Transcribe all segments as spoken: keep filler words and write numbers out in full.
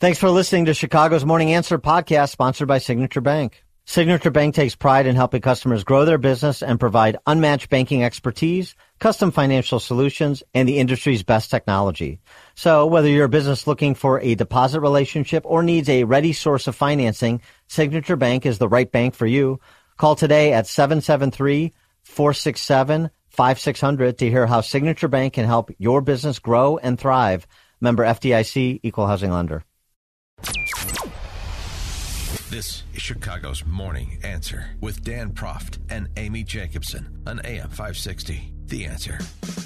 Thanks for listening to Chicago's Morning Answer podcast, sponsored by Signature Bank. Signature Bank takes pride in helping customers grow their business and provide unmatched banking expertise, custom financial solutions, and the industry's best technology. So whether you're a business looking for a deposit relationship or needs a ready source of financing, Signature Bank is the right bank for you. Call today at seven seven three, four six seven, five six zero zero to hear how Signature Bank can help your business grow and thrive. Member F D I C, Equal Housing Lender. This is Chicago's Morning Answer with Dan Proft and Amy Jacobson on A M five sixty. The Answer.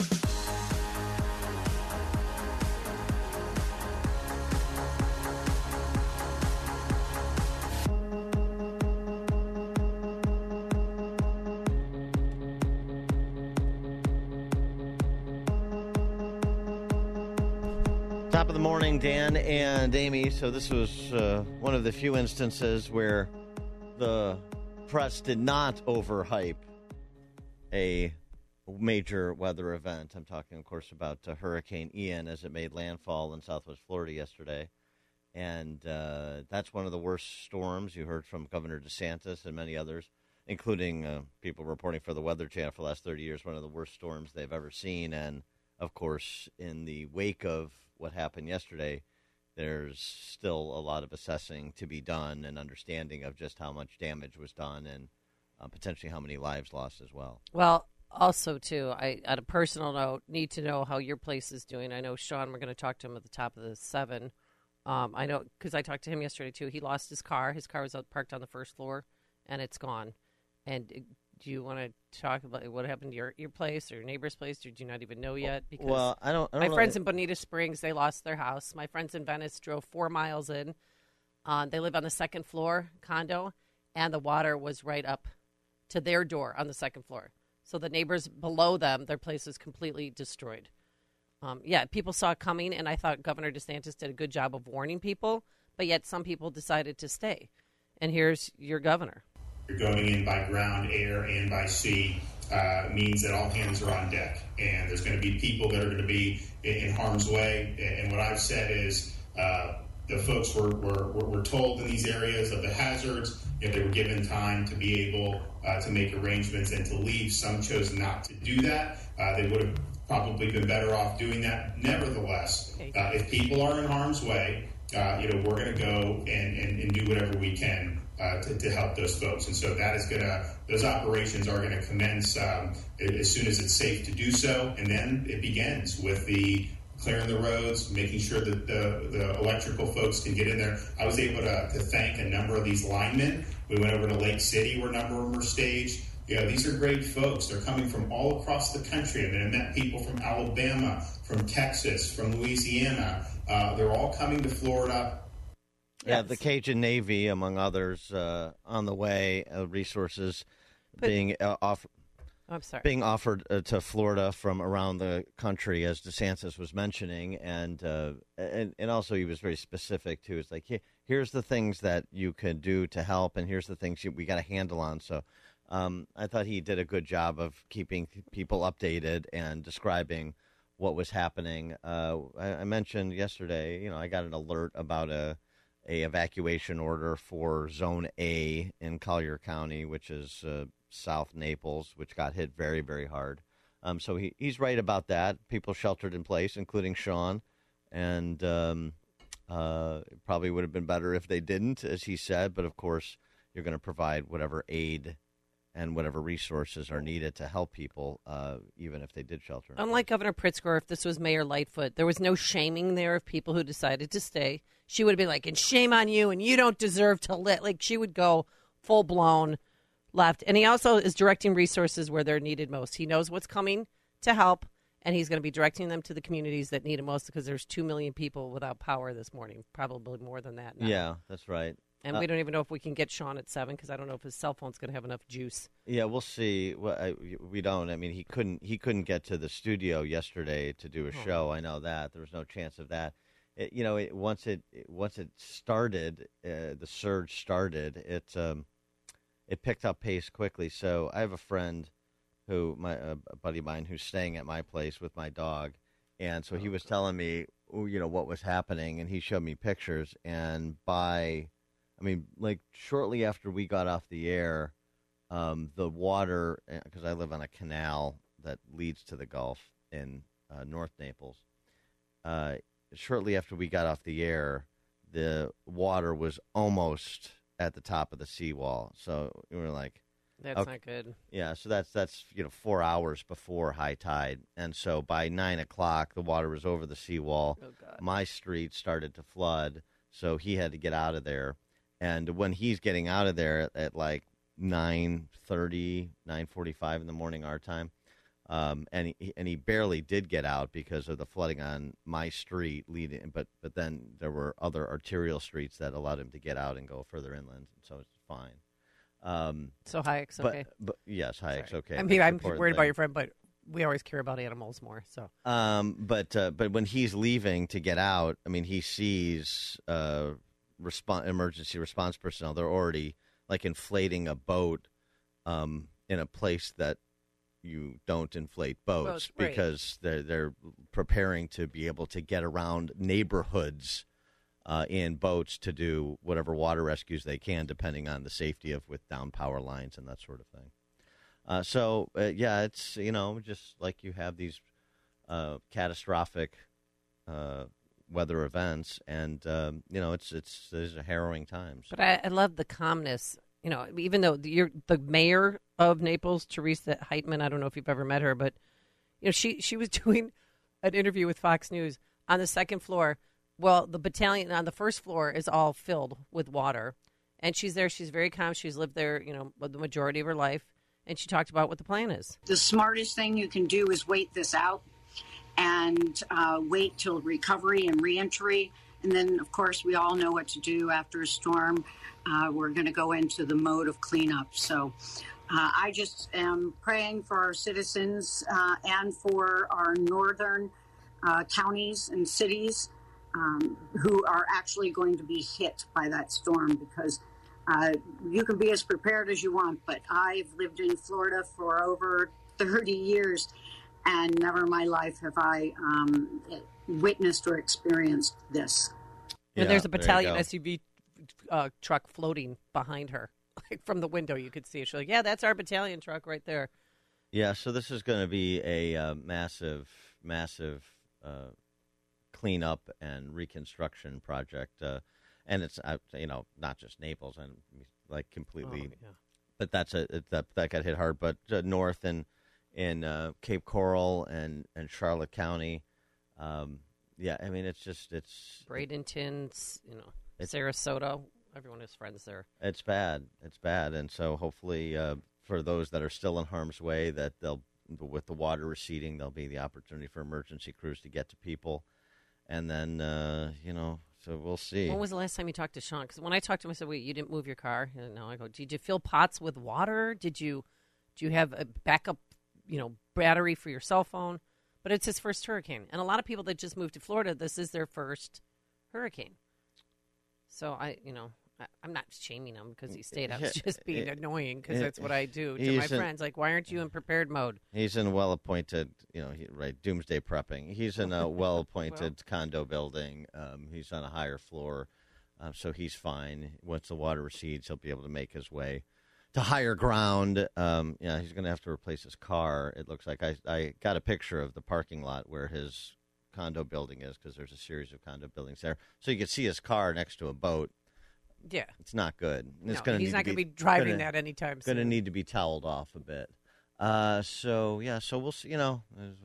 Top of the morning, Dan and Amy. So this was uh, one of the few instances where the press did not overhype a major weather event. I'm talking, of course, about uh, Hurricane Ian as it made landfall in southwest Florida yesterday. And uh, that's one of the worst storms. You heard from Governor DeSantis and many others, including uh, people reporting for the Weather Channel for the last thirty years, one of the worst storms they've ever seen. And, of course, in the wake of what happened yesterday, there's still a lot of assessing to be done and understanding of just how much damage was done and uh, potentially how many lives lost as well. Well, also, too, I, on a personal note, need to know how your place is doing. I know, Sean, we're going to talk to him at the top of the seven. Um, I know, because I talked to him yesterday, too. He lost his car. His car was out parked on the first floor, and it's gone. And do you want to talk about what happened to your, your place or your neighbor's place, or do you not even know yet? Because well, I don't, I don't my know. friends in Bonita Springs, they lost their house. My friends in Venice drove four miles in. Uh, they live on the second floor condo, and the water was right up to their door on the second floor. So the neighbors below them, their place was completely destroyed. Um, yeah, people saw it coming, and I thought Governor DeSantis did a good job of warning people, but yet some people decided to stay. And here's your governor. You're going in by ground, air, and by sea uh, means that all hands are on deck. And there's going to be people that are going to be in, in harm's way. And what I've said is uh, the folks were, were, were told in these areas of the hazards. You know, they were given time to be able uh, to make arrangements and to leave. Some chose not to do that. Uh, they would have probably been better off doing that. Nevertheless, uh, if people are in harm's way, uh, you know, we're going to go and, and, and do whatever we can Uh, to, to help those folks. And so that is going to, those operations are going to commence um, as soon as it's safe to do so. And then it begins with the clearing the roads, making sure that the, the electrical folks can get in there. I was able to, to thank a number of these linemen. We went over to Lake City where a number of them are staged. You know, these are great folks. They're coming from all across the country. I mean, I met people from Alabama, from Texas, from Louisiana. Uh, they're all coming to Florida. Yeah, the Cajun Navy, among others, uh, on the way, uh, resources but, being uh, offered. I'm sorry. Being offered uh, to Florida from around the country, as DeSantis was mentioning, and uh, and and also he was very specific too. It's like, here, here's the things that you can do to help, and here's the things you, we got a handle on. So, um, I thought he did a good job of keeping people updated and describing what was happening. Uh, I, I mentioned yesterday, you know, I got an alert about a. a evacuation order for Zone A in Collier County, which is uh, South Naples, which got hit very, very hard. Um, so he, he's right about that. People sheltered in place, including Sean, and um, uh, it probably would have been better if they didn't, as he said. But, of course, you're going to provide whatever aid and whatever resources are needed to help people, uh, even if they did shelter. Unlike Governor Pritzker, if this was Mayor Lightfoot, there was no shaming there of people who decided to stay. She would have been like, and shame on you, and you don't deserve to live. Like, she would go full-blown left. And he also is directing resources where they're needed most. He knows what's coming to help, and he's going to be directing them to the communities that need it most, because there's two million people without power this morning, probably more than that now. Yeah, that's right. And uh, we don't even know if we can get Sean at seven, because I don't know if his cell phone's going to have enough juice. Yeah, we'll see. Well, I, we don't. I mean, he couldn't. He couldn't get to the studio yesterday to do a oh. show. I know that there was no chance of that. It, you know, it, once it once it started, uh, the surge started. It um, it picked up pace quickly. So I have a friend who, my uh, a buddy of mine, who's staying at my place with my dog, and so he was telling me you know, what was happening, and he showed me pictures. And by, I mean, like shortly after we got off the air, um, the water, because I live on a canal that leads to the Gulf in uh, North Naples. Uh, shortly after we got off the air, the water was almost at the top of the seawall. So we were like, That's okay. not good. Yeah, so that's that's you know four hours before high tide, and so by nine o'clock the water was over the seawall. Oh, God. My street started to flood, so he had to get out of there. And when he's getting out of there at, at like nine thirty, nine forty-five in the morning our time, um, and he and he barely did get out because of the flooding on my street leading. But but then there were other arterial streets that allowed him to get out and go further inland, so it's fine. Um, So Hayek's but, okay. but yes, Hayek's Sorry. okay. I mean, That's I'm the important worried about thing. your friend, but we always care about animals more. So, Um, but uh, but when he's leaving to get out, I mean, he sees uh, respon emergency response personnel. They're already like inflating a boat um, in a place that you don't inflate boats Boats, right. because they're they're preparing to be able to get around neighborhoods uh, in boats to do whatever water rescues they can, depending on the safety of with down power lines and that sort of thing. Uh, so, uh, yeah, it's, you know, just like you have these uh, catastrophic uh, weather events, and, um, you know, it's, it's, these are harrowing times. but I, I love the calmness. You know, even though the, you're the mayor of Naples, Teresa Heitman, I don't know if you've ever met her, but, you know, she, she was doing an interview with Fox News on the second floor. Well, the battalion on the first floor is all filled with water, and she's there. She's very calm. She's lived there, you know, the majority of her life, and she talked about what the plan is. The smartest thing you can do is wait this out and uh, wait till recovery and reentry. And then, of course, we all know what to do after a storm. Uh, we're going to go into the mode of cleanup. So uh, I just am praying for our citizens uh, and for our northern uh, counties and cities um, who are actually going to be hit by that storm, because Uh, you can be as prepared as you want, but I've lived in Florida for over thirty years, and never in my life have I um, witnessed or experienced this. Yeah, And there's a there you battalion go. S U V uh, truck floating behind her. Like from the window, you could see it. She's like, yeah, that's our battalion truck right there. Yeah, so this is going to be a uh, massive, massive uh, cleanup and reconstruction project. Uh, and it's, uh, you know, not just Naples and like completely, Oh, yeah. but that's a it, that that got hit hard. But uh, north in in uh, Cape Coral and, and Charlotte County, um, yeah, I mean, it's just it's Bradenton, you know, It's- Sarasota. Everyone has friends there. It's bad. It's bad. And so hopefully uh, for those that are still in harm's way, that they'll, with the water receding, there'll be the opportunity for emergency crews to get to people. And then, uh, you know, so we'll see. When was the last time you talked to Sean? Because when I talked to him, I said, wait, you didn't move your car? And no, I go, did you fill pots with water? Did you, do you have a backup, you know, battery for your cell phone? But it's his first hurricane. And a lot of people that just moved to Florida, this is their first hurricane. So I, you know, I, I'm not shaming him because he stayed. I was Yeah, just being it- annoying because it- that's what I do to he's my an- friends. Like, why aren't you in prepared mode? He's in well-appointed, you know, he, right, doomsday prepping. He's in a well-appointed condo building. Um, he's on a higher floor, um, so he's fine. Once the water recedes, he'll be able to make his way to higher ground. Um, yeah, he's going to have to replace his car. It looks like I, I got a picture of the parking lot where his condo building is, because there's a series of condo buildings there. So you can see his car next to a boat. Yeah. It's not good. It's No, gonna he's need not to going be to be driving gonna- that anytime Going to soon. need to be toweled off a bit. Uh, so yeah, so we'll see. You know,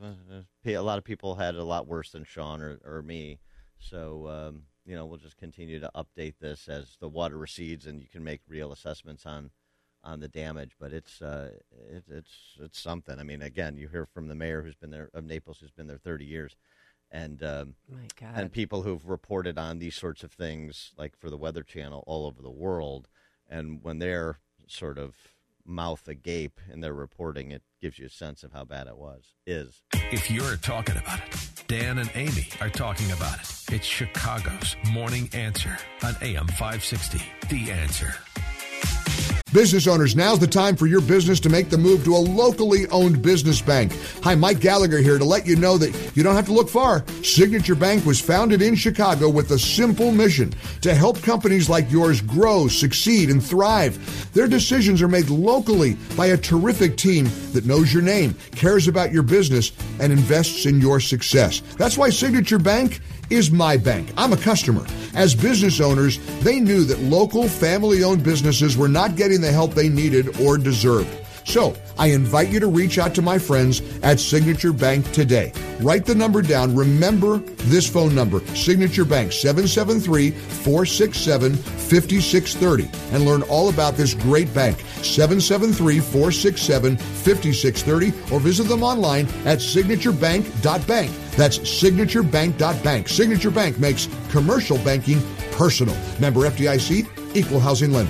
a lot of people had it a lot worse than Sean or, or me. So um, you know, we'll just continue to update this as the water recedes, and you can make real assessments on on the damage. But it's uh, it, it's it's something. I mean, again, you hear from the mayor who's been there of Naples, who's been there thirty years, and um, My God. and people who've reported on these sorts of things, like for the Weather Channel, all over the world. And when they're sort of mouth agape in their reporting, it gives you a sense of how bad it was, is. If you're talking about it, Dan and Amy are talking about it. It's Chicago's Morning Answer on A M five sixty. The Answer. Business owners, now's the time for your business to make the move to a locally owned business bank. Hi, Mike Gallagher here to let you know that you don't have to look far. Signature Bank was founded in Chicago with a simple mission to help companies like yours grow, succeed, and thrive. Their decisions are made locally by a terrific team that knows your name, cares about your business, and invests in your success. That's why Signature Bank is my bank. I'm a customer. As business owners, they knew that local family-owned businesses were not getting the help they needed or deserved. So I invite you to reach out to my friends at Signature Bank today. Write the number down. Remember this phone number, Signature Bank, seven seven three, four six seven, five six three zero, and learn all about this great bank, seven seven three, four six seven, five six three zero, or visit them online at signature bank dot bank. That's signature bank dot bank. Signature Bank makes commercial banking personal. Member F D I C, equal housing lender.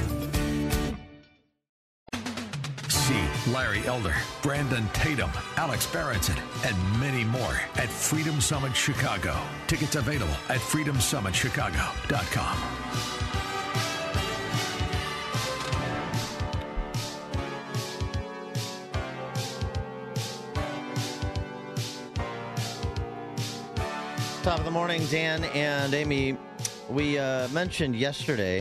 See Larry Elder, Brandon Tatum, Alex Berenson, and many more at Freedom Summit Chicago. Tickets available at freedom summit chicago dot com. Top of the morning, Dan and Amy. We uh, mentioned yesterday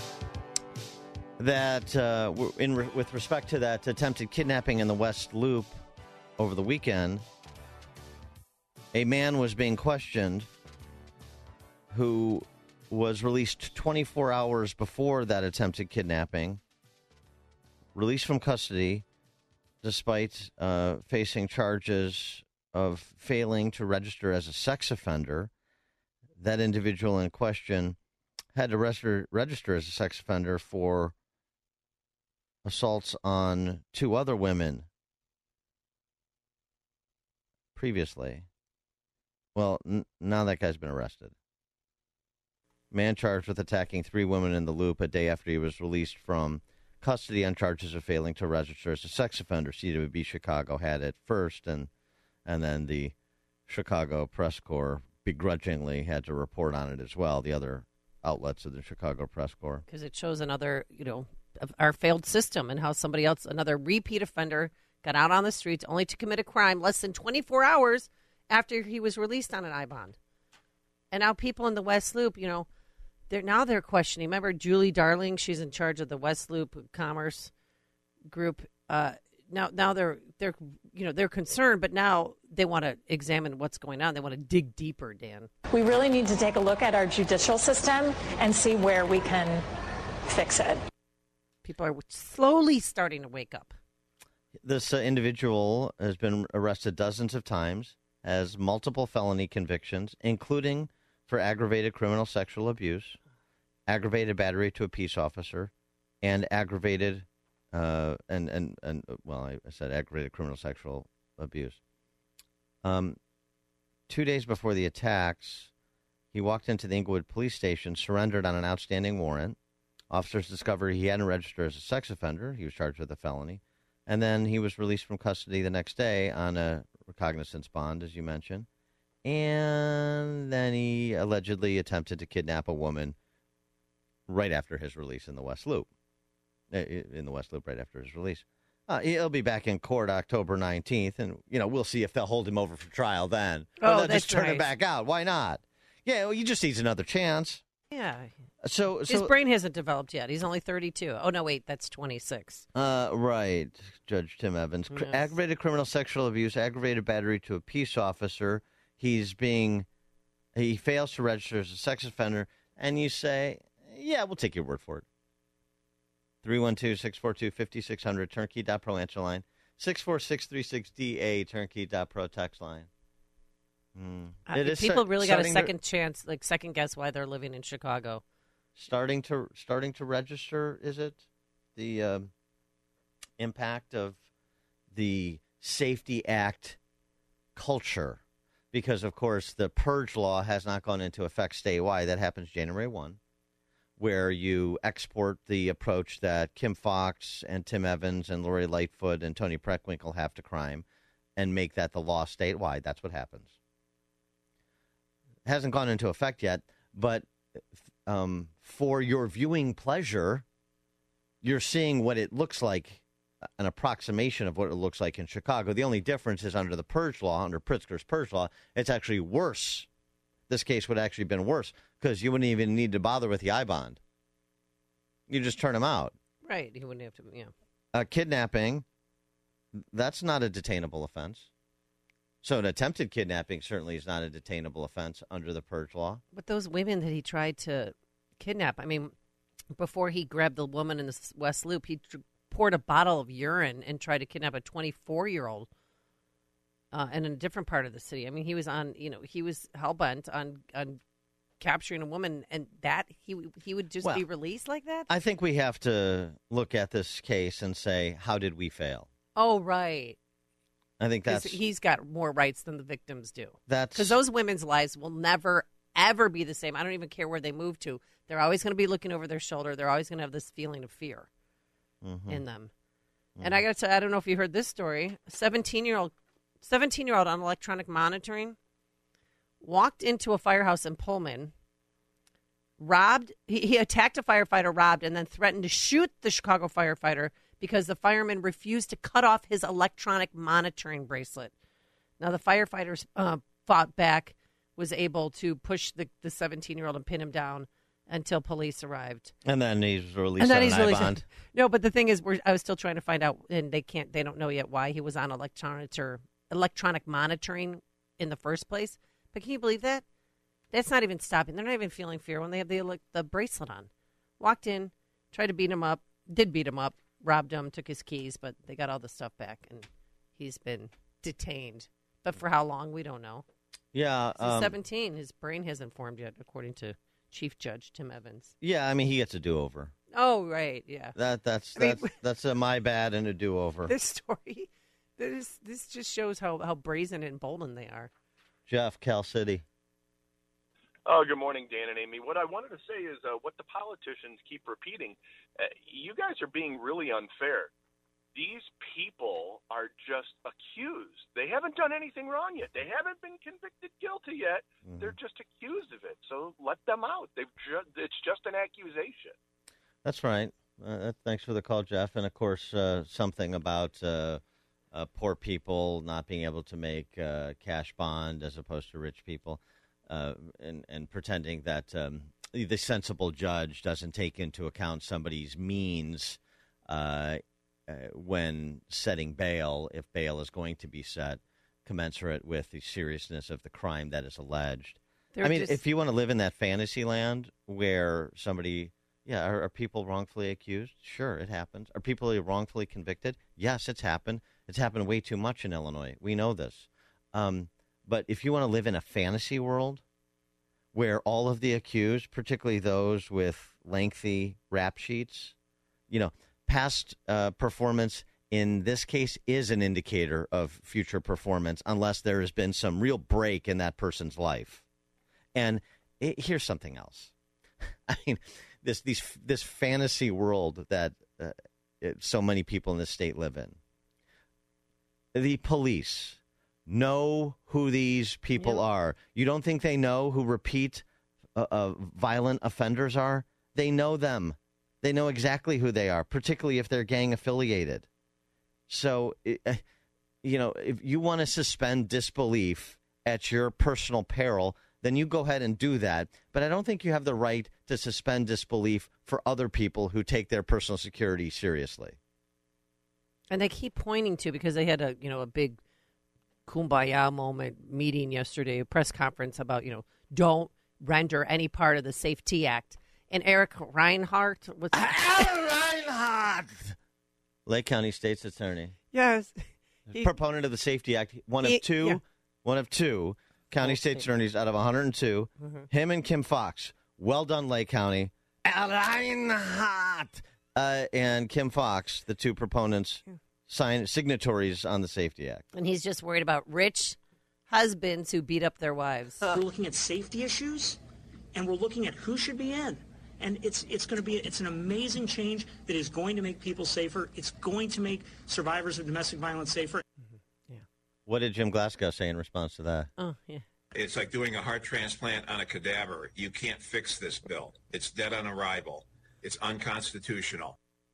that uh, in re- with respect to that attempted kidnapping in the West Loop over the weekend, a man was being questioned who was released twenty-four hours before that attempted kidnapping, released from custody despite uh, facing charges of failing to register as a sex offender. That individual in question had to register, register as a sex offender for assaults on two other women previously. Well, n- now that guy's been arrested. Man charged with attacking three women in the Loop a day after he was released from custody on charges of failing to register as a sex offender. C W B Chicago had it first, and and then the Chicago Press Corps begrudgingly had to report on it as well, the other outlets of the Chicago Press Corps. Because it shows another, you know, of our failed system and how somebody else, another repeat offender, got out on the streets only to commit a crime less than twenty-four hours after he was released on an I bond. And now people in the West Loop, you know, they're now they're questioning. Remember Julie Darling? She's in charge of the West Loop Commerce Group. Uh, now, now they're they're you know they're concerned, but now they want to examine what's going on. They want to dig deeper, Dan. We really need to take a look at our judicial system and see where we can fix it. People are slowly starting to wake up. This uh, individual has been arrested dozens of times, has multiple felony convictions, including for aggravated criminal sexual abuse, aggravated battery to a peace officer, and aggravated, uh, and, and, and well, I said aggravated criminal sexual abuse. Um, two days before the attacks, he walked into the Inglewood police station, surrendered on an outstanding warrant. Officers discovered he hadn't registered as a sex offender. He was charged with a felony. And then he was released from custody the next day on a recognizance bond, as you mentioned. And then he allegedly attempted to kidnap a woman right after his release in the West Loop. In the West Loop, right after his release. Uh, he'll be back in court October nineteenth, and, you know, we'll see if they'll hold him over for trial then. Oh, or they'll that's just turn nice. him back out. Why not? Yeah, well, he just needs another chance. Yeah. So, so His brain hasn't developed yet. He's only thirty-two. Oh, no, wait, that's twenty-six. Uh, right, Judge Tim Evans. Cr- Yes. Aggravated criminal sexual abuse, aggravated battery to a peace officer. He's being, he fails to register as a sex offender, and you say, yeah, we'll take your word for it. three one two, six four two, five six zero zero, turnkey dot pro answer line. six four six three six D A, turnkey dot pro text line. Hmm. Uh, It is people start- really got a starting to- second chance, like second guess why they're living in Chicago. Starting to starting to register, is it? The um, impact of the Safety Act culture. Because, of course, the purge law has not gone into effect statewide. That happens January first, where you export the approach that Kim Foxx and Tim Evans and Lori Lightfoot and Tony Preckwinkle have to crime and make that the law statewide. That's what happens. It hasn't gone into effect yet, but um, for your viewing pleasure, you're seeing what it looks like, an approximation of what it looks like in Chicago. The only difference is under the purge law, under Pritzker's purge law, it's actually worse. This case would actually have been worse because you wouldn't even need to bother with the I-bond. You just turn them out. Right. You wouldn't have to, yeah. Uh, kidnapping, that's not a detainable offense. So an attempted kidnapping certainly is not a detainable offense under the purge law. But those women that he tried to kidnap, I mean, before he grabbed the woman in the West Loop, he tr- poured a bottle of urine and tried to kidnap a twenty-four-year-old uh, in a different part of the city. I mean, he was on, you know, he was hell-bent on, on capturing a woman, and that he he would just well, be released like that? I think we have to look at this case and say, how did we fail? Oh, right. I think that's... He's got more rights than the victims do. That's because those women's lives will never, ever be the same. I don't even care where they move to. They're always going to be looking over their shoulder. They're always going to have this feeling of fear mm-hmm. in them. Mm-hmm. And I got to, I don't know if you heard this story. A seventeen-year-old, seventeen-year-old on electronic monitoring walked into a firehouse in Pullman, robbed, he, he attacked a firefighter, robbed, and then threatened to shoot the Chicago firefighter because the fireman refused to cut off his electronic monitoring bracelet. Now, the firefighters uh, fought back, was able to push the, the seventeen-year-old and pin him down until police arrived. And then he's released and then on he's an released. I-bond. No, but the thing is, we're, I was still trying to find out, and they can't, they don't know yet why he was on electronic or electronic monitoring in the first place. But can you believe that? That's not even stopping. They're not even feeling fear when they have the the bracelet on. Walked in, tried to beat him up, did beat him up, robbed him, took his keys, but they got all the stuff back, and he's been detained. But for how long, we don't know. Yeah. He's um, seventeen. His brain hasn't formed yet, according to Chief Judge Tim Evans. Yeah, I mean, he gets a do-over. Oh, right, yeah. That That's I mean, that's, that's a my bad and a do-over. This story, this, this just shows how, how brazen and emboldened they are. Jeff, Cal City. Oh, good morning, Dan and Amy. What I wanted to say is uh, what the politicians keep repeating. Uh, you guys are being really unfair. These people are just accused. They haven't done anything wrong yet. They haven't been convicted guilty yet. Mm-hmm. They're just accused of it. So let them out. They've ju- it's just an accusation. That's right. Uh, thanks for the call, Jeff. And, of course, uh, something about uh, uh, poor people not being able to make uh, cash bond as opposed to rich people. Uh, and, and pretending that um, the sensible judge doesn't take into account somebody's means uh, uh, when setting bail, if bail is going to be set, commensurate with the seriousness of the crime that is alleged. They're I mean, just... if you want to live in that fantasy land where somebody, yeah, are, are people wrongfully accused? Sure, it happens. Are people wrongfully convicted? Yes, it's happened. It's happened way too much in Illinois. We know this. Um But if you want to live in a fantasy world where all of the accused, particularly those with lengthy rap sheets, you know, past uh, performance in this case is an indicator of future performance unless there has been some real break in that person's life. And it, here's something else. I mean, this these this fantasy world that uh, it, so many people in this state live in. The police know who these people yep. are. You don't think they know who repeat uh, uh, violent offenders are? They know them. They know exactly who they are, particularly if they're gang affiliated. So, uh, you know, if you want to suspend disbelief at your personal peril, then you go ahead and do that. But I don't think you have the right to suspend disbelief for other people who take their personal security seriously. And they keep pointing to, because they had a, you know, a big kumbaya moment meeting yesterday, a press conference about, you know, don't render any part of the Safety Act. And Eric Reinhardt was Reinhardt, Lake County State's attorney. Yes, he, proponent of the Safety Act. One he, of two, yeah. one of two county state attorneys out of one hundred two. Mm-hmm. Him and Kim Fox. Well done, Lake County. Reinhardt uh, and Kim Fox, the two proponents. Yeah. Sign signatories on the Safety Act. And he's just worried about rich husbands who beat up their wives. We're looking at safety issues, and we're looking at who should be in. And it's it's going to be it's an amazing change that is going to make people safer. It's going to make survivors of domestic violence safer. Mm-hmm. Yeah. What did Jim Glasgow say in response to that? Oh, yeah. It's like doing a heart transplant on a cadaver. You can't fix this bill. It's dead on arrival. It's unconstitutional.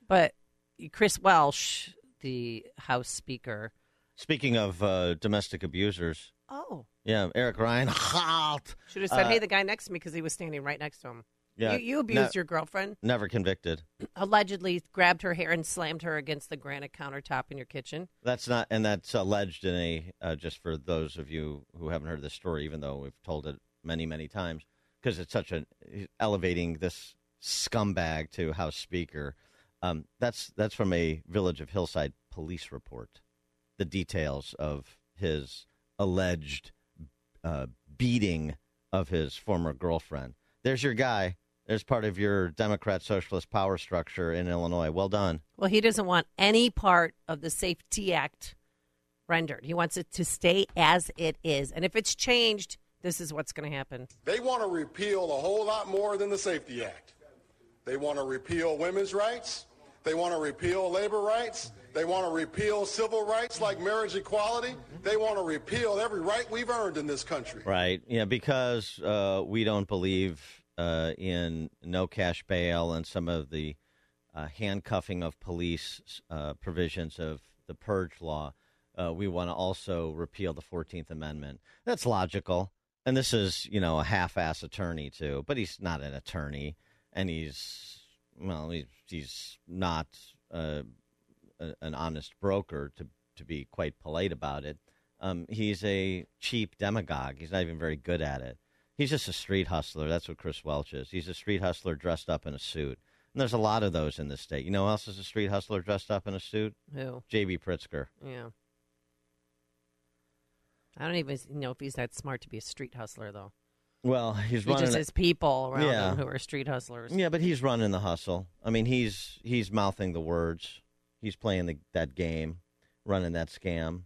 But Chris Welch, the House Speaker. Speaking of uh, domestic abusers. Oh. Yeah, Eric Ryan. Halt. Should have said, uh, hey, the guy next to me, because he was standing right next to him. Yeah, you, you abused ne- your girlfriend. Never convicted. Allegedly grabbed her hair and slammed her against the granite countertop in your kitchen. That's not, and that's alleged in a, uh, just for those of you who haven't heard this story, even though we've told it many, many times, because it's such an, elevating this scumbag to House Speaker. Um, that's, that's from a Village of Hillside police report. The details of his alleged uh, beating of his former girlfriend. There's your guy. There's part of your Democrat socialist power structure in Illinois. Well done. Well, he doesn't want any part of the Safety Act rendered. He wants it to stay as it is. And if it's changed, this is what's going to happen. They want to repeal a whole lot more than the Safety Act. They want to repeal women's rights. They want to repeal labor rights. They want to repeal civil rights like marriage equality. They want to repeal every right we've earned in this country. Right. Yeah, because uh, we don't believe uh, in no cash bail and some of the uh, handcuffing of police uh, provisions of the Purge law. Uh, we want to also repeal the fourteenth Amendment. That's logical. And this is, you know, a half-ass attorney, too. But he's not an attorney. And he's, well, he's, he's not uh, a, an honest broker, to, to be quite polite about it. Um, he's a cheap demagogue. He's not even very good at it. He's just a street hustler. That's what Chris Welch is. He's a street hustler dressed up in a suit. And there's a lot of those in this state. You know who else is a street hustler dressed up in a suit? Who? J B. Pritzker. Yeah. I don't even know if he's that smart to be a street hustler, though. Well, he's he running. He just has people around yeah. him who are street hustlers. Yeah, but he's running the hustle. I mean, he's he's mouthing the words. He's playing the, that game, running that scam.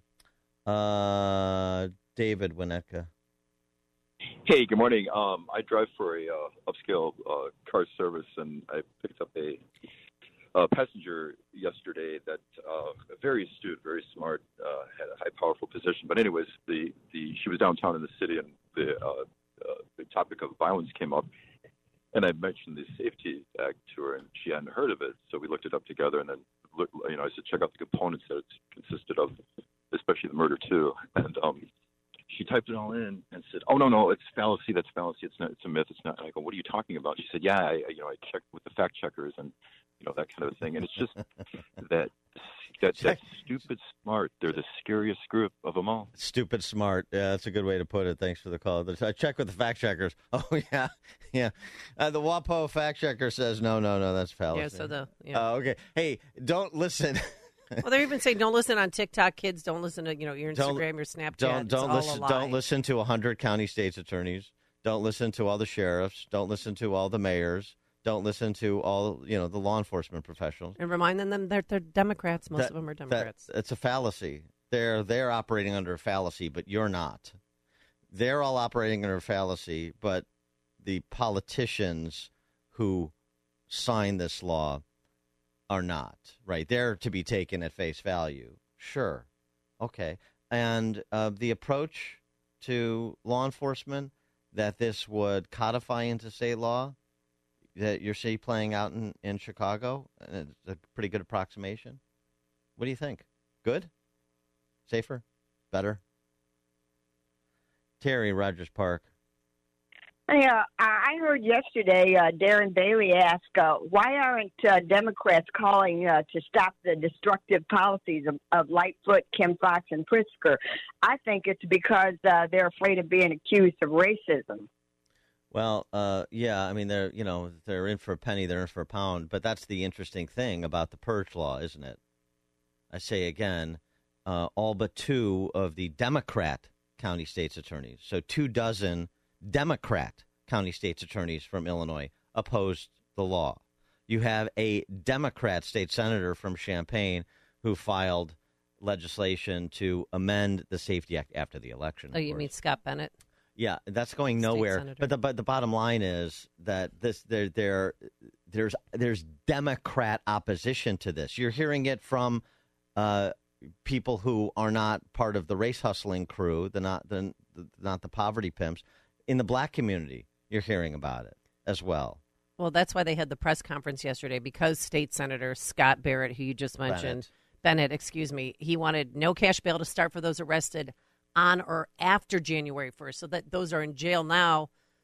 Uh, David Winnetka. Hey, good morning. Um, I drive for a uh, upscale uh, car service, and I picked up a, a passenger yesterday that uh, very astute, very smart, uh, had a high, powerful position. But anyways, the, the she was downtown in the city, and the uh, uh, the topic of violence came up. And I mentioned the Safety Act to her, and she hadn't heard of it. So we looked it up together, and then look, you know, I said, check out the components that it consisted of, especially the murder too. And um, she typed it all in and said, "Oh no, no, it's fallacy. That's fallacy. It's not. It's a myth. It's not." And I go, "What are you talking about?" She said, "Yeah, I, you know, I checked with the fact checkers and you know that kind of thing." And it's just that that that stupid smart. They're the scariest group of them all. Stupid smart. Yeah, that's a good way to put it. Thanks for the call. I check with the fact checkers. Oh yeah, yeah. Uh, the WAPO fact checker says no, no, no. That's fallacy. Yeah. So the yeah. Uh, okay. Hey, don't listen. Well, they're even saying don't listen on TikTok, kids. Don't listen to you know your Instagram, don't, your Snapchat. Don't don't it's listen. All a lie. Don't listen to a hundred county states attorneys. Don't listen to all the sheriffs. Don't listen to all the mayors. Don't listen to all you know the law enforcement professionals. And remind them that they're Democrats. Most that, of them are Democrats. That, it's a fallacy. They're they're operating under a fallacy, but you're not. They're all operating under a fallacy, but the politicians who sign this law are not, right? They're to be taken at face value. Sure. Okay. And uh, the approach to law enforcement that this would codify into state law that you're see playing out in, in Chicago, it's a pretty good approximation. What do you think? Good? Safer? Better? Terry, Rogers Park. Yeah, I heard yesterday uh, Darren Bailey ask, uh, why aren't uh, Democrats calling uh, to stop the destructive policies of, of Lightfoot, Kim Foxx, and Pritzker? I think it's because uh, they're afraid of being accused of racism. Well, uh, yeah, I mean, they're you know they're in for a penny, they're in for a pound. But that's the interesting thing about the Purge law, isn't it? I say again, uh, all but two of the Democrat county state's attorneys, so two dozen Democrat county state's attorneys from Illinois opposed the law. You have a Democrat state senator from Champaign who filed legislation to amend the Safety Act after the election. Oh, you mean Scott Bennett? Yeah, that's going nowhere. But the but the bottom line is that this there there there's there's Democrat opposition to this. You're hearing it from uh, people who are not part of the race hustling crew, the not the, the not the poverty pimps. In the black community, you're hearing about it as well. Well, that's why they had the press conference yesterday, because State Senator Scott Barrett, who you just mentioned, Bennett, Bennett excuse me, he wanted no cash bail to start for those arrested on or after January first, so that those are in jail now,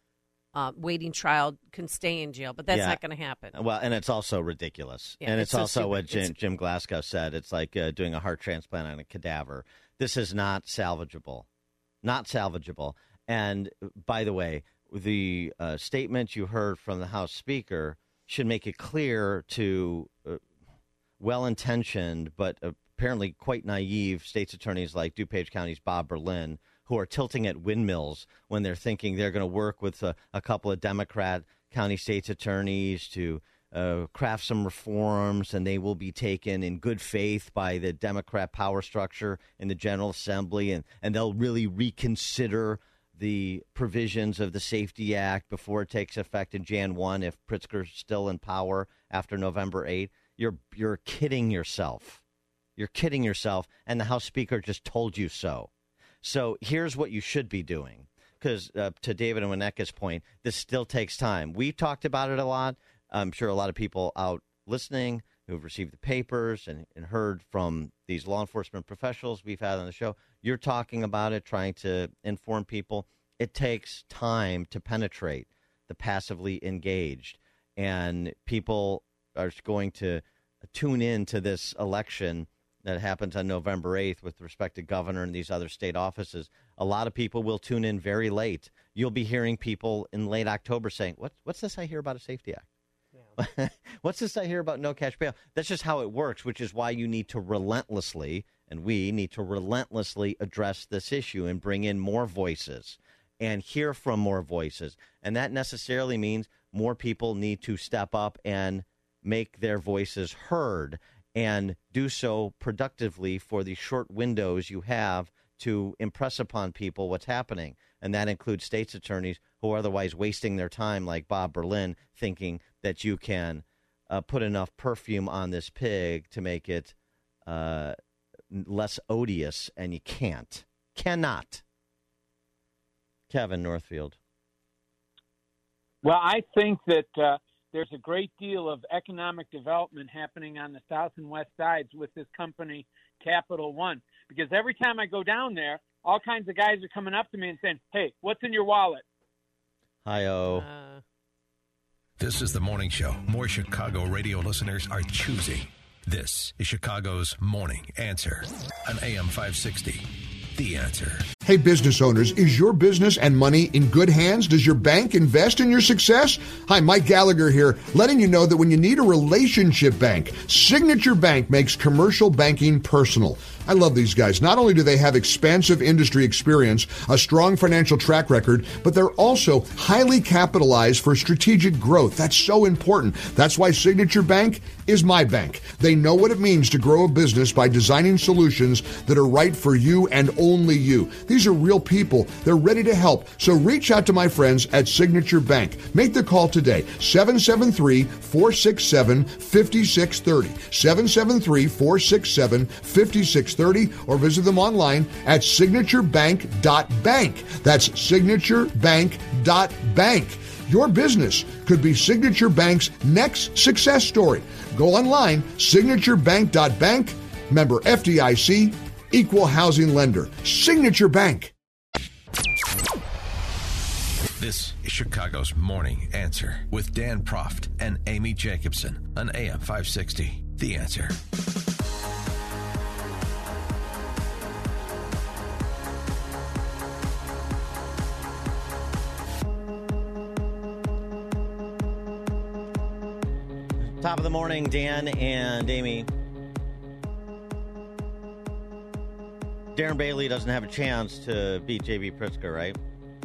uh, waiting trial, can stay in jail. But that's Yeah. not going to happen. Well, and it's also ridiculous. Yeah, and it's it's, so also stupid. what Jim, It's- Jim Glasgow said. It's like uh, doing a heart transplant on a cadaver. This is not salvageable. Not salvageable. And by the way, the uh, statement you heard from the House Speaker should make it clear to uh, well-intentioned but apparently quite naive state's attorneys like DuPage County's Bob Berlin, who are tilting at windmills when they're thinking they're going to work with a, a couple of Democrat county state's attorneys to uh, craft some reforms, and they will be taken in good faith by the Democrat power structure in the General Assembly, and, and they'll really reconsider the provisions of the Safety Act before it takes effect in January first if Pritzker's still in power after November eighth. You're you're kidding yourself. You're kidding yourself, and the House Speaker just told you so. So here's what you should be doing, because uh, to David and Winneka's point, this still takes time. We've talked about it a lot. I'm sure a lot of people out listening who've received the papers and, and heard from these law enforcement professionals we've had on the show, you're talking about it, trying to inform people. It takes time to penetrate the passively engaged, and people are going to tune in to this election that happens on November eighth with respect to governor and these other state offices. A lot of people will tune in very late. You'll be hearing people in late October saying, what, what's this I hear about a Safety Act? Yeah. What's this I hear about no cash bail? That's just how it works, which is why you need to relentlessly, and we need to relentlessly address this issue and bring in more voices and hear from more voices. And that necessarily means more people need to step up and make their voices heard, and do so productively for the short windows you have to impress upon people what's happening. And that includes state's attorneys who are otherwise wasting their time, like Bob Berlin, thinking that you can uh, put enough perfume on this pig to make it uh, less odious, and you can't. Cannot. Kevin Northfield. Well, I think that uh, there's a great deal of economic development happening on the south and west sides with this company, Capital One, because every time I go down there, all kinds of guys are coming up to me and saying, hey, what's in your wallet? Hi-oh. Uh, This is the morning show more Chicago radio listeners are choosing. This is Chicago's Morning Answer on A M five sixty. The Answer. Hey, business owners, is your business and money in good hands? Does your bank invest in your success? Hi, Mike Gallagher here, letting you know that when you need a relationship bank, Signature Bank makes commercial banking personal. I love these guys. Not only do they have expansive industry experience, a strong financial track record, but they're also highly capitalized for strategic growth. That's so important. That's why Signature Bank is my bank. They know what it means to grow a business by designing solutions that are right for you and only you. These are real people. They're ready to help. So reach out to my friends at Signature Bank. Make the call today, seven seven three, four six seven, five six three zero, seven seven three, four six seven, five six three zero, or visit them online at signature bank dot bank. That's signature bank dot bank. Your business could be Signature Bank's next success story. Go online, signature bank dot bank, member F D I C, equal housing lender. Signature Bank. This is Chicago's Morning Answer with Dan Proft and Amy Jacobson on A M five sixty. The Answer. Top of the morning, Dan and Amy. Darren Bailey doesn't have a chance to beat J B Pritzker, right?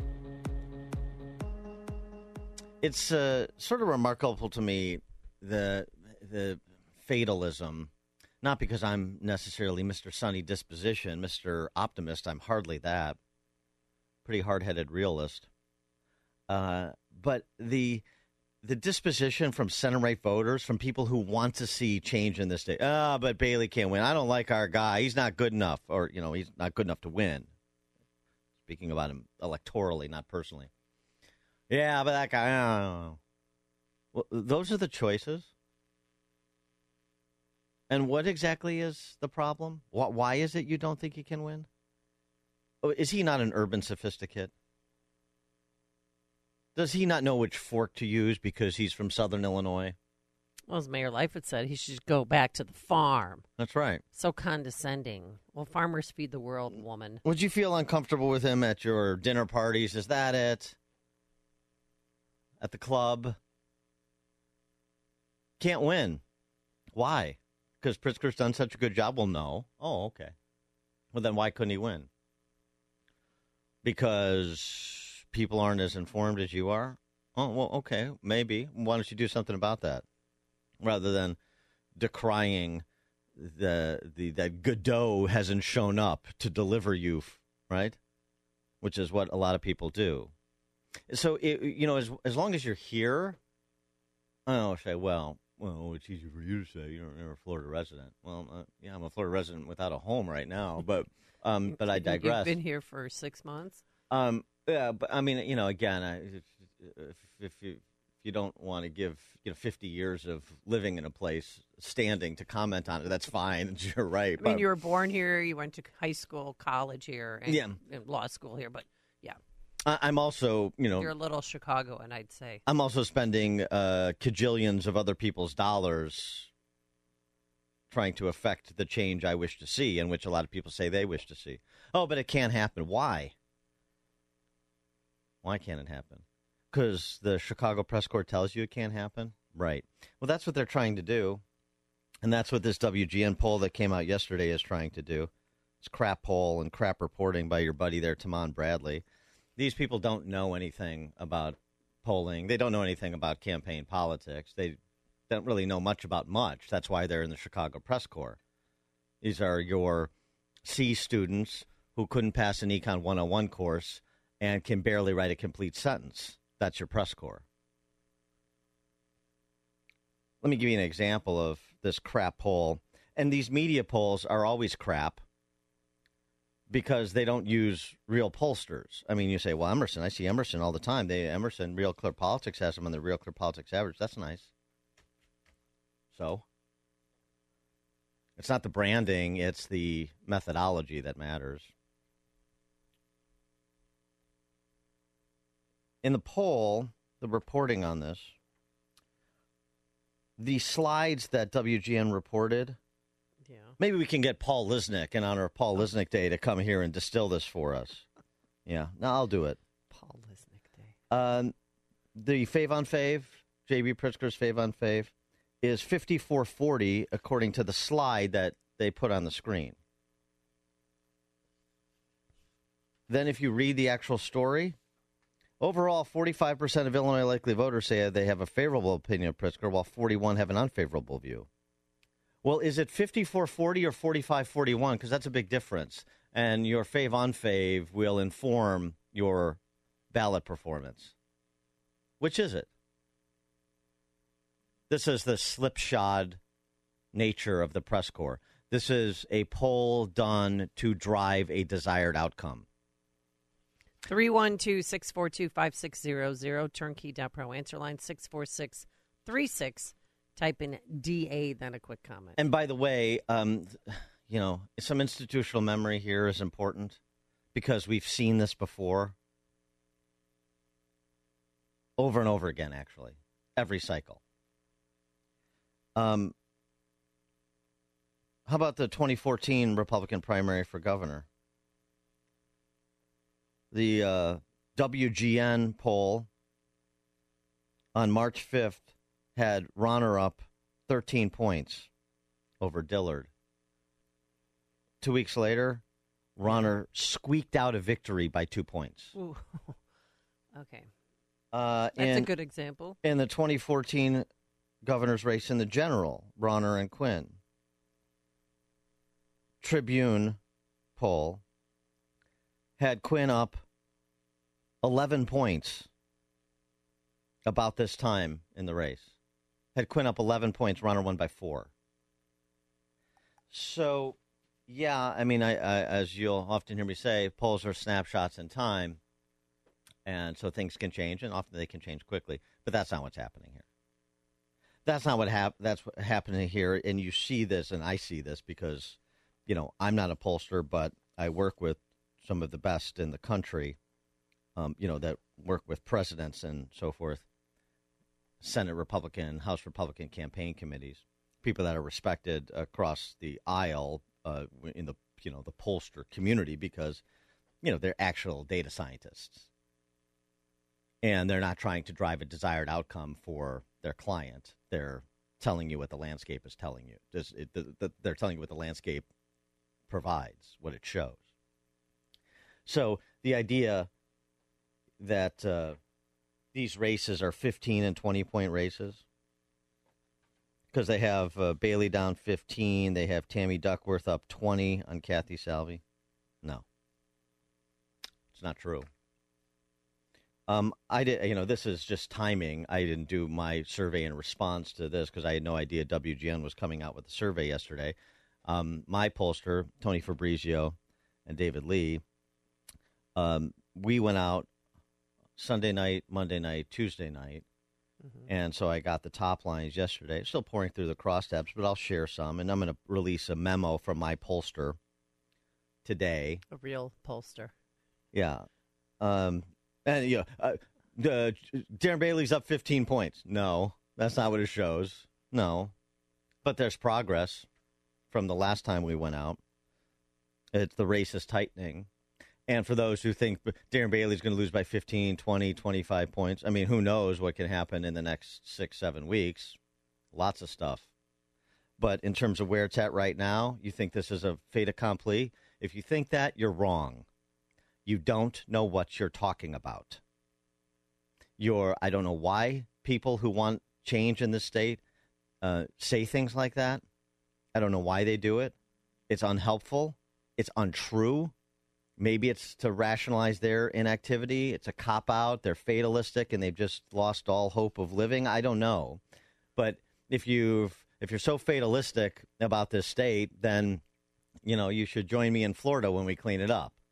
It's uh, sort of remarkable to me, the the fatalism, not because I'm necessarily Mister Sunny Disposition, Mister Optimist. I'm hardly that. Pretty hard-headed realist. Uh, but the the disposition from center-right voters, from people who want to see change in this state. Ah, oh, but Bailey can't win. I don't like our guy. He's not good enough. Or, you know, he's not good enough to win. Speaking about him electorally, not personally. Yeah, but that guy, I don't know. Well, those are the choices. And what exactly is the problem? Why is it you don't think he can win? Oh, is he not an urban sophisticate? Does he not know which fork to use because he's from Southern Illinois? Well, as Mayor Lightfoot said, he should go back to the farm. That's right. So condescending. Well, farmers feed the world, woman. Would you feel uncomfortable with him at your dinner parties? Is that it? At the club? Can't win. Why? Because Pritzker's done such a good job? Well, no. Oh, okay. Well, then why couldn't he win? Because people aren't as informed as you are? Oh, well, okay, maybe. Why don't you do something about that? Rather than decrying the the that Godot hasn't shown up to deliver you, right? Which is what a lot of people do. So, it, you know, as as long as you're here, I don't say, well, well, it's easy for you to say you're, you're a Florida resident. Well, uh, yeah, I'm a Florida resident without a home right now, but um, but I digress. You've been here for six months. Um, yeah, but I mean, you know, again, I, if, if you if you don't want to give you know fifty years of living in a place standing to comment on it, that's fine. You're right. I mean, but, you were born here. You went to high school, college here, and, yeah. and law school here. But yeah, I, I'm also, you know, you're a little Chicagoan, I'd say. I'm also spending uh, cajillions of other people's dollars trying to affect the change I wish to see, and which a lot of people say they wish to see. Oh, but it can't happen. Why? Why can't it happen? Because the Chicago Press Corps tells you it can't happen? Right. Well, that's what they're trying to do. And that's what this W G N poll that came out yesterday is trying to do. It's crap poll and crap reporting by your buddy there, Tamon Bradley. These people don't know anything about polling. They don't know anything about campaign politics. They don't really know much about much. That's why they're in the Chicago Press Corps. These are your C students who couldn't pass an Econ one oh one course and can barely write a complete sentence. That's your press corps. Let me give you an example of this crap poll. And these media polls are always crap because they don't use real pollsters. I mean, you say, well, Emerson, I see Emerson all the time. They Emerson, Real Clear Politics has them on the Real Clear Politics average. That's nice. So? It's not the branding, it's the methodology that matters. In the poll, the reporting on this, the slides that W G N reported, yeah. Maybe we can get Paul Lisnick in honor of Paul Lisnick Day to come here and distill this for us. Yeah, no, I'll do it. Paul Lisnick Day. Um, the fave on fave, J B Pritzker's fave on fave, is fifty-four forty according to the slide that they put on the screen. Then if you read the actual story, overall, forty-five percent of Illinois likely voters say they have a favorable opinion of Pritzker, while forty-one have an unfavorable view. Well, is it fifty-four forty or forty-five forty-one? Because that's a big difference. And your fave on fave will inform your ballot performance. Which is it? This is the slipshod nature of the press corps. This is a poll done to drive a desired outcome. three one two, six four two, five six zero zero, turnkey dot pro, answer line six four six three six. Type in D A, then a quick comment. And by the way, um, you know, some institutional memory here is important because we've seen this before. Over and over again, actually. Every cycle. Um, how about the twenty fourteen Republican primary for governor? The uh, W G N poll on March fifth had Ronner up thirteen points over Dillard. Two weeks later, Ronner squeaked out a victory by two points. Ooh. Okay. Uh, That's in, a good example. In the twenty fourteen governor's race in the general, Ronner and Quinn. Tribune poll had Quinn up eleven points about this time in the race. Had Quinn up eleven points, Ronner won by four. So, yeah, I mean, I, I, as you'll often hear me say, polls are snapshots in time, and so things can change, and often they can change quickly. But that's not what's happening here. That's not what hap- That's what happening here, and you see this, and I see this because, you know, I'm not a pollster, but I work with some of the best in the country, um, you know, that work with presidents and so forth, Senate Republican, House Republican campaign committees, people that are respected across the aisle uh, in the, you know, the pollster community because, you know, they're actual data scientists, and they're not trying to drive a desired outcome for their client. They're telling you what the landscape is telling you. Just, it, the, the, they're telling you what the landscape provides, what it shows. So the idea that uh, these races are fifteen and twenty point races, because they have uh, Bailey down fifteen, they have Tammy Duckworth up twenty on Kathy Salvi. No, it's not true. Um, I did, you know, this is just timing. I didn't do my survey in response to this because I had no idea W G N was coming out with a survey yesterday. Um, my pollster, Tony Fabrizio and David Lee, um, we went out Sunday night, Monday night, Tuesday night, mm-hmm. and so I got the top lines yesterday. Still pouring through the crosstabs, but I'll share some, and I'm going to release a memo from my pollster today. A real pollster. Yeah. Um, and, yeah, uh, uh, Darren Bailey's up fifteen points. No, that's not what it shows. No. But there's progress from the last time we went out. It's the race is tightening. And for those who think Darren Bailey's going to lose by fifteen, twenty, twenty-five points, I mean, who knows what can happen in the next six, seven weeks. Lots of stuff. But in terms of where it's at right now, you think this is a fait accompli? If you think that, you're wrong. You don't know what you're talking about. You're, I don't know why people who want change in this state uh, say things like that. I don't know why they do it. It's unhelpful. It's untrue. Maybe it's to rationalize their inactivity. It's a cop-out. They're fatalistic, and they've just lost all hope of living. I don't know. But if you've if you're so fatalistic about this state, then, you know, you should join me in Florida when we clean it up.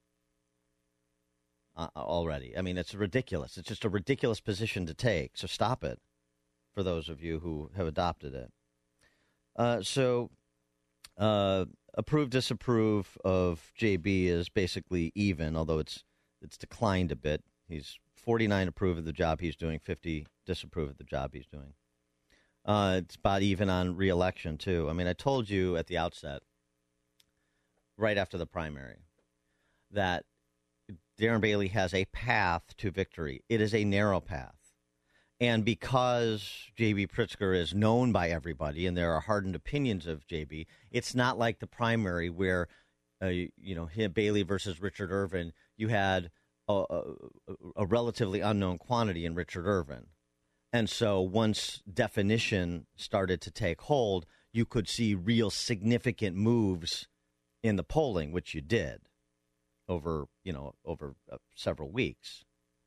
Uh, already. I mean, it's ridiculous. It's just a ridiculous position to take. So stop it, for those of you who have adopted it. Uh, so uh, approve, disapprove of J B is basically even, although it's it's declined a bit. He's forty-nine approve of the job he's doing, fifty disapprove of the job he's doing. Uh, it's about even on re-election, too. I mean, I told you at the outset, right after the primary, that Darren Bailey has a path to victory. It is a narrow path. And because J B. Pritzker is known by everybody and there are hardened opinions of J B, it's not like the primary where, uh, you know, Bailey versus Richard Irvin, you had a, a, a relatively unknown quantity in Richard Irvin. And so once definition started to take hold, you could see real significant moves in the polling, which you did over, you know, over uh, several weeks.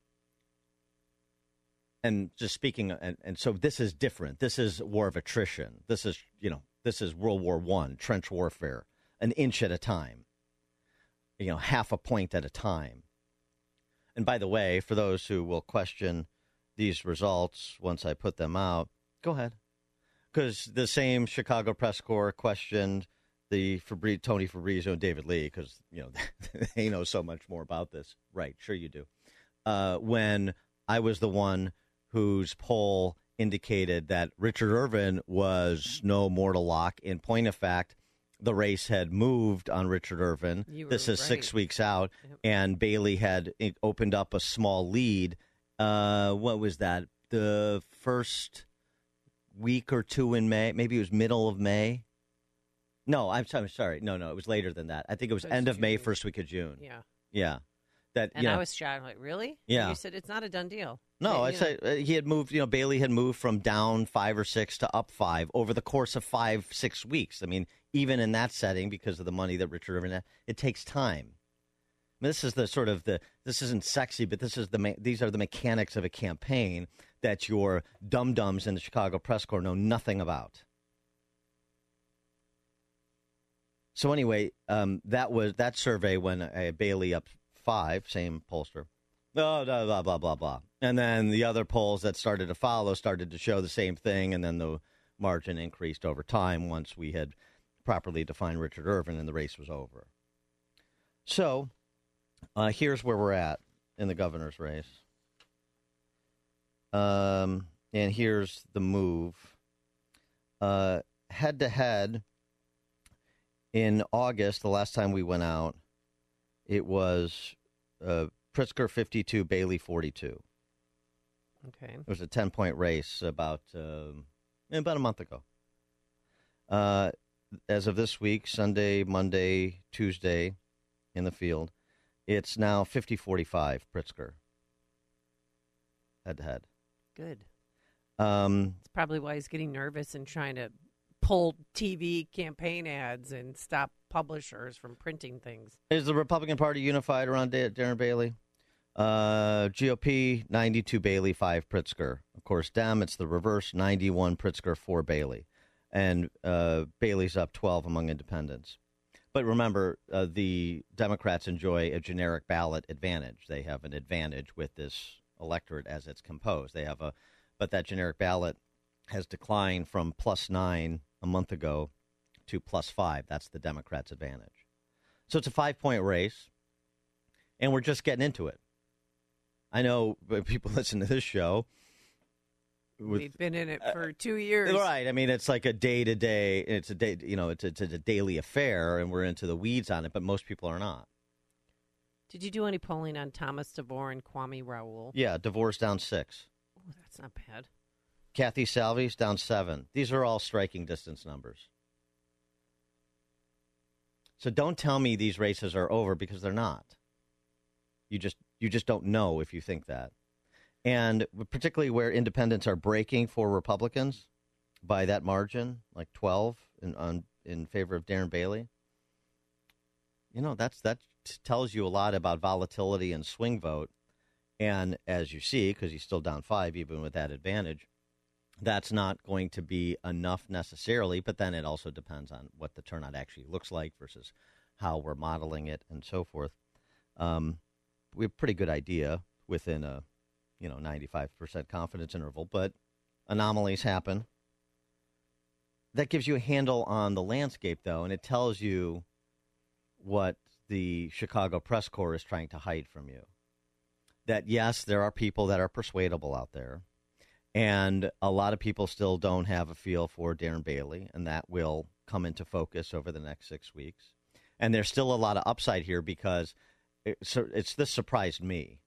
And just speaking, and, and so this is different. This is war of attrition. This is, you know, this is World War One, trench warfare, an inch at a time, you know, half a point at a time. And by the way, for those who will question these results once I put them out, go ahead. Because the same Chicago Press Corps questioned the Fabri- Tony Fabrizio and David Lee, because, you know, they know so much more about this. Right, sure you do. Uh, when I was the one whose poll indicated that Richard Irvin was no mortal lock. In point of fact, the race had moved on Richard Irvin. This is right. six weeks out, yep. And Bailey had opened up a small lead. Uh, what was that? The first week or two in May? Maybe it was middle of May. No, I'm, I'm sorry. No, no, it was later than that. I think it was end of June. May, first week of June. Yeah. Yeah. That, and you know, I was shocked. Like, really? Yeah. And you said it's not a done deal. No, I I said uh, he had moved, you know, Bailey had moved from down five or six to up five over the course of five, six weeks. I mean, even in that setting, because of the money that Richard Irvin had, it takes time. I mean, this is the sort of the, this isn't sexy, but this is the, these are the mechanics of a campaign that your dum-dums in the Chicago Press Corps know nothing about. So anyway, um, that was that survey when uh, Bailey up five, same pollster. Oh, blah, blah, blah, blah, blah. And then the other polls that started to follow started to show the same thing, and then the margin increased over time once we had properly defined Richard Irvin and the race was over. So uh, here's where we're at in the governor's race. Um, and here's the move. Uh, head-to-head, in August, the last time we went out, it was uh, Pritzker fifty-two, Bailey forty-two. Okay. It was a ten-point race about uh, about a month ago. Uh, as of this week, Sunday, Monday, Tuesday, in the field, it's now fifty forty-five, Pritzker, head-to-head. Good. Um, It's probably why he's getting nervous and trying to pull T V campaign ads and stop publishers from printing things. Is the Republican Party unified around da- Darren Bailey? Uh, G O P, ninety-two Bailey, five Pritzker. Of course, Dem, it's the reverse, ninety-one Pritzker, four Bailey. And uh, Bailey's up twelve among independents. But remember, uh, the Democrats enjoy a generic ballot advantage. They have an advantage with this electorate as it's composed. They have a, but that generic ballot has declined from plus nine a month ago to plus five. That's the Democrats' advantage. So it's a five-point race, and we're just getting into it. I know people listen to this show. With, We've been in it for two years. Right. I mean, it's like a day-to-day, it's a day, you know, it's a, it's a daily affair, and we're into the weeds on it, but most people are not. Did you do any polling on Thomas DeVore and Kwame Raoul? Yeah, DeVore's down six. Oh, that's not bad. Kathy Salvi's down seven. These are all striking distance numbers. So don't tell me these races are over, because they're not. You just you just don't know if you think that. And particularly where independents are breaking for Republicans by that margin, like twelve in on, in favor of Darren Bailey, you know, that's that tells you a lot about volatility and swing vote. And as you see, because he's still down five, even with that advantage, that's not going to be enough necessarily. But then it also depends on what the turnout actually looks like versus how we're modeling it and so forth. Um, we have a pretty good idea within a, you know, ninety-five percent confidence interval, but anomalies happen. That gives you a handle on the landscape, though, and it tells you what the Chicago press corps is trying to hide from you. That, yes, there are people that are persuadable out there, and a lot of people still don't have a feel for Darren Bailey, and that will come into focus over the next six weeks. And there's still a lot of upside here because it, so it's this surprised me.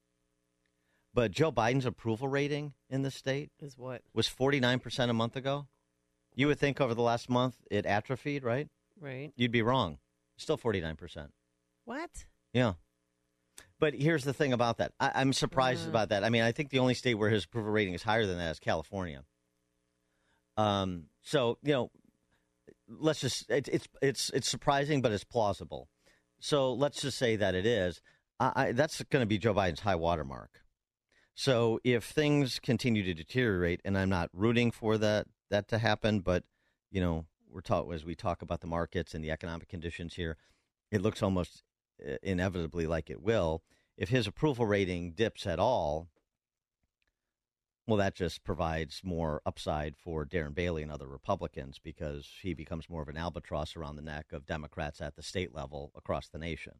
But Joe Biden's approval rating in the state is what? Was forty-nine percent a month ago. You would think over the last month it atrophied, right? Right. You'd be wrong. Still forty-nine percent. What? Yeah. But here's the thing about that. I, I'm surprised uh. about that. I mean, I think the only state where his approval rating is higher than that is California. Um. So, you know, let's just, it, it's it's it's surprising, but it's plausible. So let's just say that it is. I, I, that's going to be Joe Biden's high watermark. So if things continue to deteriorate, and I'm not rooting for that that to happen, but, you know, we're taught as we talk about the markets and the economic conditions here, it looks almost inevitably like it will. If his approval rating dips at all, well, that just provides more upside for Darren Bailey and other Republicans because he becomes more of an albatross around the neck of Democrats at the state level across the nation.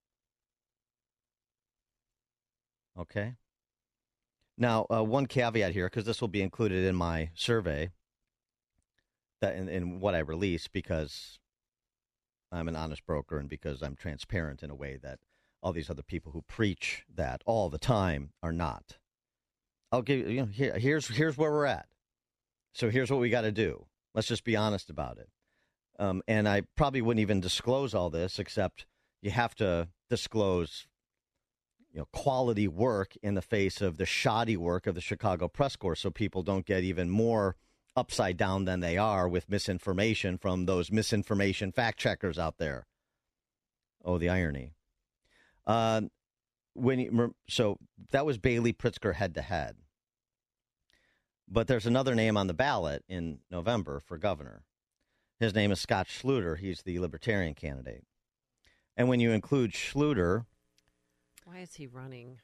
Okay? Now, uh, one caveat here, because this will be included in my survey, that in, in what I release, because I'm an honest broker and because I'm transparent in a way that all these other people who preach that all the time are not. I'll give you, you know, here, here's here's where we're at. So here's what we got to do. Let's just be honest about it. Um, and I probably wouldn't even disclose all this, except you have to disclose, you know, quality work in the face of the shoddy work of the Chicago press corps, so people don't get even more upside down than they are with misinformation from those misinformation fact checkers out there. Oh, the irony. Uh, when you, so that was Bailey Pritzker head to head. But there's another name on the ballot in November for governor. His name is Scott Schluter. He's the Libertarian candidate. And when you include Schluter, why is he running? Ugh.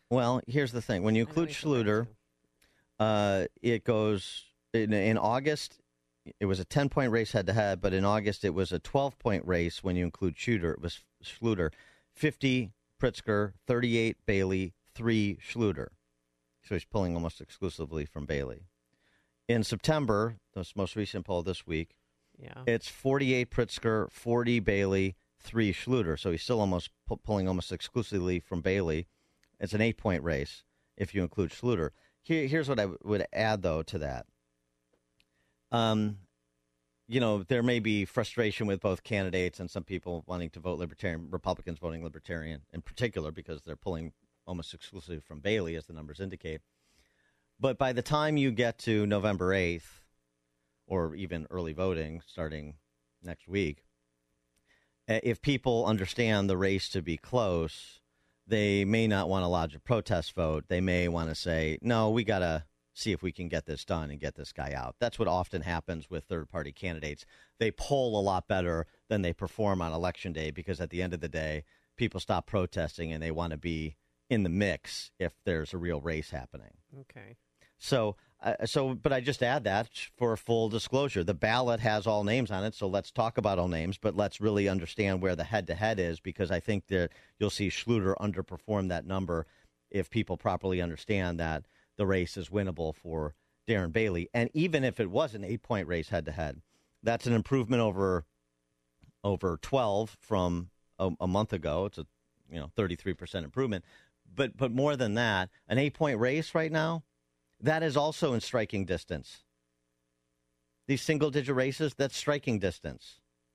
Well, here's the thing. When you include Schluter, uh, it goes in, in August. It was a ten-point race head-to-head, but in August it was a twelve-point race when you include Schluter. It was Schluter, fifty Pritzker, thirty-eight Bailey, three Schluter. So he's pulling almost exclusively from Bailey. In September, this most recent poll this week, yeah, it's forty-eight Pritzker, forty Bailey, three Schluter. So he's still almost pu- pulling almost exclusively from Bailey. It's an eight-point race if you include Schluter. Here, here's what I w- would add, though, to that. Um, you know, there may be frustration with both candidates and some people wanting to vote Libertarian, Republicans voting Libertarian in particular, because they're pulling almost exclusively from Bailey, as the numbers indicate. But by the time you get to November eighth, or even early voting starting next week, if people understand the race to be close, they may not want to lodge a protest vote. They may want to say, no, we got to see if we can get this done and get this guy out. That's what often happens with third-party candidates. They poll a lot better than they perform on Election Day because at the end of the day, people stop protesting and they want to be in the mix if there's a real race happening. Okay. So, uh, so, but I just add that for full disclosure. The ballot has all names on it, so let's talk about all names, but let's really understand where the head-to-head is, because I think that you'll see Schluter underperform that number if people properly understand that the race is winnable for Darren Bailey. And even if it was an eight-point race head-to-head, that's an improvement over over twelve from a, a month ago. It's a you know thirty-three percent improvement. But but more than that, an eight-point race right now, that is also in striking distance. These single-digit races, that's striking distance.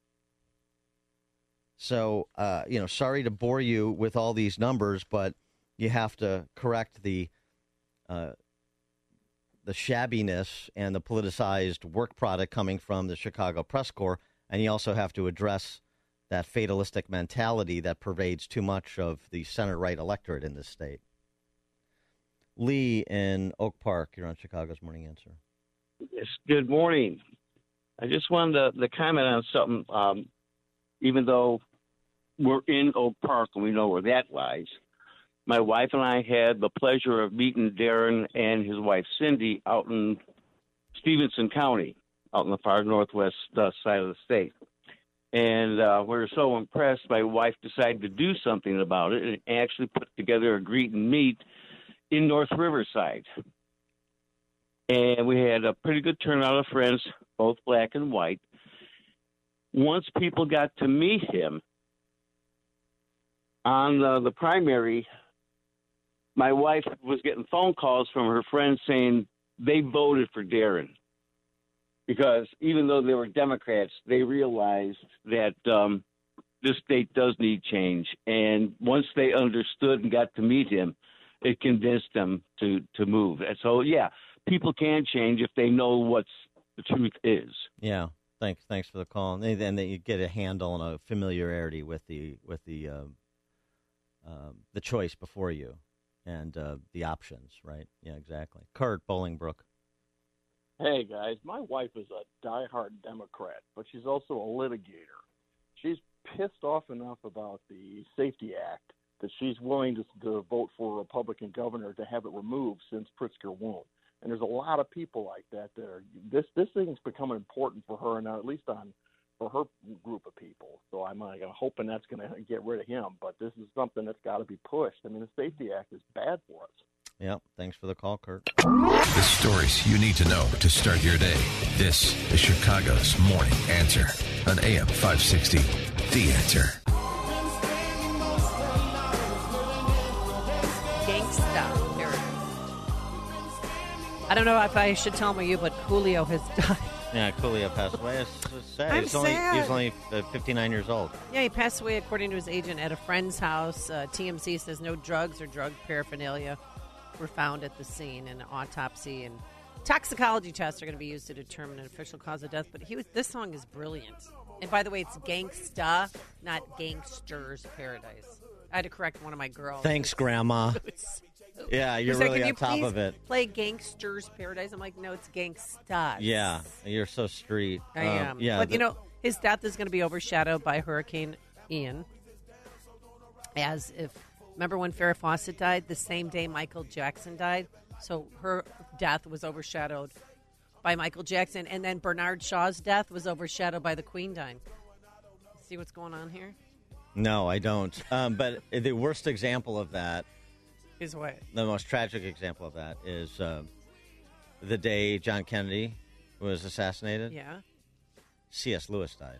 So, uh, you know, sorry to bore you with all these numbers, but you have to correct the uh, the shabbiness and the politicized work product coming from the Chicago Press Corps, and you also have to address that fatalistic mentality that pervades too much of the center-right electorate in this state. Lee in Oak Park, you're on Chicago's Morning Answer. Yes, good morning. I just wanted to, to comment on something. Um, even though we're in Oak Park and we know where that lies, my wife and I had the pleasure of meeting Darren and his wife Cindy out in Stevenson County, out in the far northwest uh, side of the state. And uh, we were so impressed, my wife decided to do something about it and actually put together a greet and meet in North Riverside. And we had a pretty good turnout of friends, both black and white. Once people got to meet him on the, the primary, my wife was getting phone calls from her friends saying they voted for Darren. Because even though they were Democrats, they realized that um, this state does need change. And once they understood and got to meet him, it convinced them to, to move. And so, yeah, people can change if they know what the truth is. Yeah, thanks. Thanks for the call. And then you get a handle and a familiarity with the with the uh, uh, the choice before you and uh, the options, right? Yeah, exactly. Kurt Bolingbrook. Hey, guys, my wife is a diehard Democrat, but she's also a litigator. She's pissed off enough about the Safety Act that she's willing to, to vote for a Republican governor to have it removed since Pritzker won't. And there's a lot of people like that that are, this this thing's becoming important for her, and at least on for her group of people. So I'm, uh, hoping that's going to get rid of him. But this is something that's got to be pushed. I mean, the Safety Act is bad for us. Yep. Thanks for the call, Kurt. The stories you need to know to start your day. This is Chicago's Morning Answer on A M five sixty. The Answer. Gangsta. Here. I don't know if I should tell you, but Coolio has died. Yeah, Coolio passed away. It's, it's sad. I'm He's only, sad. He's only uh, fifty-nine years old. Yeah, he passed away, according to his agent, at a friend's house. Uh, T M Z says no drugs or drug paraphernalia were found at the scene, and an autopsy and toxicology tests are going to be used to determine an official cause of death. But he was. This song is brilliant. And by the way, it's Gangsta, not Gangster's Paradise. I had to correct one of my girls. Thanks, Grandma. Yeah, you're like, really "Can on you top please of it. Play Gangster's Paradise. I'm like, no, it's Gangsta. Yeah, you're so street. I Um, am. Yeah, but, the- you know, his death is going to be overshadowed by Hurricane Ian, as if Remember when Farrah Fawcett died? The same day Michael Jackson died. So her death was overshadowed by Michael Jackson. And then Bernard Shaw's death was overshadowed by the Queen dying. See what's going on here? No, I don't. Um, but the worst example of that is what? The most tragic example of that is uh, the day John Kennedy was assassinated. Yeah. C S. Lewis died.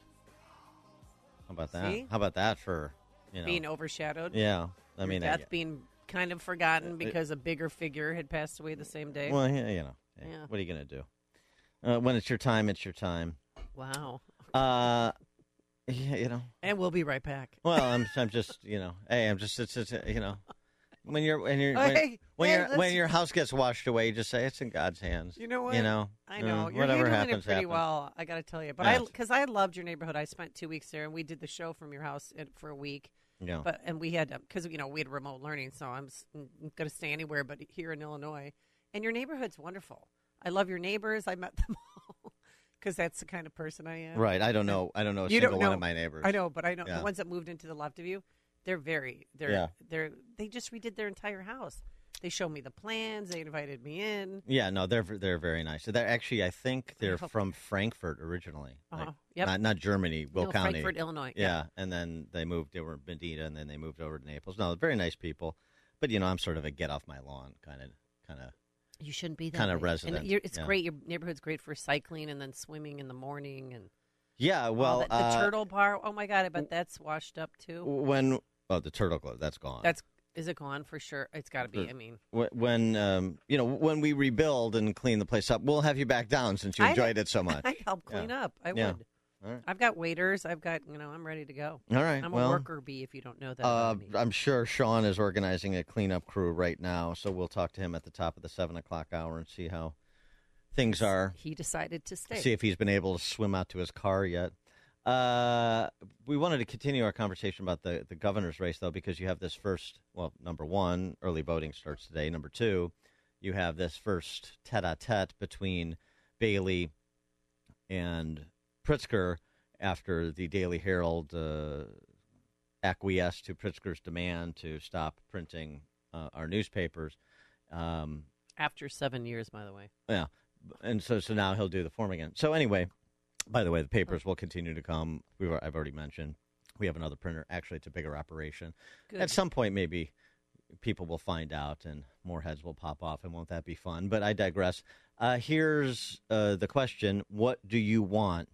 How about that? See? How about that for, you know. Being overshadowed? Yeah. I mean, death I, being kind of forgotten because a bigger figure had passed away the same day. Well, yeah, you know. Yeah. Yeah. What are you going to do? Uh, when it's your time, it's your time. Wow. Uh, yeah, you know. And we'll be right back. Well, I'm, I'm just, you know. Hey, I'm just, it's, it's you know. When you're when you're Oh, when, hey, when, hey, your let's- when your house gets washed away, you just say it's in God's hands. You know what? You know. I know. Uh, You're whatever handling happens, it pretty happens. well, I got to tell you. But Yeah. I, because I loved your neighborhood. I spent two weeks there, and we did the show from your house in, for a week. Yeah. But and we had because you know we had remote learning, so I'm going to stay anywhere but here in Illinois. And your neighborhood's wonderful. I love your neighbors. I met them all because that's the kind of person I am. Right. I don't know. I don't know a You single don't one know- of my neighbors. I know, but I know Yeah. the ones that moved into the left of you. They're very. They're. Yeah. They're. They just redid their entire house. They showed me the plans. They invited me in. Yeah. No, they're they're very nice. They're actually, I think they're hope- from Frankfurt originally. Uh-huh. Like, Yep. Not not Germany, Will No, County. Frankfurt, Illinois. Yeah. Yeah. And then they moved. They were in Medina, and then they moved over to Naples. No, very nice people. But you know, I'm sort of a get off my lawn kind of kind of. You shouldn't be that kind of way. resident. And you're, it's yeah. great. Your neighborhood's great for cycling and then swimming in the morning and Yeah. all Well, that- the uh, turtle bar. Oh my god! I bet that's washed up too. when oh the turtle globe that's gone. That's is it gone for sure? It's got to be. I mean, Wh- when um, you know when we rebuild and clean the place up, we'll have you back down since you I'd- enjoyed it so much. I'd help clean Yeah. up. I Yeah. would. All right. I've got waiters. I've got you know. I'm ready to go. All right, I'm well, a worker bee. If you don't know that. Uh, about me. I'm sure Sean is organizing a cleanup crew right now, so we'll talk to him at the top of the seven o'clock hour and see how things are. He decided to stay. See if he's been able to swim out to his car yet. Uh, we wanted to continue our conversation about the, the governor's race, though, because you have this first, well, number one, early voting starts today. Number two, you have this first tete-a-tete between Bailey and Pritzker after the Daily Herald uh, acquiesced to Pritzker's demand to stop printing uh, our newspapers. Um, After seven years, by the way. yeah, and so so now he'll do the form again. So anyway, by the way, the papers will continue to come. We've I've already mentioned we have another printer. Actually, it's a bigger operation. Good. At some point, maybe people will find out and more heads will pop off, and won't that be fun? But I digress. Uh, here's uh, the question: what do you want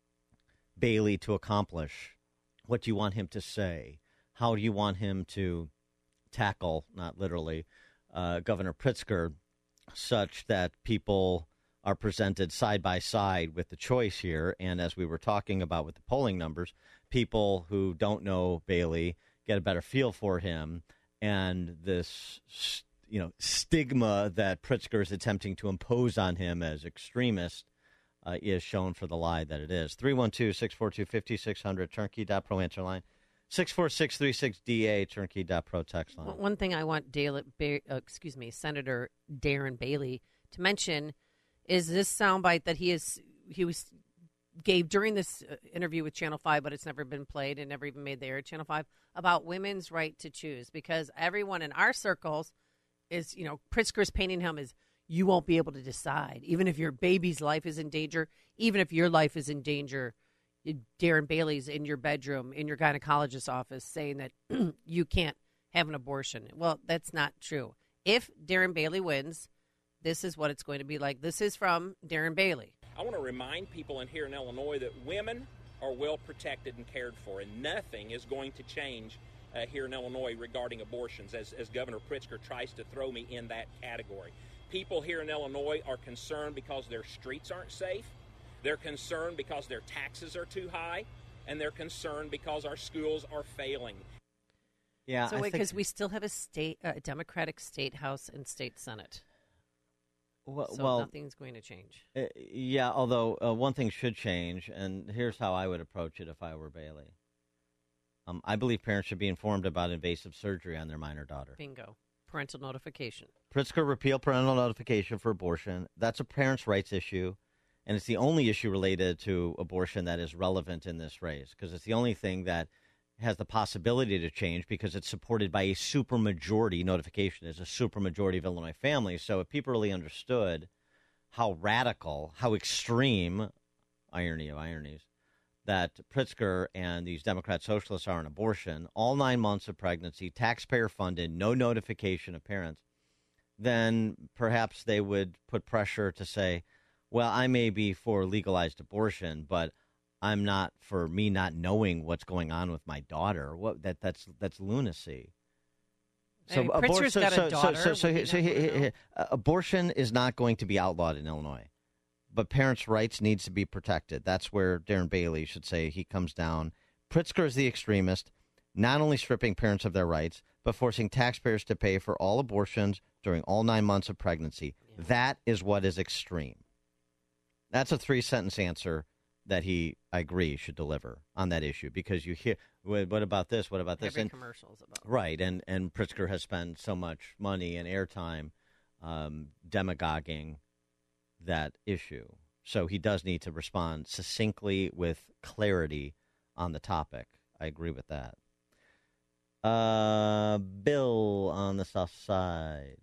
Bailey to accomplish? What do you want him to say? How do you want him to tackle, not literally, uh, Governor Pritzker, such that people are presented side by side with the choice here? And as we were talking about with the polling numbers, people who don't know Bailey get a better feel for him, and this, you know, stigma that Pritzker is attempting to impose on him as extremist uh, is shown for the lie that it is. three one two, six four two, five six zero zero, turnkey dot pro answer line. six four six three six D A, turnkey dot pro text line. One- One thing I want Dale, ba- uh, excuse me, Senator Darren Bailey to mention is this soundbite that he is he was gave during this uh, interview with Channel five, but it's never been played and never even made the air at Channel five, about women's right to choose, because everyone in our circles is, you know, Pritzker's painting him as you won't be able to decide, even if your baby's life is in danger, even if your life is in danger. Darren Bailey's in your bedroom, in your gynecologist's office, saying that you can't have an abortion. Well, that's not true. If Darren Bailey wins, this is what it's going to be like. This is from Darren Bailey. I want to remind people in here in Illinois that women are well protected and cared for, and nothing is going to change uh, here in Illinois regarding abortions, as, as Governor Pritzker tries to throw me in that category. People here in Illinois are concerned because their streets aren't safe. They're concerned because their taxes are too high, and they're concerned because our schools are failing. Yeah, So I because think, we still have a state, a Democratic state house and state senate, well, so well, nothing's going to change. uh, yeah, although uh, one thing should change, and here's how I would approach it if I were Bailey. Um, I believe parents should be informed about invasive surgery on their minor daughter. Bingo. Parental notification. Pritzker repeal parental notification for abortion. That's a parents' rights issue, and it's the only issue related to abortion that is relevant in this race, because it's the only thing that has the possibility to change because it's supported by a supermajority. Notification is a supermajority of Illinois families. So if people really understood how radical, how extreme, irony of ironies, that Pritzker and these Democrat socialists are on abortion, all nine months of pregnancy, taxpayer funded, no notification of parents, then perhaps they would put pressure to say, well, I may be for legalized abortion, but I'm not for me not knowing what's going on with my daughter. What that that's that's lunacy. So, I mean, Pritzker's so, got so, a daughter. So, so, so, so he, he, he, uh, abortion is not going to be outlawed in Illinois, but parents' rights needs to be protected. That's where Darren Bailey should say he comes down. Pritzker is the extremist, not only stripping parents of their rights, but forcing taxpayers to pay for all abortions during all nine months of pregnancy. Yeah. That is what is extreme. That's a three-sentence answer that he, I agree, should deliver on that issue, because you hear, what about this, what about this? Every and, commercial's about it. Right, and, and Pritzker has spent so much money and airtime um, demagoguing that issue. So he does need to respond succinctly with clarity on the topic. I agree with that. Uh, Bill on the south side.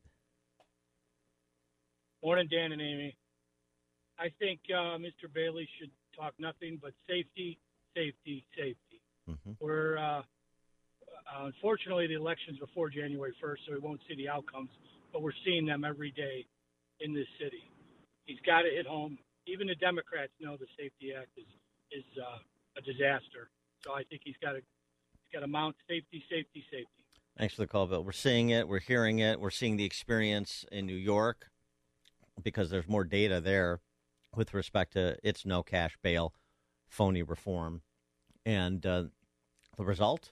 Morning, Dan and Amy. I think uh, Mister Bailey should talk nothing but safety, safety, safety. Mm-hmm. We're, uh, uh, unfortunately, the election's before January first, so we won't see the outcomes, but we're seeing them every day in this city. He's got to hit home. Even the Democrats know the Safety Act is is uh, a disaster. So I think he's got to he's got to mount safety, safety, safety. Thanks for the call, Bill. We're seeing it. We're hearing it. We're seeing the experience in New York because there's more data there with respect to its no cash bail, phony reform. And uh, the result?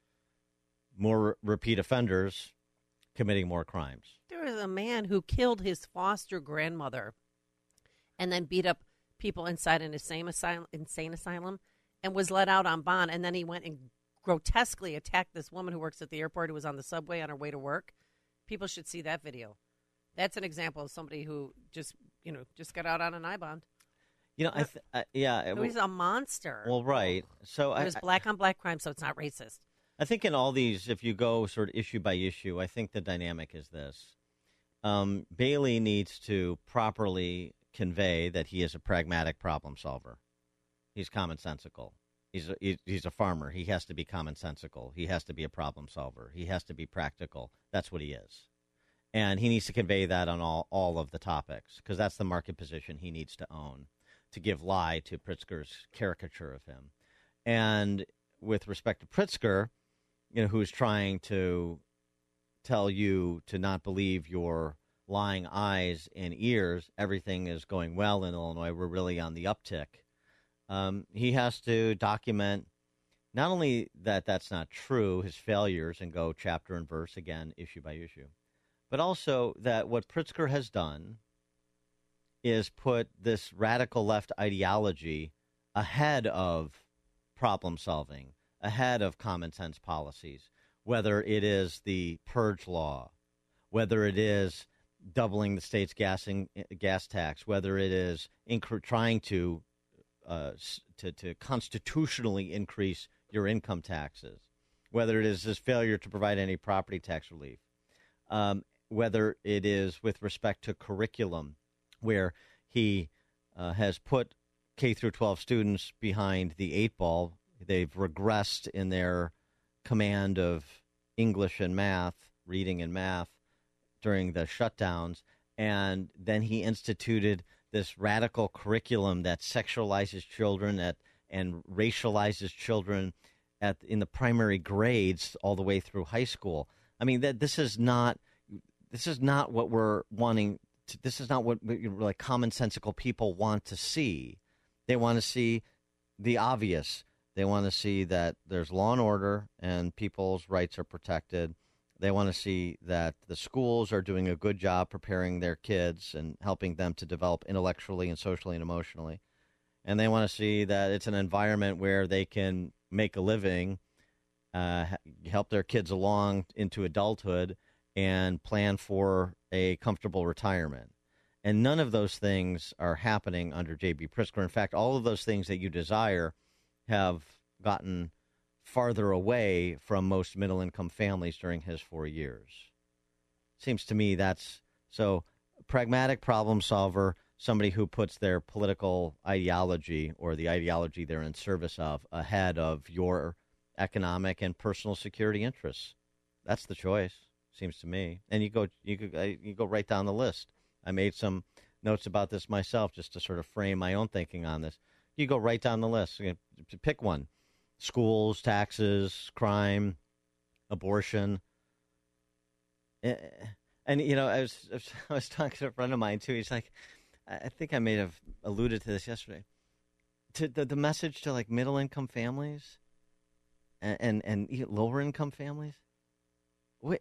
More repeat offenders committing more crimes. There was a man who killed his foster grandmother and then beat up people inside an insane asylum, insane asylum and was let out on bond. And then he went and grotesquely attacked this woman who works at the airport who was on the subway on her way to work. People should see that video. That's an example of somebody who just, you know, just got out on an I bond. You know, I th- uh, yeah. So he's a monster. Well, right. So it was I, black on black crime, so it's not racist. I think in all these, if you go sort of issue by issue, I think the dynamic is this. Um, Bailey needs to properly convey that he is a pragmatic problem solver. He's commonsensical. He's a, he's a farmer. He has to be commonsensical. He has to be a problem solver. He has to be practical. That's what he is. And he needs to convey that on all, all of the topics, because that's the market position he needs to own to give lie to Pritzker's caricature of him. And with respect to Pritzker, you know, who's trying to tell you to not believe your lying eyes and ears, everything is going well in Illinois, we're really on the uptick. Um, he has to document not only that that's not true, his failures, and go chapter and verse again, issue by issue, but also that what Pritzker has done is put this radical left ideology ahead of problem solving, ahead of common sense policies, whether it is the purge law, whether it is doubling the state's gassing, gas tax, whether it is inc- trying to, uh, to to constitutionally increase your income taxes, whether it is his failure to provide any property tax relief, um, whether it is with respect to curriculum, where he uh, has put K through twelve students behind the eight ball. They've regressed in their command of English and math, reading and math during the shutdowns. And then he instituted this radical curriculum that sexualizes children at, and racializes children at in the primary grades all the way through high school. I mean, that this is not this is not what we're wanting. To, this is not what like commonsensical people want to see. They want to see the obvious. They want to see that there's law and order and people's rights are protected. They want to see that the schools are doing a good job preparing their kids and helping them to develop intellectually and socially and emotionally. And they want to see that it's an environment where they can make a living, uh, help their kids along into adulthood, and plan for a comfortable retirement. And none of those things are happening under J B. Pritzker. In fact, all of those things that you desire have gotten farther away from most middle-income families during his four years. Seems to me that's so pragmatic problem solver, somebody who puts their political ideology or the ideology they're in service of ahead of your economic and personal security interests. That's the choice, seems to me. And you go, you could, you go right down the list. I made some notes about this myself just to sort of frame my own thinking on this. You go right down the list. You know, pick one: schools, taxes, crime, abortion. And you know, I was I was talking to a friend of mine too. He's like, I think I may have alluded to this yesterday. To the, the message to like middle income families and and, and lower income families. Wait.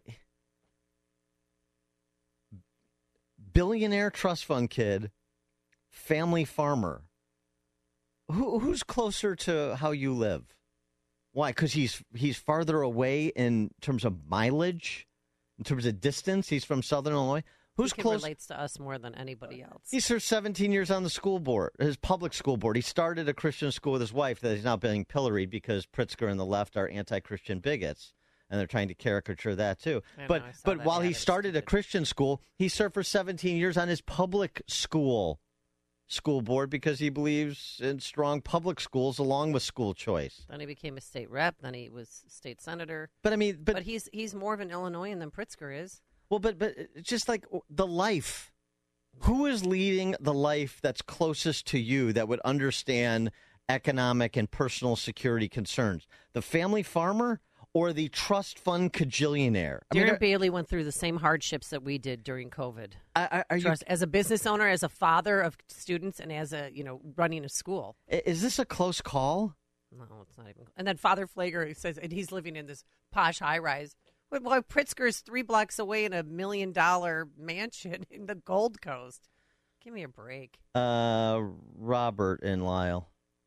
Billionaire trust fund kid, family farmer. Who who's closer to how you live? Why? Because he's he's farther away in terms of mileage, in terms of distance. He's from Southern Illinois. Who's he close? Relates to us more than anybody else. He served seventeen years on the school board, his public school board. He started a Christian school with his wife that is now being pilloried because Pritzker and the left are anti-Christian bigots. And they're trying to caricature that, too. I but know, I saw but that. while Yeah, he that was started a stupid. Christian school, he served for seventeen years on his public school school board because he believes in strong public schools along with school choice. Then he became a state rep. Then he was state senator. But I mean, but, but he's he's more of an Illinoisan than Pritzker is. Well, but but it's just like the life. Who is leading the life that's closest to you that would understand economic and personal security concerns? The family farmer or the trust fund cajillionaire? I Darren mean, are- Bailey went through the same hardships that we did during COVID. are, are you, Trust, as a business owner, as a father of students, and as a you know running a school. is this a close call? No, it's not even. And then Father Flager says, and he's living in this posh high rise. Well, Pritzker's three blocks away in a million dollar mansion in the Gold Coast. Give me a break. Uh, Robert and Lyle.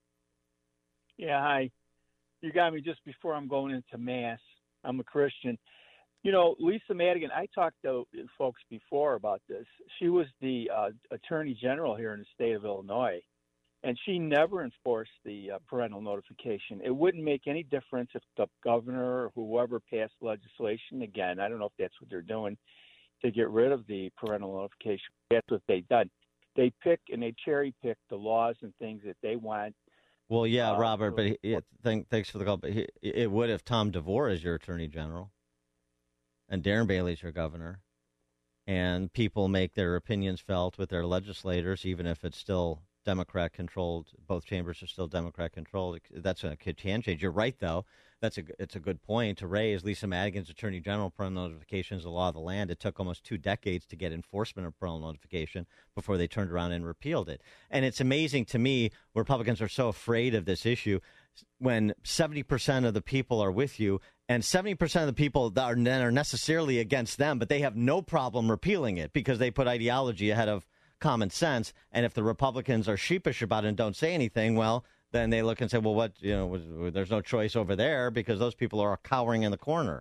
Yeah, hi. You got me just before I'm going into Mass. I'm a Christian. You know, Lisa Madigan, I talked to folks before about this. She was the uh, Attorney General here in the state of Illinois, and she never enforced the uh, parental notification. It wouldn't make any difference if the governor or whoever passed legislation, again, I don't know if that's what they're doing, to get rid of the parental notification. That's what they've done. They pick and they cherry pick the laws and things that they want. Well, yeah, Uh, Robert, but he, he, thank, thanks for the call. But he, it would if Tom DeVore is your Attorney General and Darren Bailey's your governor, and people make their opinions felt with their legislators, even if it's still Democrat-controlled. Both chambers are still Democrat-controlled. That's a can change. You're right, though. That's a it's a good point to raise. Lisa Madigan's Attorney General. Parental notification is the law of the land. It took almost two decades to get enforcement of parental notification before they turned around and repealed it. And it's amazing to me, Republicans are so afraid of this issue when seventy percent of the people are with you and seventy percent of the people that are, then are necessarily against them, but they have no problem repealing it because they put ideology ahead of common sense. And if the Republicans are sheepish about it and don't say anything, well, then they look and say, well, what, you know, there's no choice over there because those people are cowering in the corner.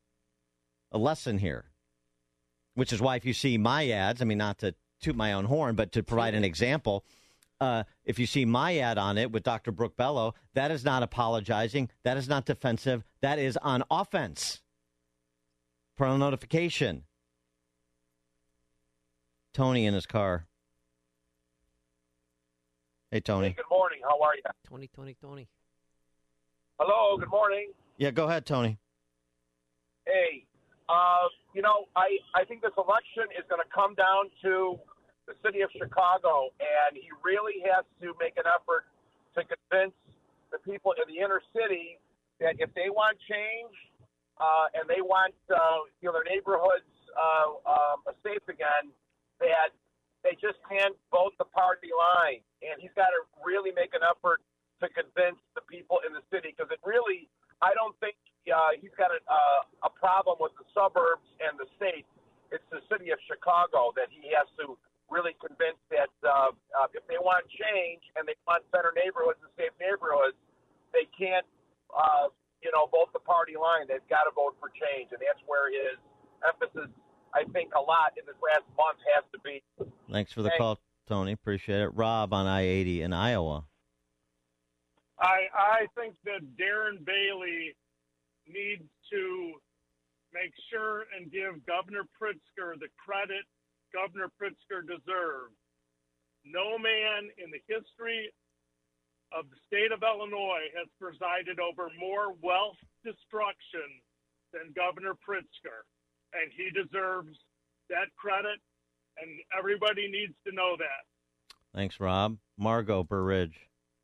A lesson here, which is why if you see my ads, I mean, not to toot my own horn, but to provide an example, uh, if you see my ad on it with Doctor Brooke Bello, that is not apologizing. That is not defensive. That is on offense. Parental notification. Tony in his car. Hey, Tony. Hey, good morning. How are you? Tony, Tony, Tony. Hello. Good morning. Yeah, go ahead, Tony. Hey, uh, you know, I, I think this election is going to come down to the city of Chicago, and he really has to make an effort to convince the people in the inner city that if they want change uh, and they want uh, you know their neighborhoods uh, um, safe again, that they just can't vote the party line. And he's got to really make an effort to convince the people in the city, because it really, I don't think uh, he's got a, uh, a problem with the suburbs and the state. It's the city of Chicago that he has to really convince that uh, uh, if they want change and they want better neighborhoods and safe neighborhoods, they can't, uh, you know, vote the party line. They've got to vote for change. And that's where his emphasis, I think, a lot in this last month has to be. Thanks for the Thanks. call, Tony. Appreciate it. Rob on I eighty in Iowa. I I think that Darren Bailey needs to make sure and give Governor Pritzker the credit Governor Pritzker deserves. No man in the history of the state of Illinois has presided over more wealth destruction than Governor Pritzker, and he deserves that credit, and everybody needs to know that. Thanks, Rob. Margot Burridge.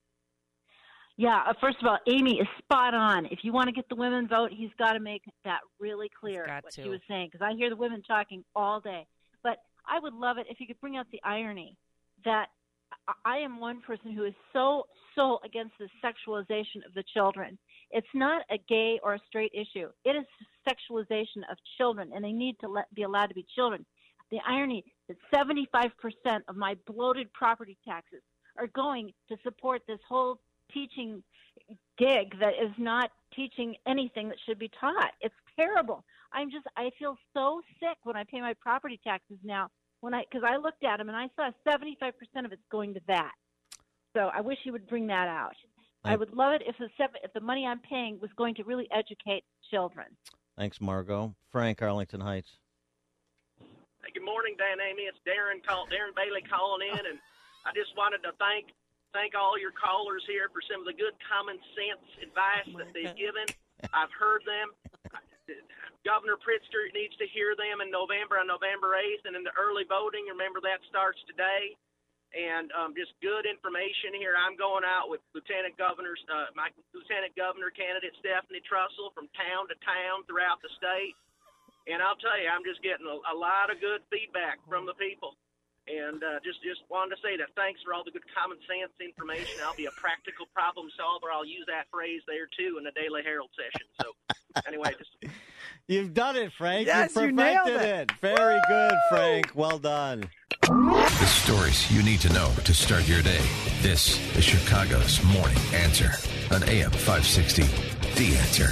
Yeah, uh, first of all, Amy is spot on. If you want to get the women vote, he's got to make that really clear, what to. he was saying, because I hear the women talking all day. But I would love it if you could bring out the irony that I am one person who is so, so against the sexualization of the children. It's not a gay or a straight issue. It is sexualization of children, and they need to let, be allowed to be children. The irony that seventy-five percent of my bloated property taxes are going to support this whole teaching gig that is not teaching anything that should be taught. It's terrible. I'm just, I feel so sick when I pay my property taxes now, when I, because I looked at them and I saw seventy-five percent of it's going to that. So I wish he would bring that out. I, I would love it if the seven, if the money I'm paying was going to really educate children. Thanks, Margot. Frank, Arlington Heights. Hey, good morning, Dan, Amy. It's Darren, call, Darren Bailey calling in, and I just wanted to thank thank all your callers here for some of the good common sense advice that they've given. I've heard them. Governor Pritzker needs to hear them in November, on November eighth, and in the early voting, remember that starts today. And um, just good information here. I'm going out with Lieutenant Governor, uh, my Lieutenant Governor candidate Stephanie Trussell from town to town throughout the state. And I'll tell you, I'm just getting a, a lot of good feedback from the people. And uh, just, just wanted to say that thanks for all the good common sense information. I'll be a practical problem solver. I'll use that phrase there, too, in the Daily Herald session. So, anyway, just... You've done it, Frank. Yes, you you perfected nailed it. it. Very good, Frank. Well done. The stories you need to know to start your day. This is Chicago's Morning Answer on A M five sixty. The Answer.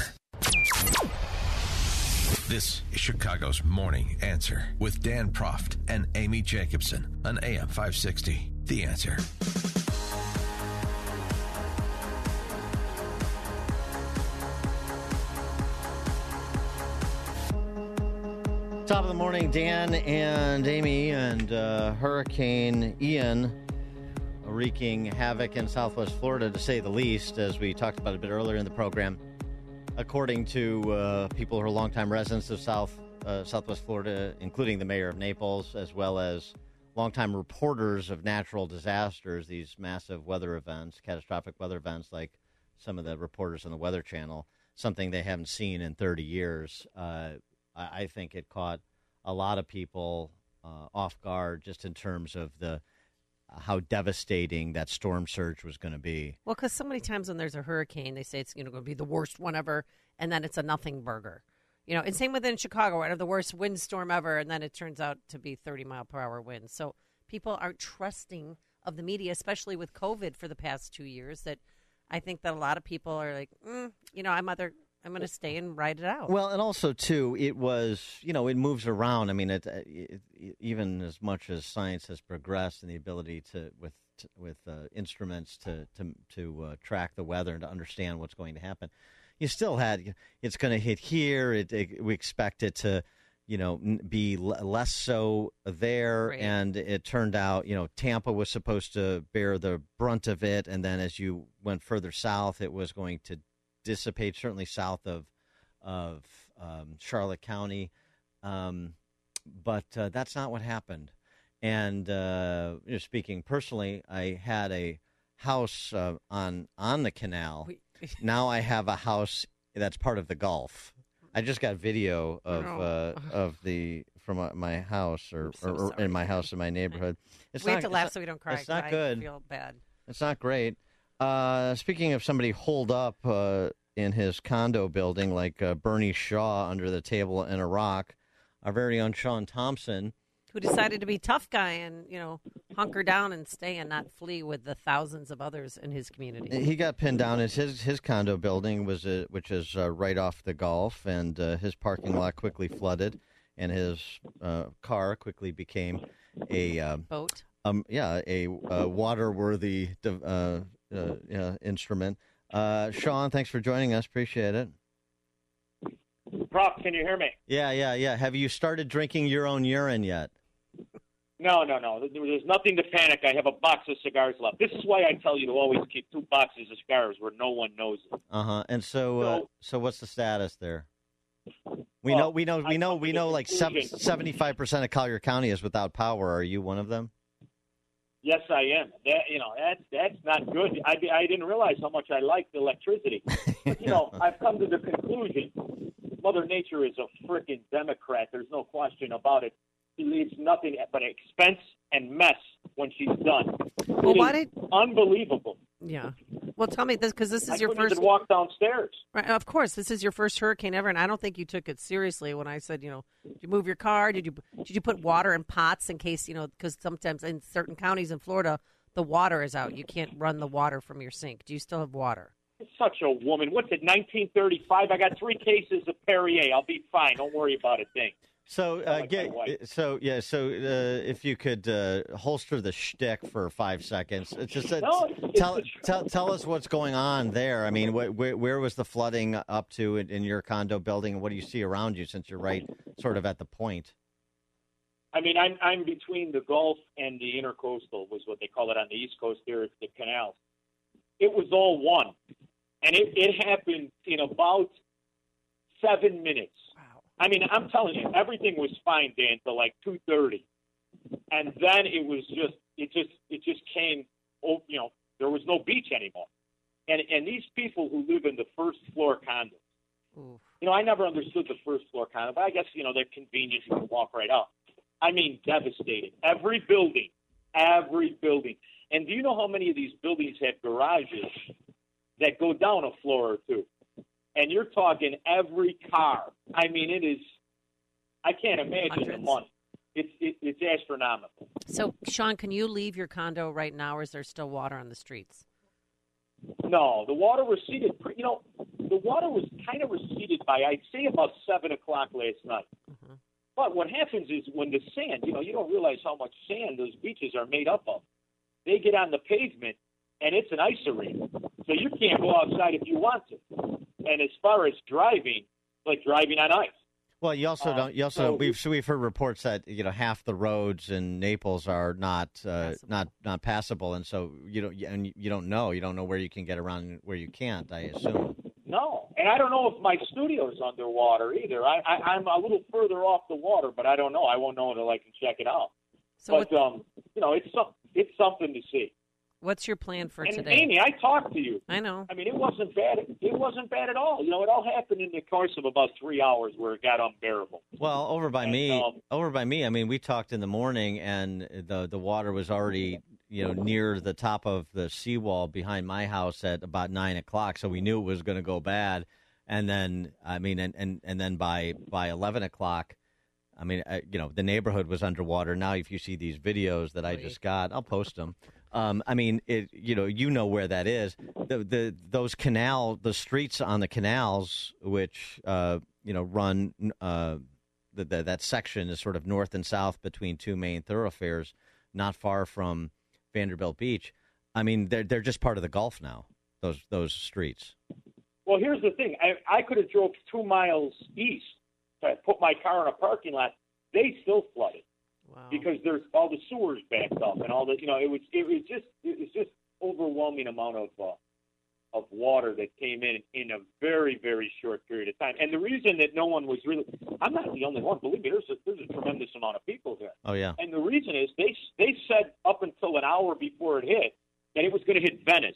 This is Chicago's Morning Answer with Dan Proft and Amy Jacobson on A M five sixty. The Answer. Top of the morning, Dan and Amy, and uh, Hurricane Ian wreaking havoc in Southwest Florida, to say the least, as we talked about a bit earlier in the program. According to uh, people who are longtime residents of South uh, Southwest Florida, including the mayor of Naples, as well as longtime reporters of natural disasters, these massive weather events, catastrophic weather events, like some of the reporters on the Weather Channel, something they haven't seen in thirty years. Uh, I think it caught a lot of people uh, off guard, just in terms of the uh, how devastating that storm surge was going to be. Well, because so many times when there's a hurricane, they say it's you know, going to be the worst one ever, and then it's a nothing burger. You know, and same within Chicago, right? The worst windstorm ever, and then it turns out to be thirty mile per hour winds. So people aren't trusting of the media, especially with COVID for the past two years. That I think that a lot of people are like, mm, you know, I'm either. I'm going to stay and ride it out. Well, and also, too, it was, you know, it moves around. I mean, it, it, it, even as much as science has progressed and the ability to, with with uh, instruments to to, to uh, track the weather and to understand what's going to happen, you still had, it's going to hit here. It, it, we expect it to, you know, be l- less so there. Right. And it turned out, you know, Tampa was supposed to bear the brunt of it. And then as you went further south, it was going to dissipate, certainly south of of um, Charlotte County, um, but uh, that's not what happened. And uh, you know, speaking personally, I had a house uh, on on the canal. Now I have a house that's part of the Gulf. I just got video of uh, of the from uh, my house or, so or, or in my house in my neighborhood. It's we not, have to laugh not, so we don't cry. It's not I good. feel bad. It's not great. Uh, speaking of somebody holed up uh, in his condo building like uh, Bernie Shaw under the table in Iraq, our very own Sean Thompson, who decided to be a tough guy and, you know, hunker down and stay and not flee with the thousands of others in his community. He got pinned down. His his, his condo building was uh, which is uh, right off the Gulf, and uh, his parking lot quickly flooded, and his uh, car quickly became a uh, boat. Um, yeah, a uh, water-worthy uh, uh, uh, instrument. Uh, Sean, thanks for joining us. Appreciate it. Prof, can you hear me? Yeah, yeah, yeah. Have you started drinking your own urine yet? No, no, no. There's nothing to panic. I have a box of cigars left. This is why I tell you to always keep two boxes of cigars where no one knows it. Uh huh. And so, uh, so what's the status there? We Well, know, we know, we I know, come to we the know. Like conclusion- seventy-five percent of Collier County is without power. Are you one of them? Yes, I am. That you know, that's that's not good. I, I didn't realize how much I liked electricity. But, you know, I've come to the conclusion: Mother Nature is a frickin' Democrat. There's no question about it. She leaves nothing but expense and mess when she's done. Well, It why is did- unbelievable? Yeah. Well, tell me this, because this is I your couldn't first. even walk downstairs. Right, of course, this is your first hurricane ever, and I don't think you took it seriously when I said, you know, did you move your car? Did you did you put water in pots in case, you know, because sometimes in certain counties in Florida, the water is out. You can't run the water from your sink. Do you still have water? Such a woman. What's it, nineteen thirty-five? I got three cases of Perrier. I'll be fine. Don't worry about a thing. So, uh, like get, my wife. so yeah. So, uh, if you could uh, holster the shtick for five seconds, it's just uh, No, it's- tell it's- tell tell us what's going on there. I mean, wh- where where was the flooding up to in, in your condo building, and what do you see around you? Since you're right, sort of at the point. I mean, I'm I'm between the Gulf and the Intercoastal, was what they call it on the East Coast there, it's the canals. It was all one. And it, it happened in about seven minutes. Wow. I mean, I'm telling you, everything was fine, Dan, till like two thirty. And then it was just, it just, it just came, oh, you know, there was no beach anymore. And and these people who live in the first floor condos, Oof. you know, I never understood the first floor condo, but I guess, you know, they're convenient. You can walk right up. I mean, devastating. Every building, every building. And do you know how many of these buildings have garages that go down a floor or two? And you're talking every car. I mean, it is, I can't imagine the Hundreds. money. It's it, it's astronomical. So, Sean, can you leave your condo right now, or is there still water on the streets? No, the water receded. pre- You know, the water was kind of receded by, I'd say, about seven o'clock last night. Mm-hmm. But what happens is when the sand, you know, you don't realize how much sand those beaches are made up of. They get on the pavement, and it's an ice arena. So you can't go outside if you want to. And as far as driving, like driving on ice. Well, you also Uh, don't. You also so- we've so we've heard reports that you know half the roads in Naples are not uh, not not passable, and so you don't and you don't know you don't know where you can get around and where you can't. I assume. No, and I don't know if my studio's underwater either. I, I, I'm a little further off the water, but I don't know. I won't know until I can check it out. So but um, you know, it's some, it's something to see. What's your plan for And today? Amy, I talked to you. I know. I mean, it wasn't bad. It wasn't bad at all. You know, it all happened in the course of about three hours, where it got unbearable. Well, over by And, me, um, over by me. I mean, we talked in the morning, and the the water was already you know near the top of the seawall behind my house at about nine o'clock. So we knew it was going to go bad. And then, I mean, and, and, and then by by eleven o'clock, I mean, uh, you know, the neighborhood was underwater. Now, if you see these videos that I just got, I'll post them. Um, I mean, it, you know, you know where that is. The the those canal, the streets on the canals, which uh, you know run uh, the, the that section is sort of north and south between two main thoroughfares, not far from Vanderbilt Beach. I mean, they're they're just part of the Gulf now. Those those streets. Well, here's the thing. I, I could have drove two miles east. I put my car in a parking lot. They still flooded. Wow. Because there's all the sewers backed up and all the, you know, it was it was just it was just overwhelming amount of uh, of water that came in in a very very short period of time. And the reason that no one was really, I'm not the only one. Believe me, there's a, there's a tremendous amount of people here. Oh yeah. And the reason is they they said up until an hour before it hit that it was going to hit Venice.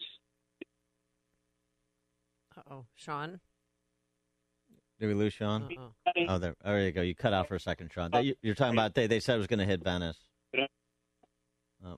Uh-oh. Sean? Did we lose Sean? Uh-oh. Oh, there, there you go. You cut out for a second, Sean. They, you're talking about they, they said it was going to hit Venice. Oh.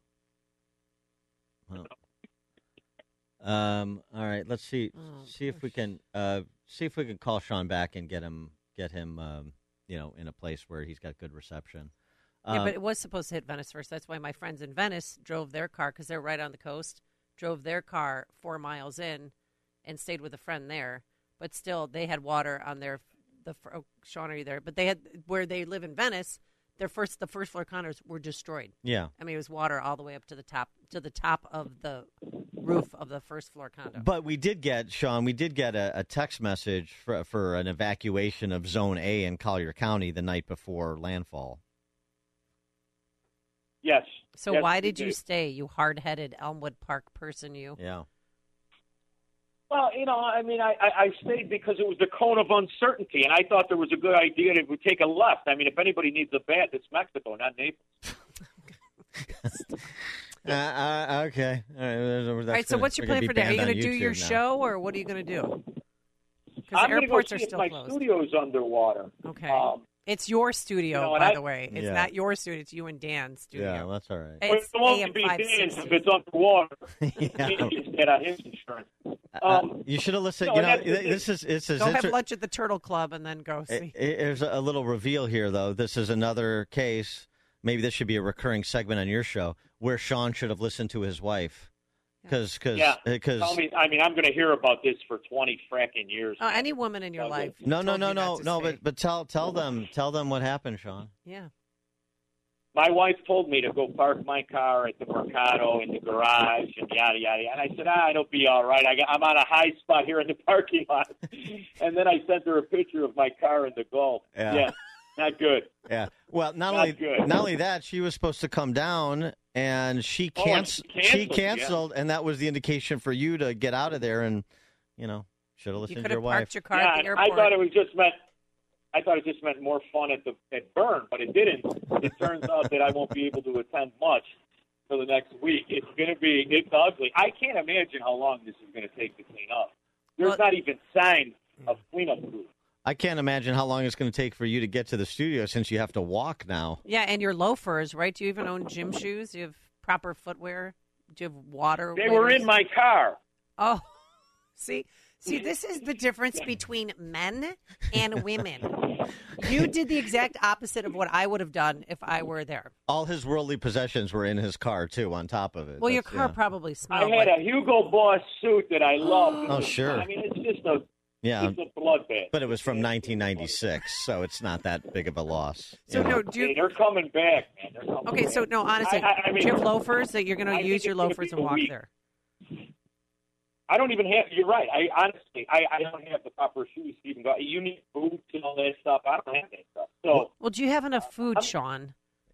Oh. Um. All right. Let's see. Oh, see if we can. Uh. See if we can call Sean back and get him. Get him. Um. You know, in a place where he's got good reception. Yeah, Um, but it was supposed to hit Venice first. That's why my friends in Venice drove their car, because they're right on the coast, drove their car four miles in and stayed with a friend there. But still, they had water on their, the oh, Sean, are you there? But they had, where they live in Venice, their first, the first floor condos were destroyed. Yeah. I mean, it was water all the way up to the top, to the top of the roof of the first floor condo. But we did get, Sean, we did get a, a text message for, for an evacuation of Zone A in Collier County the night before landfall. Yes. So yes, why did you did. stay, you hard-headed Elmwood Park person, you? Yeah. Well, you know, I mean, I, I, I stayed because it was the cone of uncertainty, and I thought there was a good idea that we take a left. I mean, if anybody needs a bat, it's Mexico, not Naples. uh, uh, okay. All right, All right, so what's your plan for today? Are you going to do your now. show, or what are you going to do? Because I'm the going to go airports see are if still my closed. studio's underwater. Okay. Um, It's your studio, you know, and by I- the way. It's Yeah. not your studio. It's you and Dan's studio. Yeah, that's all right. It's it won't A M be five Dan's sixty. if it's underwater. Yeah. Get out his insurance. Uh, Um, you should have listened. no, you know, and that's the this is this is Go have inter- lunch at the Turtle Club and then go I- see. I- There's a little reveal here, though. This is another case. Maybe this should be a recurring segment on your show where Sean should have listened to his wife. Because, because, yeah. because. Tell me, I mean, I'm going to hear about this for twenty fracking years. Oh, any woman in your life. No, no, told no, you no, not to no. stay. But, but tell, tell them, tell them what happened, Sean. Yeah. My wife told me to go park my car at the Mercado in the garage and yada yada. yada. And I said, ah, it'll be all right. I got, I'm on a high spot here in the parking lot. And then I sent her a picture of my car in the Gulf. Yeah. yeah not good. Yeah. Well, not, Not only good. not only that, she was supposed to come down, and she Oh, and canc- she she canceled, canceled, and that was the indication for you to get out of there. And you know, should have listened You to could your have wife. parked your car yeah, at the I airport. thought it was just meant. I thought it just meant more fun at the at Burn, but it didn't. It turns out that I won't be able to attend much for the next week. It's going to be it's ugly. I can't imagine how long this is going to take to clean up. There's Well- not even signs of cleanup crews. I can't imagine how long it's going to take for you to get to the studio since you have to walk now. Yeah, and your loafers, right? Do you even own gym shoes? Do you have proper footwear? Do you have water? They were waders? in my car. Oh, see, see, this is the difference between men and women. You did the exact opposite of what I would have done if I were there. All his worldly possessions were in his car too. On top of it, Well, your That's- car yeah. probably I smelled had like. a Hugo Boss suit that I loved. Oh, sure. I mean, it's just a Yeah, it's a bloodbath. but it was from nineteen ninety-six, so it's not that big of a loss. So you know? no, do you? Hey, they're coming back, man. They're coming Okay, back. so no, honestly, I, I, I mean, do you have loafers that you're going I to think use your it's gonna loafers be and a walk week. there? I don't even have. You're right. I honestly, I, I don't have the proper shoes to even go. You need boots and all that stuff. I don't have that stuff. So, Well, do you have enough food, I'm- Sean?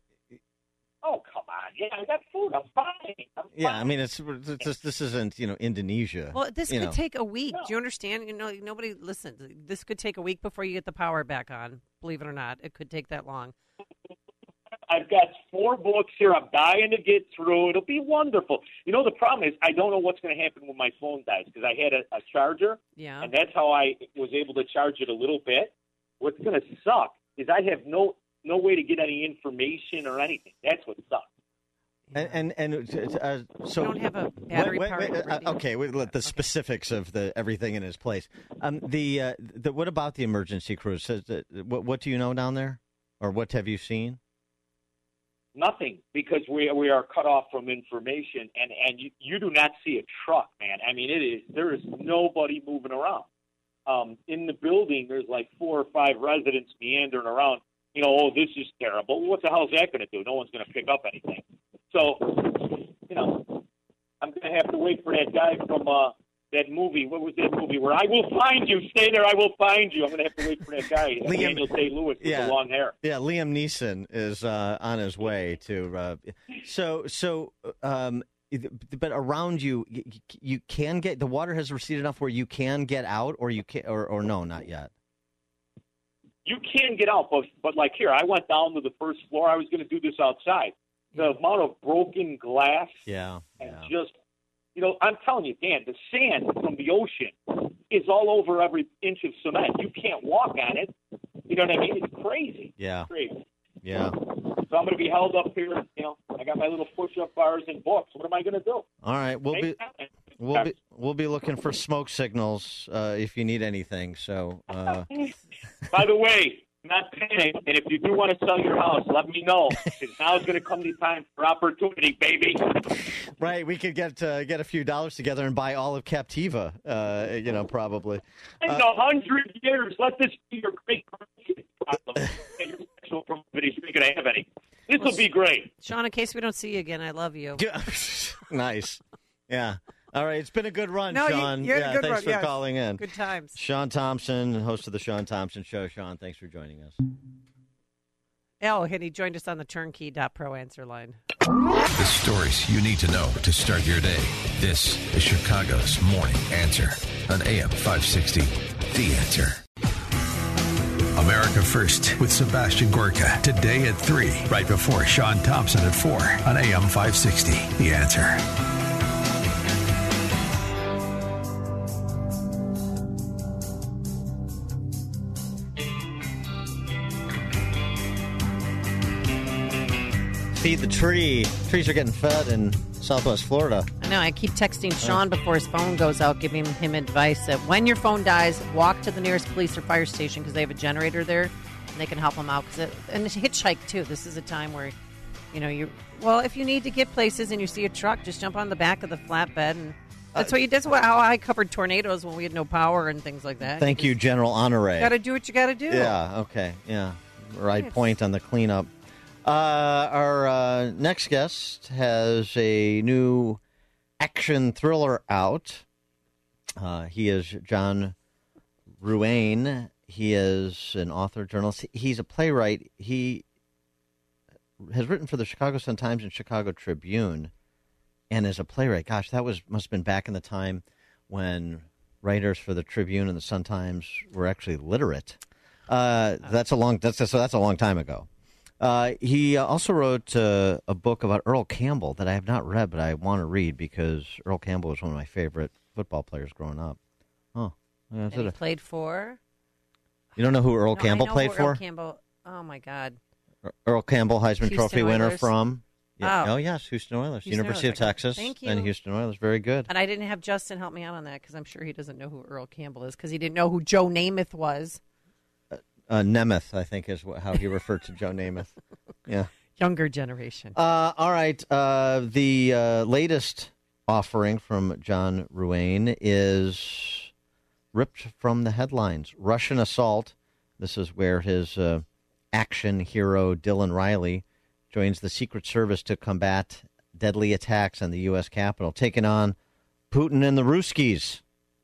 oh come on, yeah, I got food. I'm fine. I'm Yeah, fine. I mean, it's, it's just, this isn't you know Indonesia. Well, this you could know. take a week. Do you understand? You know, nobody listens. This could take a week before you get the power back on. Believe it or not, it could take that long. I've got four books here. I'm dying to get through. It'll be wonderful. You know, the problem is I don't know what's going to happen when my phone dies because I had a, a charger, Yeah. and that's how I was able to charge it a little bit. What's going to suck is I have no no way to get any information or anything. That's what sucks. And and, and uh, so You don't have a battery wait, wait, powered wait, uh, radio? okay, wait, let the specifics of the everything in its place. Um, the uh, the what about the emergency crews? Says that, what what do you know down there, or what have you seen? Nothing, because we we are cut off from information, and and you, you do not see a truck, man. I mean, it is there is nobody moving around. Um, in the building, there's like four or five residents meandering around. You know, oh, this is terrible. What the hell is that going to do? No one's going to pick up anything. So, you know, I'm going to have to wait for that guy from uh, that movie. What was that movie where I will find you? Stay there. I will find you. I'm going to have to wait for that guy, Liam- Daniel Day-Lewis, with Yeah. the long hair. Yeah, Liam Neeson is uh, on his way to. Uh, so so, um, but around you, you, you can get the water has receded enough where you can get out, or you can, or or no, not yet. You can get out, but but like here, I went down to the first floor. I was going to do this outside. The amount of broken glass Yeah. and just, you know, I'm telling you, Dan, the sand from the ocean is all over every inch of cement. You can't walk on it. You know what I mean? It's crazy. Yeah. Crazy. Yeah. So I'm going to be held up here. You know, I got my little push-up bars and books. What am I going to do? All right, we'll be we'll be we'll be looking for smoke signals uh, if you need anything. So. Uh, By the way, not panic. And if you do want to sell your house, let me know. Because now is going to come the time for opportunity, baby. Right, we could get uh, get a few dollars together and buy all of Captiva. Uh, you know, probably. In Uh, a hundred years, let this be your great problem. And your sexual proclivities, if you're going to have any. This will be great. Sean, in case we don't see you again, I love you. Nice. Yeah. All right, it's been a good run, No, you- Sean. you had a yeah, good thanks run, for yes. calling in. Good times. Sean Thompson, host of the Sean Thompson Show. Sean, thanks for joining us. Oh, and he joined us on the turnkey dot pro answer line. The stories you need to know to start your day. This is Chicago's Morning Answer on A M five sixty. The Answer. America First with Sebastian Gorka today at three, right before Sean Thompson at four on A M five sixty. The Answer. Feed the tree. Trees are getting fed in Southwest Florida. I know. I keep texting Sean before his phone goes out, giving him advice that when your phone dies, walk to the nearest police or fire station because they have a generator there and they can help them out. Cause it, and hitchhike, too. This is a time where, you know, you well, if you need to get places and you see a truck, just jump on the back of the flatbed. And that's what you That's what, how I covered tornadoes when we had no power and things like that. Thank you, General Honore. Got to do what you got to do. Yeah, okay, yeah. Right point on the cleanup. Uh, our uh, next guest has a new action thriller out. Uh, he is John Ruane. He is an author, journalist. He's a playwright. He has written for the Chicago Sun-Times and Chicago Tribune, and as a playwright, gosh, that was must have been back in the time when writers for the Tribune and the Sun-Times were actually literate. Uh, that's a long. That's a, so that's a long time ago. Uh, he also wrote uh, a book about Earl Campbell that I have not read, but I want to read because Earl Campbell was one of my favorite football players growing up. Oh, yeah, And he played for? You don't know who Earl No, Campbell I know played who for? Earl Campbell. Oh, my God. Earl Campbell, Heisman Houston Trophy winner Oilers. from? Yeah. Oh. Oh, yes, Houston Oilers, Houston University Oilers, of okay. Texas, Thank you. and Houston Oilers. Very good. And I didn't have Justin help me out on that because I'm sure he doesn't know who Earl Campbell is because he didn't know who Joe Namath was. Uh, Nemeth, I think, is what, how he referred to Joe Namath. Yeah. Younger generation. Uh, all right. Uh, the uh, latest offering from John Ruane is ripped from the headlines. Russian assault. This is where his uh, action hero, Dylan Riley, joins the Secret Service to combat deadly attacks on the U S Capitol, taking on Putin and the Ruskies.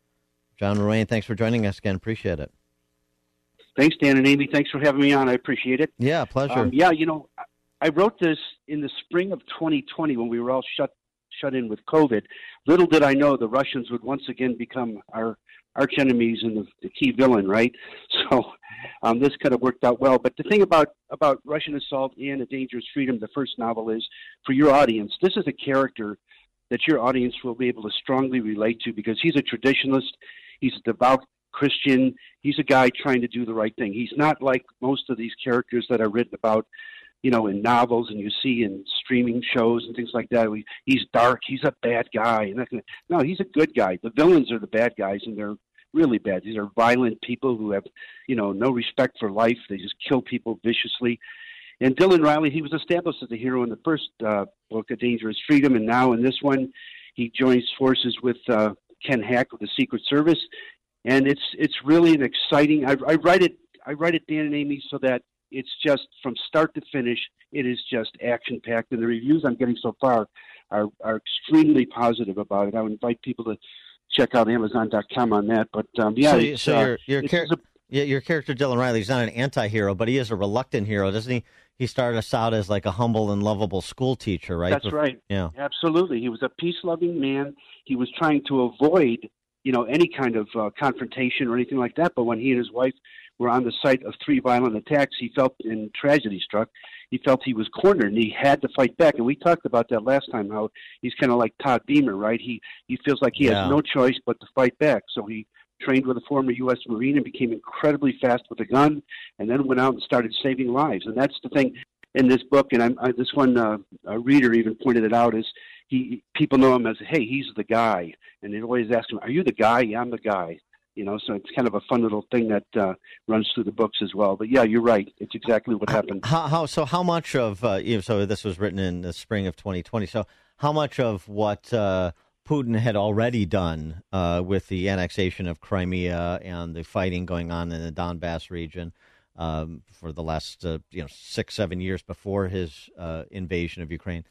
John Ruane, thanks for joining us again. Appreciate it. Thanks, Dan and Amy. Thanks for having me on. I appreciate it. Yeah, pleasure. Um, yeah, you know, I wrote this in the spring of twenty twenty when we were all shut shut in with COVID. Little did I know the Russians would once again become our arch enemies and the, the key villain, right? So um, this kind of worked out well. But the thing about, about Russian Assault and A Dangerous Freedom, the first novel, is for your audience, this is a character that your audience will be able to strongly relate to because he's a traditionalist, he's a devout Christian, he's a guy trying to do the right thing. He's not like most of these characters that are written about, you know, in novels and you see in streaming shows and things like that. We, he's dark, he's a bad guy. And that kind of, no, he's a good guy. The villains are the bad guys, and they're really bad. These are violent people who have, you know, no respect for life. They just kill people viciously. And Dylan Riley, he was established as a hero in the first uh, book, A Dangerous Freedom, and now in this one, he joins forces with uh, Ken Hack with the Secret Service. And it's it's really an exciting. I, I write it. I write it, Dan and Amy, so that it's just from start to finish. It is just action packed, and the reviews I'm getting so far are are extremely positive about it. I would invite people to check out Amazon dot com on that. But um, yeah, so, it's, so uh, your your, it's char- a- yeah, your character Dylan Riley is not an anti-hero, but he is a reluctant hero, doesn't he? He started us out as like a humble and lovable school teacher, right? That's Bef- right. Yeah. Absolutely. He was a peace-loving man. He was trying to avoid, you know, any kind of uh, confrontation or anything like that. But when he and his wife were on the site of three violent attacks, he felt, and tragedy struck, he felt he was cornered and he had to fight back. And we talked about that last time, how he's kind of like Todd Beamer, right? He he feels like he Yeah. has no choice but to fight back. So he trained with a former U S Marine and became incredibly fast with a gun, and then went out and started saving lives. And that's the thing in this book, and I'm, I, this one uh, a reader even pointed it out, is he people know him as, hey, he's the guy. And they always ask him, are you the guy? Yeah, I'm the guy. You know, so it's kind of a fun little thing that uh, runs through the books as well. But yeah, you're right. It's exactly what happened. How, how so? How much of uh, you know, so this was written in the spring of twenty twenty. So how much of what uh, Putin had already done uh, with the annexation of Crimea and the fighting going on in the Donbass region um, for the last uh, you know six seven years before his uh, invasion of Ukraine?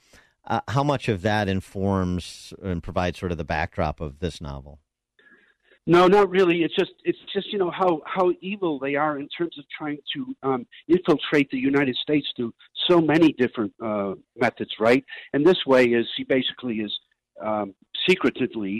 uh, how much of that informs and provides sort of the backdrop of this novel? No, not really. It's just it's just you know how, how evil they are in terms of trying to um, infiltrate the United States through so many different uh, methods, right? And this way is he basically is um, secretively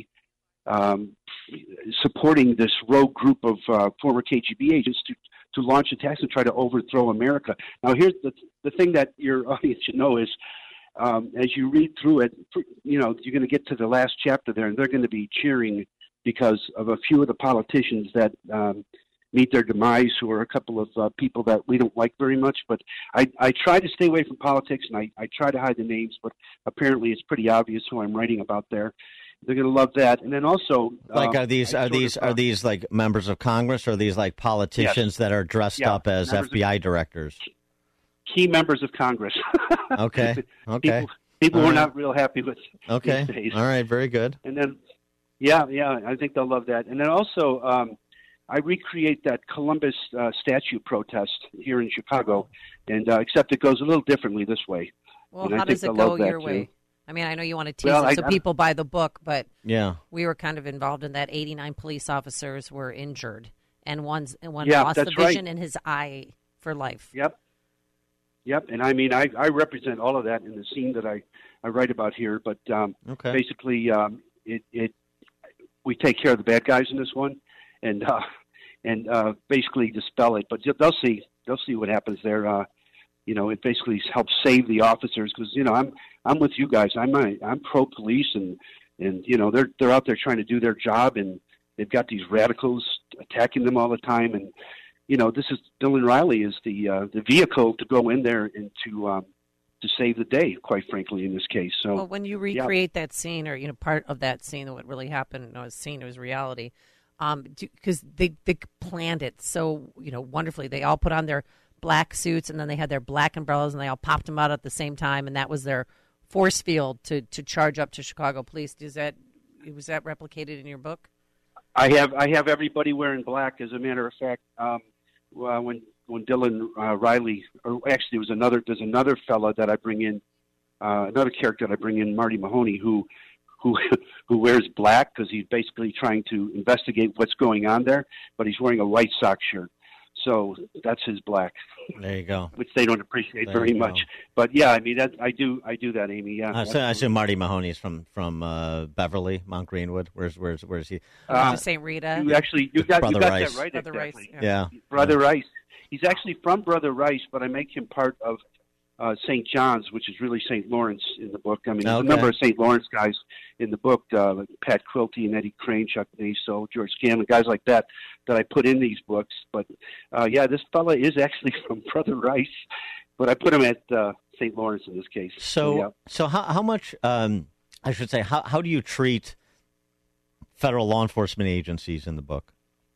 um, supporting this rogue group of uh, former K G B agents to to launch attacks and try to overthrow America. Now, here's the the thing that your audience should know is, um, as you read through it, you know you're going to get to the last chapter there, and they're going to be cheering because of a few of the politicians that um, meet their demise, who are a couple of uh, people that we don't like very much. But I, I try to stay away from politics, and I, I try to hide the names, but apparently it's pretty obvious who I'm writing about there. They're going to love that. And then also... Like, uh, are these I are these of, are uh, these like members of Congress, or are these like politicians yes. that are dressed Yeah, up as members F B I of, directors? Key members of Congress. Okay, okay. People, people All we're right. not real happy with Okay, these days. all right, very good. And then... Yeah, yeah, I think they'll love that. And then also, um, I recreate that Columbus uh, statue protest here in Chicago, and uh, except it goes a little differently this way. Well, and I how think does it they'll go love that your way? too. I mean, I know you want to tease Well, it I- so I- people buy the book, but Yeah. we were kind of involved in that. eighty-nine police officers were injured, and one's and one Yeah, lost the that's right. vision in his eye for life. Yep. Yep, and I mean, I, I represent all of that in the scene that I, I write about here, but um, Okay. basically um, it, it we take care of the bad guys in this one, and uh, and uh, basically dispel it. But they'll see they'll see what happens there. Uh, you know, it basically helps save the officers because you know I'm I'm with you guys. I'm a, I'm pro police, and and you know they're they're out there trying to do their job, and they've got these radicals attacking them all the time, and you know this is Dylan Riley is the uh, the vehicle to go in there and to um, to save the day, quite frankly, in this case. So, Well, when you yeah. recreate that scene, or you know, part of that scene, what really happened, no, it was scene, it was reality, um, because they they planned it so you know wonderfully. They all put on their black suits, and then they had their black umbrellas, and they all popped them out at the same time, and that was their force field to to charge up to Chicago police. Does that was that replicated in your book? I have I have everybody wearing black. As a matter of fact, um, uh, when when Dylan uh, Riley, or actually it was another, there's another fella that I bring in, uh, another character that I bring in, Marty Mahoney, who who who wears black because he's basically trying to investigate what's going on there, but he's wearing a White Sox shirt. So that's his black. There you go. Which they don't appreciate There very you much. go. But yeah, I mean that I do I do that, Amy. Yeah. I assume, I assume Marty Mahoney is from from uh, Beverly, Mount Greenwood. Where's where's where's he? Uh, Saint Rita. You actually you got, you Brother got Rice. that right. Brother exactly. Rice, Yeah. Brother Rice. He's actually from Brother Rice, but I make him part of uh, Saint John's, which is really Saint Lawrence in the book. I mean, there's Okay. a number of Saint Lawrence guys in the book, uh, like Pat Quilty and Eddie Crane, Chuck Naso, George Scanlon, guys like that, that I put in these books. But, uh, yeah, this fella is actually from Brother Rice, but I put him at uh, Saint Lawrence in this case. So yeah. so how how much um, I should say how how do you treat federal law enforcement agencies in the book?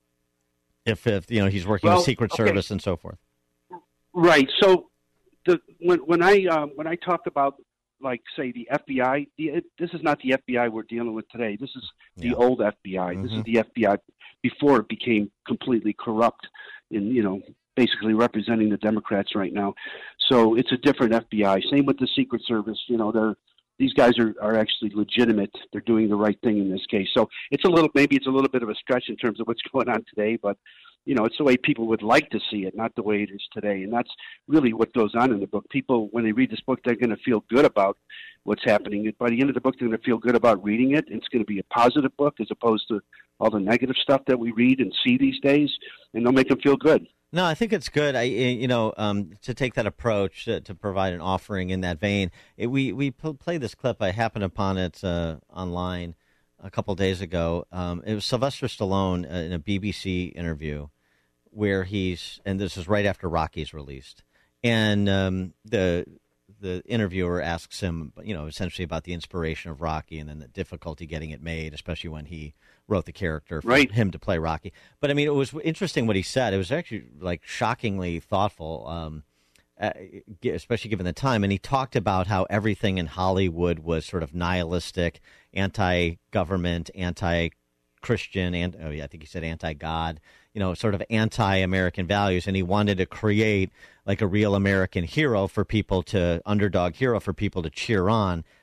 If if you know he's working Well, with Secret okay. Service and so forth. Right. So the when when I um, when I talk about like say the F B I, the, it, this is not the F B I we're dealing with today. This is the Yeah. old F B I. This is Mhm. the F B I before it became completely corrupt in you know basically representing the Democrats right now. So it's a different F B I. Same with the Secret Service. You know they're these guys are, are actually legitimate. They're doing the right thing in this case. So it's a little maybe it's a little bit of a stretch in terms of what's going on today, but you know, it's the way people would like to see it, not the way it is today. And that's really what goes on in the book. People, when they read this book, they're going to feel good about what's happening. By the end of the book, they're going to feel good about reading it. It's going to be a positive book as opposed to all the negative stuff that we read and see these days, and they'll make them feel good. No, I think it's good. I, you know, um, to take that approach to, to provide an offering in that vein. It, we we p- played this clip. I happened upon it uh, online a couple days ago. Um, it was Sylvester Stallone uh, in a B B C interview where he's, and this is right after Rocky's released, and um, the the interviewer asks him, you know, essentially about the inspiration of Rocky and then the difficulty getting it made, especially when he wrote the character for Right. him to play Rocky. But I mean, it was interesting what he said. It was actually like shockingly thoughtful, um, uh, especially given the time. And he talked about how everything in Hollywood was sort of nihilistic, anti-government, anti-Christian, and oh yeah, I think he said anti-God. You know, sort of anti-American values, and he wanted to create like a real American hero for people to, underdog hero for people to cheer on.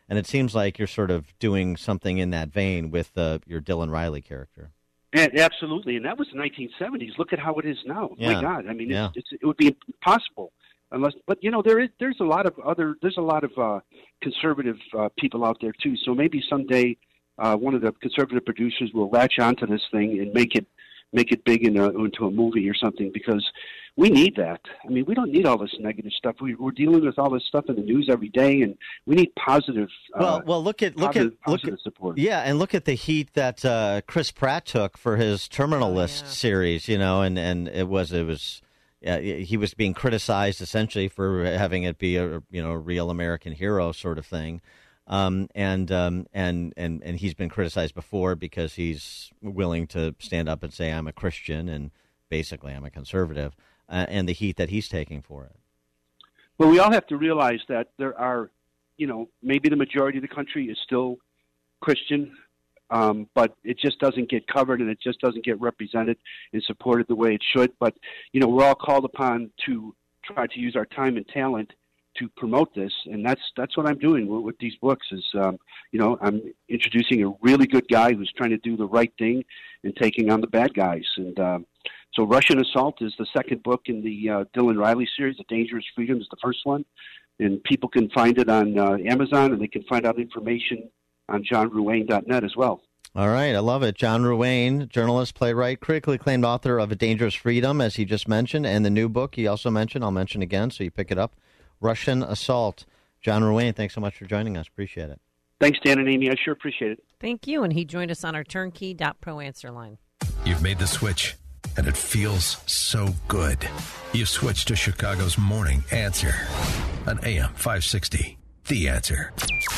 And it seems like you're sort of doing something in that vein with uh, your Dylan Riley character. And absolutely, and that was the nineteen seventies. Look at how it is now. Yeah. My God, I mean, Yeah. it's, it's, it would be impossible unless. But you know, there is there's a lot of other there's a lot of uh, conservative uh, people out there too. So maybe someday uh, one of the conservative producers will latch onto this thing and make it make it big in a, into a movie or something, because we need that. I mean, we don't need all this negative stuff. We, we're dealing with all this stuff in the news every day, and we need positive. Well, uh, well, look at look positive, at look positive at support. Yeah, and look at the heat that uh, Chris Pratt took for his Terminal List series. You know, and, and it was it was yeah, he was being criticized essentially for having it be a you know a real American hero sort of thing. Um, and um, and and and he's been criticized before because he's willing to stand up and say I'm a Christian and basically I'm a conservative, uh, and the heat that he's taking for it. Well, we all have to realize that there are, you know, maybe the majority of the country is still Christian, um, but it just doesn't get covered and it just doesn't get represented and supported the way it should. But, you know, we're all called upon to try to use our time and talent to promote this, and that's that's what I'm doing with, with these books. Is um, you know, I'm introducing a really good guy who's trying to do the right thing and taking on the bad guys. And um, so, Russian Assault is the second book in the uh, Dylan Riley series. The Dangerous Freedom is the first one, and people can find it on uh, Amazon, and they can find out information on john ruane dot net as well. All right, I love it. John Ruane, journalist, playwright, critically acclaimed author of A Dangerous Freedom, as he just mentioned, and the new book he also mentioned. I'll mention again, so you pick it up. Russian Assault. John Ruane, thanks so much for joining us. Appreciate it. Thanks, Dan and Amy. I sure appreciate it. Thank you. And he joined us on our turnkey dot pro answer line. You've made the switch, and it feels so good. You've switched to Chicago's Morning Answer on A M five sixty. The Answer.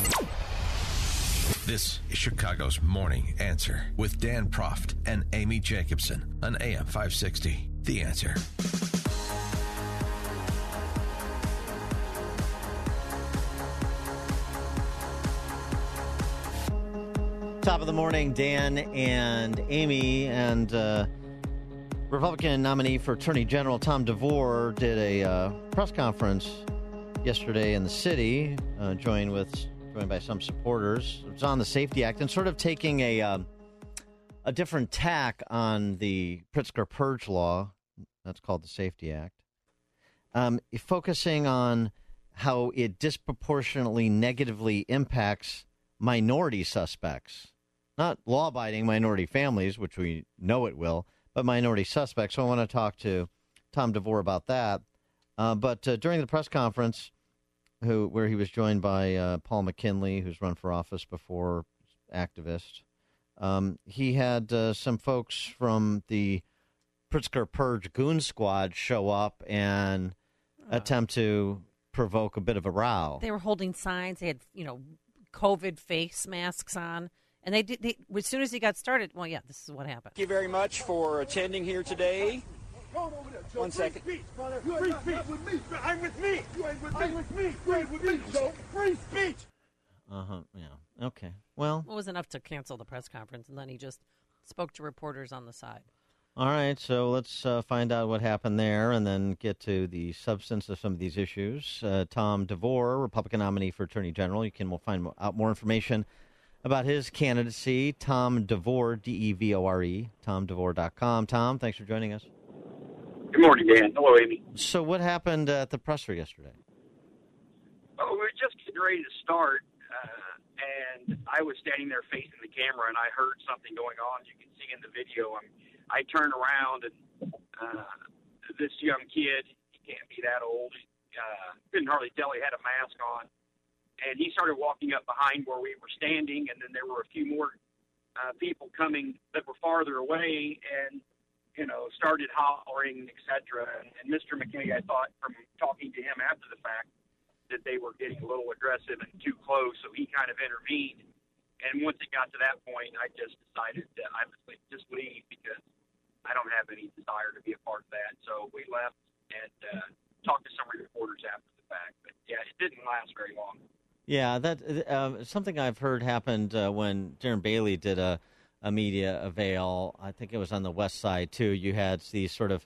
This is Chicago's Morning Answer with Dan Proft and Amy Jacobson on A M five sixty. The Answer. Top of the morning, Dan and Amy, and uh, Republican nominee for Attorney General Tom DeVore did a uh, press conference yesterday in the city, uh, joined with joined by some supporters. It was on the Safety Act and sort of taking a uh, a different tack on the Pritzker Purge Law. That's called the Safety Act. Um, focusing on how it disproportionately negatively impacts minority suspects, not law-abiding minority families, which we know it will, but minority suspects. So I want to talk to Tom DeVore about that. Uh, but uh, during the press conference, who where he was joined by uh, Paul McKinley, who's run for office before, activist, um, he had uh, some folks from the Pritzker Purge Goon Squad show up and uh. attempt to provoke a bit of a row. They were holding signs. They had, you know, COVID face masks on, and they did. They, as soon as he got started, well, yeah, this is what happened. Thank you very much for attending here today. One second. Free speech. I'm with me. You ain't with me. I'm with me. You ain't with me, Joe. Free speech. Uh huh. Yeah. Okay. Well, it was enough to cancel the press conference, and then he just spoke to reporters on the side. All right, so let's uh, find out what happened there and then get to the substance of some of these issues. Uh, Tom DeVore, Republican nominee for Attorney General. You can we'll find out more information about his candidacy. Tom DeVore, D E V O R E, tom devore dot com. Tom, thanks for joining us. Good morning, Dan. Hello, Amy. So what happened at the presser yesterday? Oh, we were just getting ready to start, uh, and I was standing there facing the camera, and I heard something going on. You can see in the video. I'm I turned around, and uh, this young kid, he can't be that old, uh, couldn't hardly tell he had a mask on, and he started walking up behind where we were standing, and then there were a few more uh, people coming that were farther away and, you know, started hollering, et cetera. And, and Mister McKinney, I thought from talking to him after the fact that they were getting a little aggressive and too close, so he kind of intervened. And once it got to that point, I just decided that I would just leave because I don't have any desire to be a part of that. So we left and uh, talked to some reporters after the fact. But, yeah, it didn't last very long. Yeah, that uh, something I've heard happened uh, when Darren Bailey did a, a media avail. I think it was on the West Side, too. You had these sort of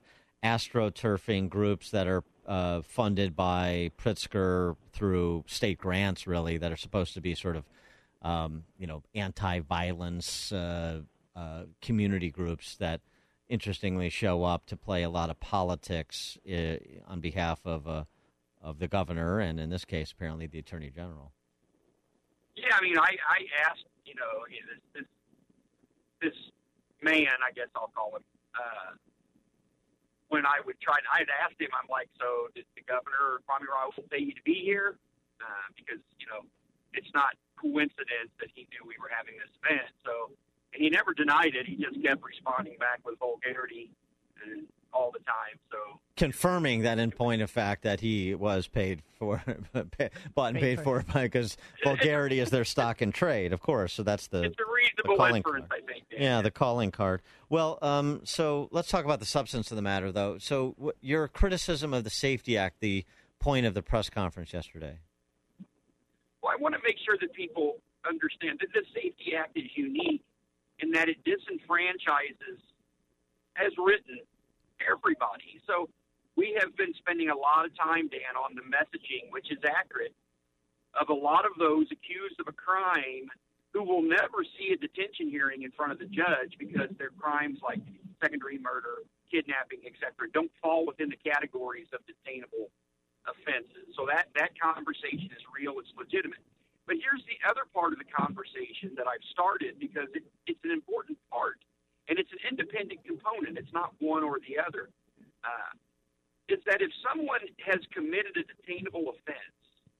astroturfing groups that are uh, funded by Pritzker through state grants, really, that are supposed to be sort of, um, you know, anti-violence uh, uh, community groups that, interestingly, show up to play a lot of politics uh, on behalf of uh, of the governor, and in this case, apparently, the attorney general. Yeah, I mean, I, I asked, you know, this, this this man, I guess I'll call him, uh, when I would try, I'd asked him, I'm like, so did the governor, Kwame Raoul, pay you to be here? Uh, because, you know, it's not coincidence that he knew we were having this event. So, and he never denied it. He just kept responding back with vulgarity and all the time. So confirming that in point of fact that he was paid for, bought and paid for, because vulgarity is their stock in trade, of course. So that's the it's a reasonable calling inference, card. I think. Dan. Yeah, the calling card. Well, um, so let's talk about the substance of the matter, though. So w- your criticism of the Safety Act, the point of the press conference yesterday. Well, I want to make sure that people understand that the Safety Act is unique in that it disenfranchises, as written, everybody. So we have been spending a lot of time, Dan, on the messaging, which is accurate, of a lot of those accused of a crime who will never see a detention hearing in front of the judge because their crimes like second-degree murder, kidnapping, et cetera, don't fall within the categories of detainable offenses. So that, that conversation is real, it's legitimate. But here's the other part of the conversation that I've started because it, it's an important part, and it's an independent component. It's not one or the other. Uh, is that if someone has committed a detainable offense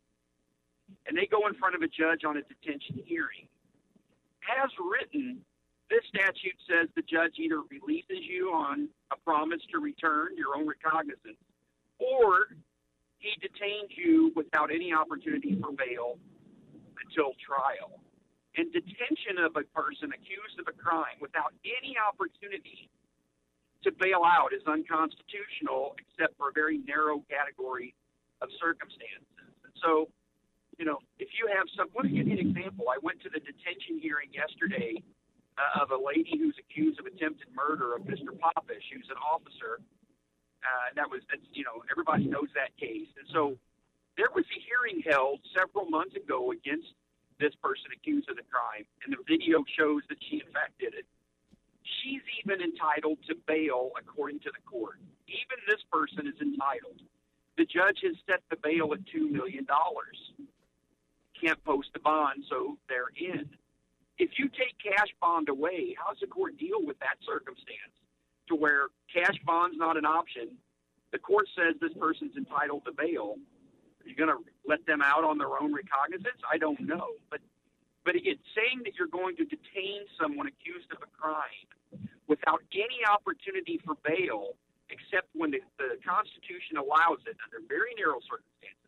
and they go in front of a judge on a detention hearing, as written, this statute says the judge either releases you on a promise to return your own recognizance, or he detains you without any opportunity for bail until trial. And detention of a person accused of a crime without any opportunity to bail out is unconstitutional except for a very narrow category of circumstances. And so, you know, if you have some, let me give you an example. I went to the detention hearing yesterday uh, of a lady who's accused of attempted murder of Mister Popish, who's an officer. Uh, that was, that's, you know, everybody knows that case. And so there was a hearing held several months ago against this person accused of the crime, and the video shows that she in fact did it. She's even entitled to bail according to the court. Even this person is entitled. The judge has set the bail at two million dollars. Can't post the bond, so they're in. If you take cash bond away, how does the court deal with that circumstance to where cash bond's not an option? The court says this person's entitled to bail. Are you going to let them out on their own recognizance? I don't know. But but again, saying that you're going to detain someone accused of a crime without any opportunity for bail, except when the, the Constitution allows it under very narrow circumstances,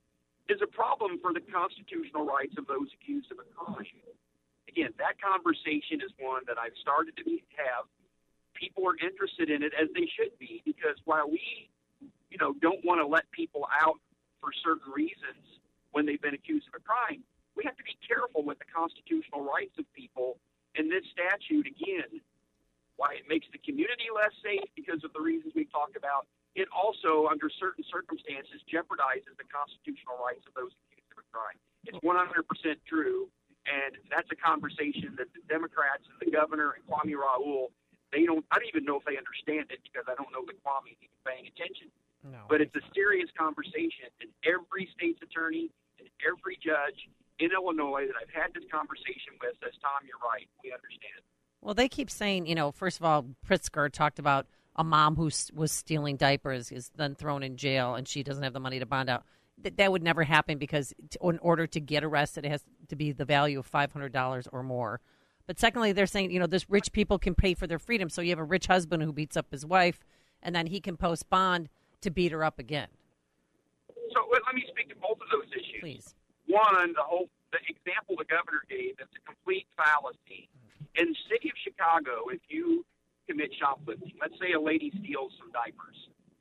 is a problem for the constitutional rights of those accused of a crime. Again, that conversation is one that I've started to be, have. People are interested in it, as they should be, because while we, you know, don't want to let people out for certain reasons when they've been accused of a crime, we have to be careful with the constitutional rights of people. And this statute, again, why it makes the community less safe because of the reasons we've talked about, it also, under certain circumstances, jeopardizes the constitutional rights of those accused of a crime. It's one hundred percent true, and that's a conversation that the Democrats and the governor and Kwame Raoul, they don't, I don't even know if they understand it because I don't know that Kwame's even paying attention. No. But it's a serious conversation, and every state's attorney and every judge in Illinois that I've had this conversation with says, Tom, you're right. We understand. Well, they keep saying, you know, first of all, Pritzker talked about a mom who was stealing diapers is then thrown in jail, and she doesn't have the money to bond out. That, that would never happen because in order to get arrested, it has to be the value of five hundred dollars or more. But secondly, they're saying, you know, this rich people can pay for their freedom. So you have a rich husband who beats up his wife, and then he can post bond to beat her up again. So let me speak to both of those issues. Please. One, the whole the example the governor gave, that's a complete fallacy. In the city of Chicago, if you commit shoplifting, let's say a lady steals some diapers,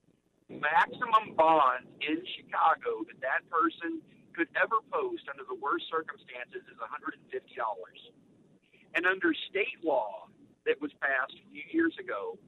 maximum bond in Chicago that that person could ever post under the worst circumstances is one hundred fifty dollars. And under state law that was passed a few years ago,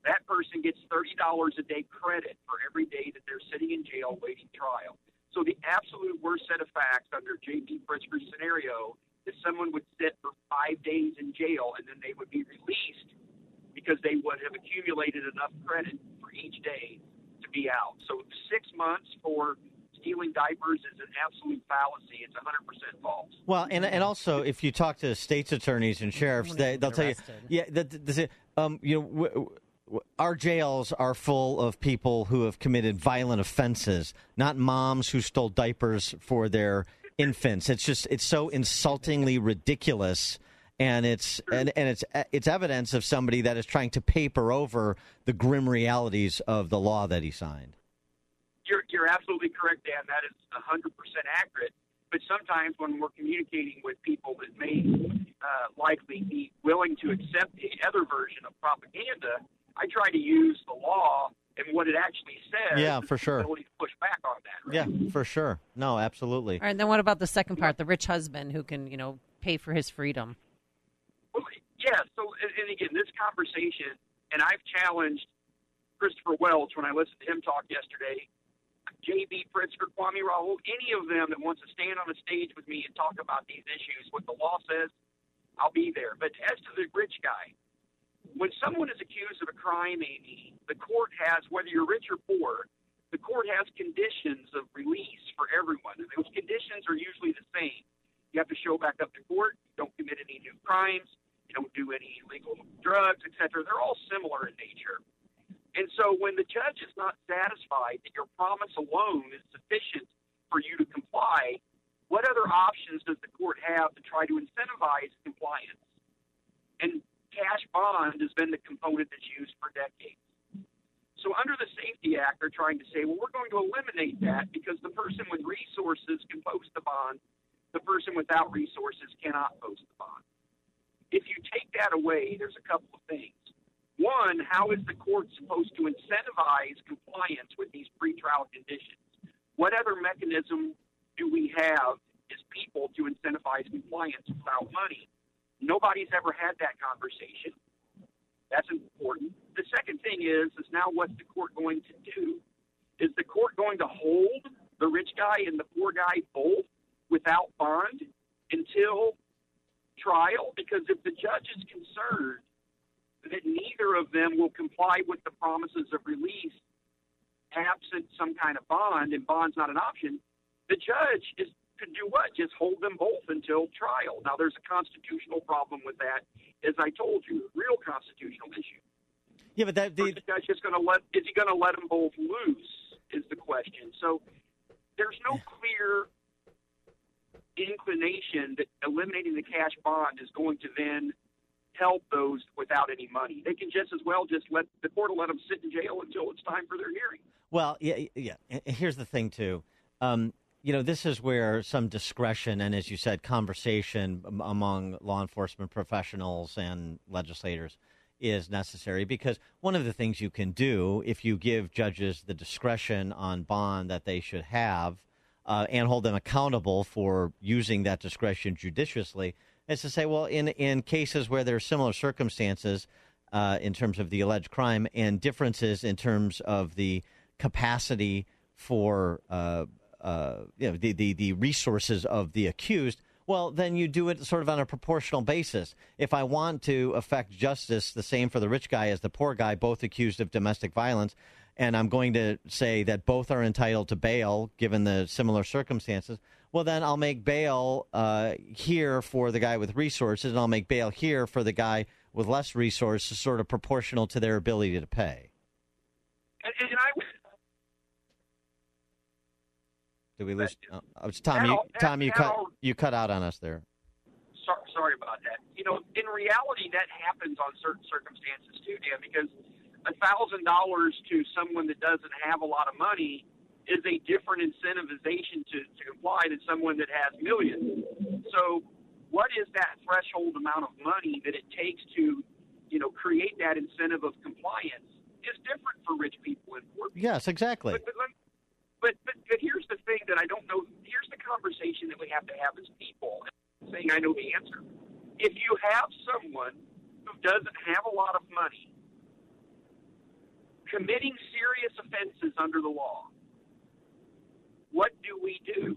that person gets thirty dollars a day credit for every day that they're sitting in jail waiting trial. So the absolute worst set of facts under J B Pritzker's scenario is someone would sit for five days in jail and then they would be released because they would have accumulated enough credit for each day to be out. So six months for stealing diapers is an absolute fallacy. It's one hundred percent false. Well, and and also, if you talk to state's attorneys and sheriffs, they, they'll tell you, yeah, that, that, um, you know, w- w- our jails are full of people who have committed violent offenses, not moms who stole diapers for their infants. It's just, it's so insultingly ridiculous. And it's and, and it's it's evidence of somebody that is trying to paper over the grim realities of the law that he signed. You're you're absolutely correct, Dan. That is one hundred percent accurate. But sometimes when we're communicating with people that may uh, likely be willing to accept the other version of propaganda, I try to use the law and what it actually says. Yeah, for sure. Ability to push back on that. Right? Yeah, for sure. No, absolutely. All right, then what about the second part, the rich husband who can, you know, pay for his freedom? Well, yeah, so, and, and again, this conversation, and I've challenged Christopher Welch when I listened to him talk yesterday, J B Pritzker, Kwame Raoul, any of them that wants to stand on a stage with me and talk about these issues, what the law says, I'll be there. But as to the rich guy, when someone is accused of a crime, Amy, the court has, whether you're rich or poor, the court has conditions of release for everyone. And those conditions are usually the same. You have to show back up to court, you don't commit any new crimes, you don't do any illegal drugs, et cetera. They're all similar in nature. And so when the judge is not satisfied that your promise alone is sufficient for you to comply, what other options does the court have to try to incentivize compliance? And cash bond has been the component that's used for decades. So under the Safety Act, they're trying to say, well, we're going to eliminate that because the person with resources can post the bond. The person without resources cannot post the bond. If you take that away, there's a couple of things. One, how is the court supposed to incentivize compliance with these pretrial conditions? What other mechanism do we have as people to incentivize compliance without money? Nobody's ever had that conversation. That's important. The second thing is, is now what's the court going to do? Is the court going to hold the rich guy and the poor guy both without bond until trial? Because if the judge is concerned that neither of them will comply with the promises of release absent some kind of bond, and bond's not an option, the judge is could do what? Just hold them both until trial. Now, there's a constitutional problem with that, as I told you, real constitutional issue. Yeah, but that the, the judge is going to let is he going to let them both loose is the question. So there's no clear inclination that eliminating the cash bond is going to then help those without any money. They can just as well just let the court will let them sit in jail until it's time for their hearing. Well, yeah, yeah. Here's the thing, too. Um, you know, this is where some discretion and, as you said, conversation among law enforcement professionals and legislators is necessary, because one of the things you can do if you give judges the discretion on bond that they should have uh, and hold them accountable for using that discretion judiciously is to say, well, in, in cases where there are similar circumstances uh, in terms of the alleged crime and differences in terms of the capacity for uh, uh, you know, the, the, the resources of the accused, well, then you do it sort of on a proportional basis. If I want to affect justice the same for the rich guy as the poor guy, both accused of domestic violence, and I'm going to say that both are entitled to bail given the similar circumstances, well, then I'll make bail uh, here for the guy with resources, and I'll make bail here for the guy with less resources, sort of proportional to their ability to pay. And, and I would. Did we lose? Uh, it's Tom, you, Tom, you cut you cut out on us there. So, sorry about that. You know, in reality, that happens on certain circumstances too, Dan, because a thousand dollars to someone that doesn't have a lot of money is a different incentivization to, to comply than someone that has millions. So what is that threshold amount of money that it takes to, you know, create that incentive of compliance is different for rich people and poor people. Yes, exactly. But, but, but, but, but here's the thing that I don't know. Here's the conversation that we have to have as people. I'm saying I know the answer. If you have someone who doesn't have a lot of money committing serious offenses under the law, what do we do?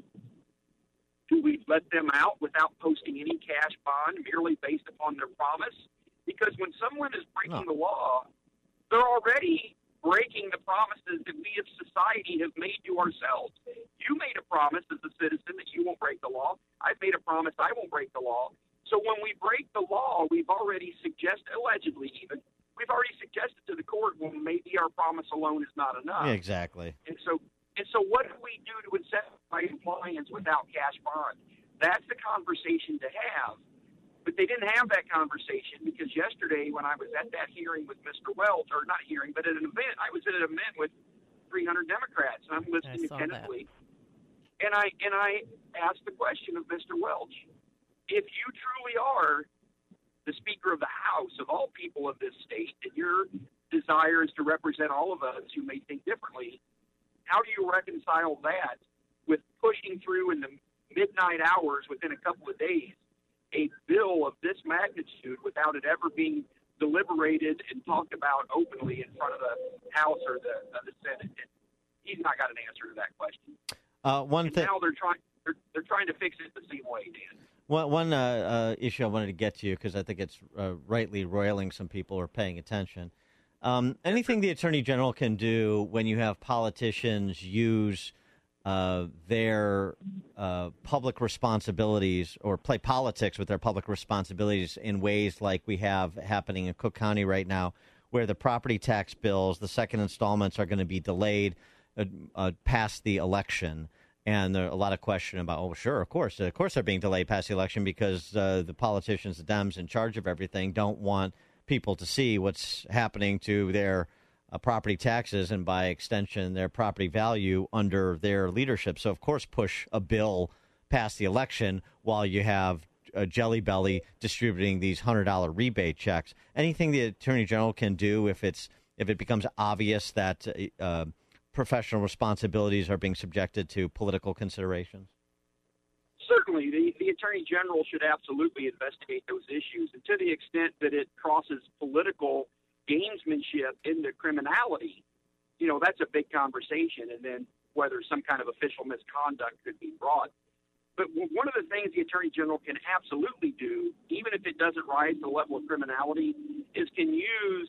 Do we let them out without posting any cash bond merely based upon their promise? Because when someone is breaking the law, they're already breaking the promises that we as society have made to ourselves. You made a promise as a citizen that you won't break the law. I've made a promise I won't break the law. So when we break the law, we've already suggested, allegedly even, we've already suggested to the court, well, maybe our promise alone is not enough. Yeah, exactly. And so, and so what do we do to incentivize compliance without cash bond? That's the conversation to have. But they didn't have that conversation because yesterday when I was at that hearing with Mister Welch, or not hearing, but at an event, I was at an event with three hundred Democrats, and I'm listening attentively. And I and I asked the question of Mister Welch, if you truly are the Speaker of the House of all people of this state, and your desire is to represent all of us who may think differently, how do you reconcile that with pushing through in the midnight hours within a couple of days a bill of this magnitude without it ever being deliberated and talked about openly in front of the House or the, uh, the Senate? And he's not got an answer to that question. Uh, one thing. Now they're trying. They're, they're trying to fix it the same way, Dan. One, one uh, uh, issue I wanted to get to, because I think it's uh, rightly roiling some people or paying attention. Um, anything the Attorney General can do when you have politicians use uh, their uh, public responsibilities or play politics with their public responsibilities in ways like we have happening in Cook County right now, where the property tax bills, the second installments are going to be delayed uh, uh, past the election. And there are a lot of question about, oh, sure, of course. Of course they're being delayed past the election because uh, the politicians, the Dems in charge of everything, don't want people to see what's happening to their uh, property taxes and, by extension, their property value under their leadership. So, of course, push a bill past the election while you have uh, Jelly Belly distributing these one hundred dollars rebate checks. Anything the Attorney General can do if it's if it becomes obvious that uh, professional responsibilities are being subjected to political considerations? Certainly, the, the Attorney General should absolutely investigate those issues, and to the extent that it crosses political gamesmanship into criminality, you know, that's a big conversation, and then whether some kind of official misconduct could be brought. But one of the things the Attorney General can absolutely do, even if it doesn't rise to the level of criminality, is can use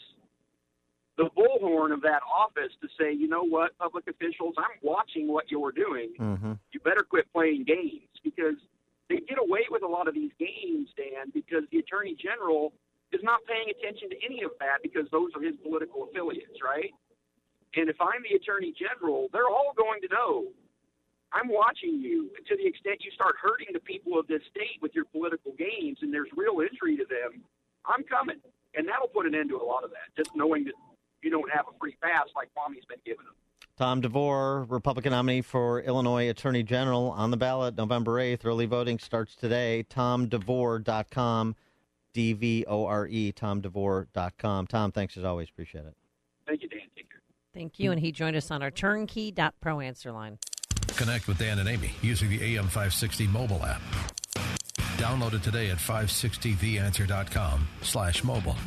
the bullhorn of that office to say, you know what, public officials, I'm watching what you're doing. Mm-hmm. You better quit playing games, because they get away with a lot of these games, Dan, because the Attorney General is not paying attention to any of that because those are his political affiliates, right? And if I'm the Attorney General, they're all going to know I'm watching you. And to the extent you start hurting the people of this state with your political games and there's real injury to them, I'm coming. And that'll put an end to a lot of that, just knowing that you don't have a free pass like Mommy's been giving them. Tom DeVore, Republican nominee for Illinois Attorney General, on the ballot November eighth. Early voting starts today. tom devore dot com, D V O R E, tom devore dot com. Tom, thanks as always. Appreciate it. Thank you, Dan. Take care. Thank you. And he joined us on our turnkey dot pro answer line. Connect with Dan and Amy using the A M five sixty mobile app. Download it today at five sixty the answer dot com slash mobile.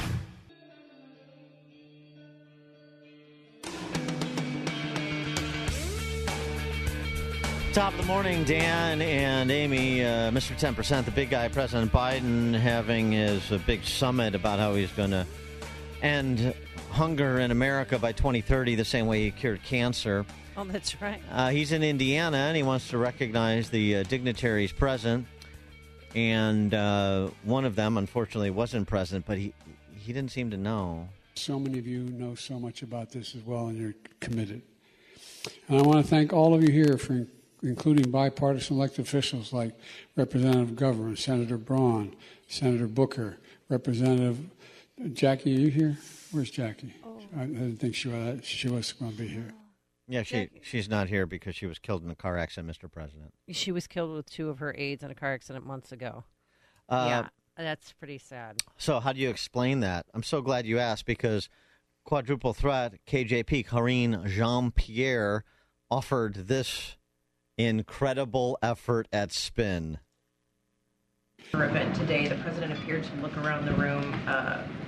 Top of the morning, Dan and Amy. uh, Mister ten percent, the big guy, President Biden, having his uh, big summit about how he's going to end hunger in America by twenty thirty, the same way he cured cancer. Oh, that's right. Uh, he's in Indiana, and he wants to recognize the uh, dignitaries present. And uh, one of them, unfortunately, wasn't present, but he, he didn't seem to know. So many of you know so much about this as well, and you're committed. And I want to thank all of you here for including bipartisan elected officials like Representative Governor, Senator Braun, Senator Booker, Representative Jackie. Are you here? Where's Jackie? Oh. I didn't think she was, she was going to be here. Yeah, she she's not here because she was killed in a car accident, Mister President. She was killed with two of her aides in a car accident months ago. Uh, yeah, that's pretty sad. So how do you explain that? I'm so glad you asked, because quadruple threat K J P, Karine Jean-Pierre, offered this incredible effort at spin. Event today, the president appeared to look around the room uh,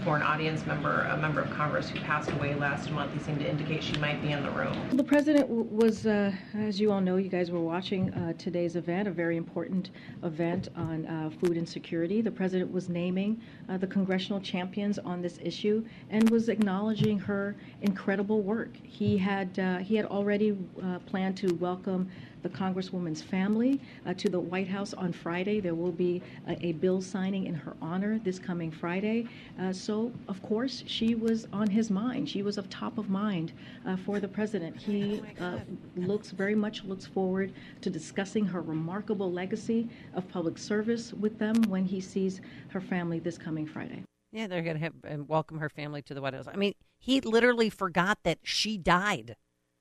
for an audience member, a member of Congress who passed away last month. He seemed to indicate she might be in the room. The president w- was, uh, as you all know, you guys were watching uh, today's event, a very important event on uh, food insecurity. The president was naming uh, the congressional champions on this issue and was acknowledging her incredible work. He had uh, he had already uh, planned to welcome the Congresswoman's family uh, to the White House on Friday. There will be a, a bill signing in her honor this coming Friday. Uh, so, of course, she was on his mind. She was of top of mind uh, for the president. He uh, looks very much looks forward to discussing her remarkable legacy of public service with them when he sees her family this coming Friday. Yeah, they're going to have and welcome her family to the White House. I mean, he literally forgot that she died.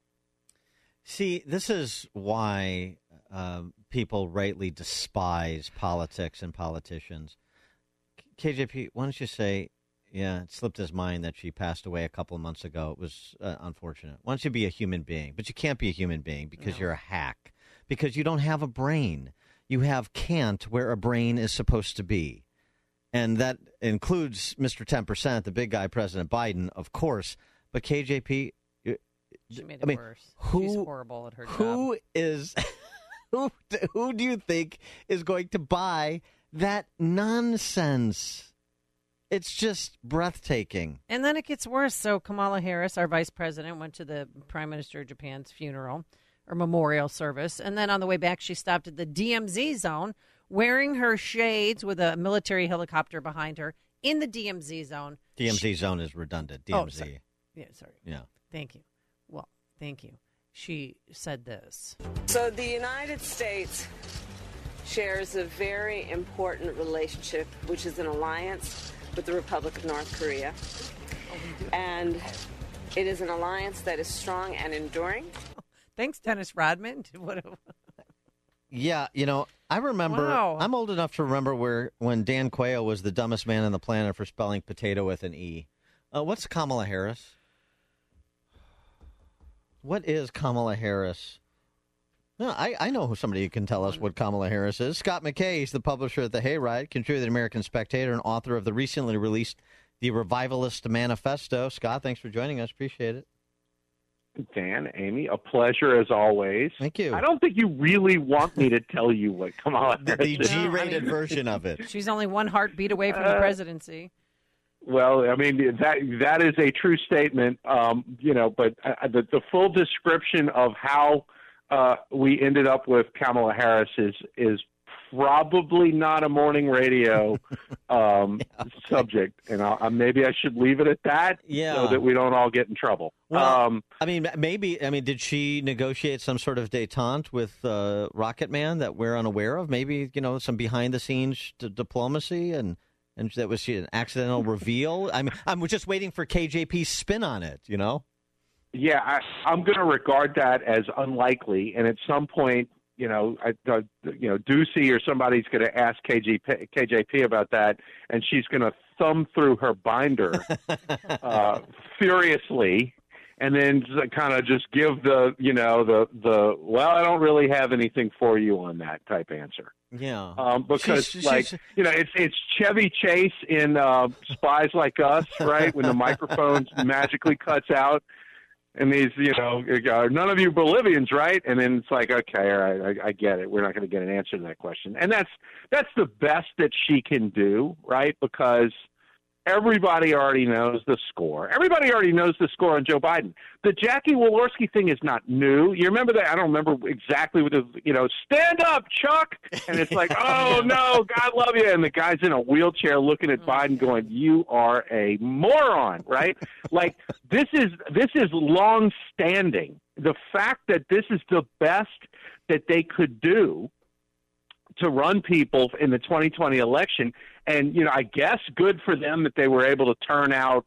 See, this is why uh, people rightly despise politics and politicians. K J P, why don't you say, yeah, it slipped his mind that she passed away a couple of months ago. It was uh, unfortunate. Why don't you be a human being? But you can't be a human being because no. you're a hack, because you don't have a brain. You have can't where a brain is supposed to be. And that includes Mister ten percent, the big guy, President Biden, of course. But K J P... She made it I mean, worse. Who, She's horrible at her job. Who is, who, who do you think is going to buy that nonsense? It's just breathtaking. And then it gets worse. So Kamala Harris, our vice president, went to the Prime Minister of Japan's funeral or memorial service. And then on the way back, she stopped at the D M Z zone wearing her shades with a military helicopter behind her in the D M Z zone. D M Z she, zone is redundant. D M Z. Oh, sorry. Yeah, sorry. Yeah. Thank you. Well, thank you. She said this. So the United States shares a very important relationship, which is an alliance with the Republic of North Korea. Oh, we do. And it is an alliance that is strong and enduring. Thanks, Dennis Rodman. What a... Yeah, you know, I remember, wow. I'm old enough to remember where when Dan Quayle was the dumbest man on the planet for spelling potato with an E. Uh, what's Kamala Harris? What is Kamala Harris? No, I, I know who somebody who can tell us what Kamala Harris is. Scott McKay, he's the publisher of The Hayride, contributor to the American Spectator, and author of the recently released The Revivalist Manifesto. Scott, thanks for joining us. Appreciate it. Dan, Amy, a pleasure as always. Thank you. I don't think you really want me to tell you what Kamala Harris the, is. The G-rated version of it. She's only one heartbeat away from uh, the presidency. Well, I mean, that that is a true statement, um, you know, but uh, the, the full description of how uh, we ended up with Kamala Harris is, is probably not a morning radio um, yeah, okay. subject. And I'll, uh, maybe I should leave it at that yeah. so that we don't all get in trouble. Well, um, I mean, maybe, I mean, did she negotiate some sort of détente with uh, Rocket Man that we're unaware of? Maybe, you know, some behind-the-scenes d- diplomacy and... And that was an accidental reveal. I mean, I'm just waiting for K J P's spin on it, you know? Yeah, I, I'm going to regard that as unlikely. And at some point, you know, I, uh, you know, Ducey or somebody's going to ask K J P, K J P about that, and she's going to thumb through her binder uh, furiously, and then kind of just give the, you know, the the well, I don't really have anything for you on that type answer. Yeah, um, because she's, like she's... you know, it's it's Chevy Chase in uh, Spies Like Us, right? When the microphone magically cuts out, and these, you know, none of you Bolivians, right? And then it's like, okay, all right, I, I get it. We're not going to get an answer to that question, and that's that's the best that she can do, right? Because everybody already knows the score. Everybody already knows the score on Joe Biden. The Jackie Walorski thing is not new. You remember that? I don't remember exactly what the, you know, stand up, Chuck. And it's like, oh, no, God love you. And the guy's in a wheelchair looking at Biden going, you are a moron, right? Like, this is this is long standing. The fact that this is the best that they could do to run people in the twenty twenty election. And, you know, I guess good for them that they were able to turn out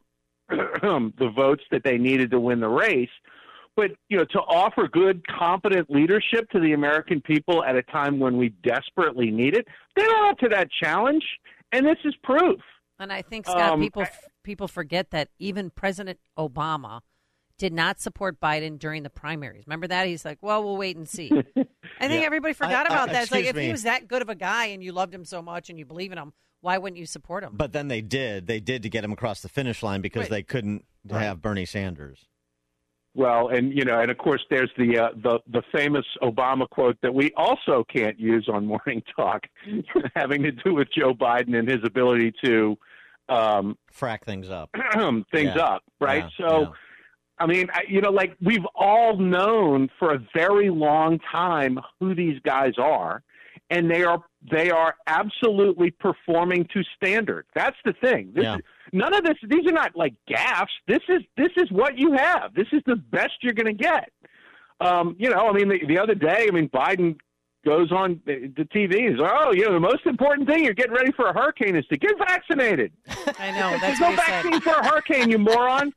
the votes that they needed to win the race. But, you know, to offer good, competent leadership to the American people at a time when we desperately need it, they're up to that challenge. And this is proof. And I think, Scott, um, people people forget that even President Obama did not support Biden during the primaries. Remember that? He's like, well, we'll wait and see. I think yeah. everybody forgot I, about I, that. It's like, if me. he was that good of a guy and you loved him so much and you believe in him, Why wouldn't you support him? But then they did. They did to get him across the finish line because Right. they couldn't Right. have Bernie Sanders. Well, and you know, and of course, there's the uh, the the famous Obama quote that we also can't use on Morning Talk, having to do with Joe Biden and his ability to um, frack things up, things Yeah. up, right? Yeah, so, yeah. I mean, I, you know, like we've all known for a very long time who these guys are, and they are they are absolutely performing to standard. That's the thing. This Yeah. is, none of this. These are not like gaffes. This is this is what you have. This is the best you're going to get. Um, you know, I mean, the, the other day, I mean, Biden goes on the T V and says, "Oh, you know, the most important thing you're getting ready for a hurricane is to get vaccinated." I know. That's There's what no he vaccine said. for a hurricane, you moron.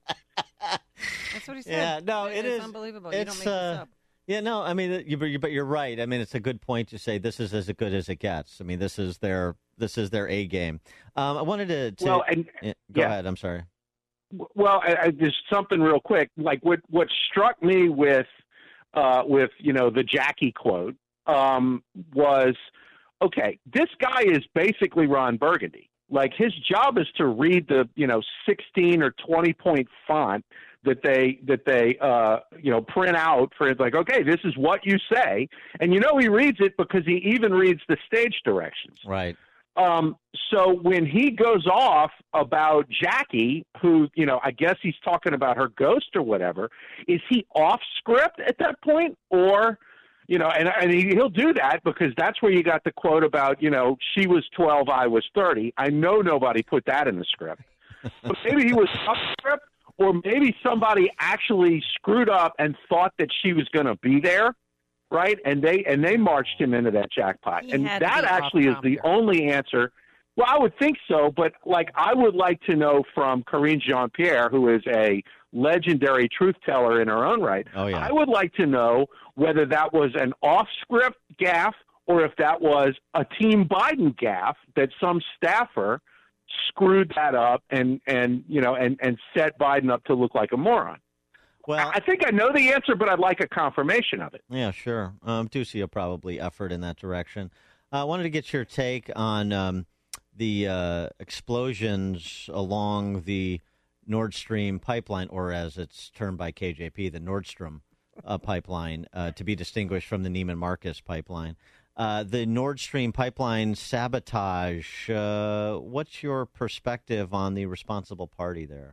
That's what he said. Yeah, no, it it is is unbelievable. You It's, don't make uh, this up. Yeah, no, I mean, you, but you- but you're right. I mean, it's a good point to say this is as good as it gets. I mean, this is their this is their A game. Um, I wanted to, to Well, and- yeah, go yeah. ahead. I'm sorry. Well, I, I, there's something real quick. Like what what struck me with uh, with you know the Jackie quote um, was, okay, this guy is basically Ron Burgundy. Like his job is to read the you know sixteen or twenty point font that they that they uh, you know print out for it. Like, okay, this is what you say, and you know he reads it because he even reads the stage directions. Right. Um, so when he goes off about Jackie, who, you know, I guess he's talking about her ghost or whatever, is he off script at that point? Or, you know, and, and he, he'll do that because that's where you got the quote about, you know, she was twelve, I was thirty. I know nobody put that in the script. But maybe he was off script, or maybe somebody actually screwed up and thought that she was going to be there. Right, and they and they marched him into that jackpot, He and had to that be actually is the only answer. Well, I would think so, but like I would like to know from Karine Jean-Pierre, who is a legendary truth teller in her own right. Oh yeah, I would like to know whether that was an off-script gaffe or if that was a Team Biden gaffe that some staffer screwed that up and and you know and and set Biden up to look like a moron. Well, I think I know the answer, but I'd like a confirmation of it. Yeah, sure. Um, do see a probably effort in that direction. I uh, wanted to get your take on um, the uh, explosions along the Nord Stream pipeline, or as it's termed by K J P, the Nordstrom uh, pipeline, uh, to be distinguished from the Neiman Marcus pipeline. Uh, the Nord Stream pipeline sabotage, uh, what's your perspective on the responsible party there?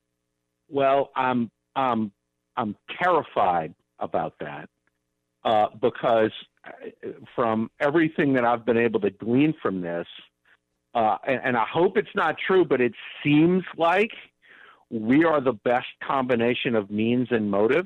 Well, I'm um, I'm terrified about that uh, because from everything that I've been able to glean from this, uh, and, and I hope it's not true, but it seems like we are the best combination of means and motive.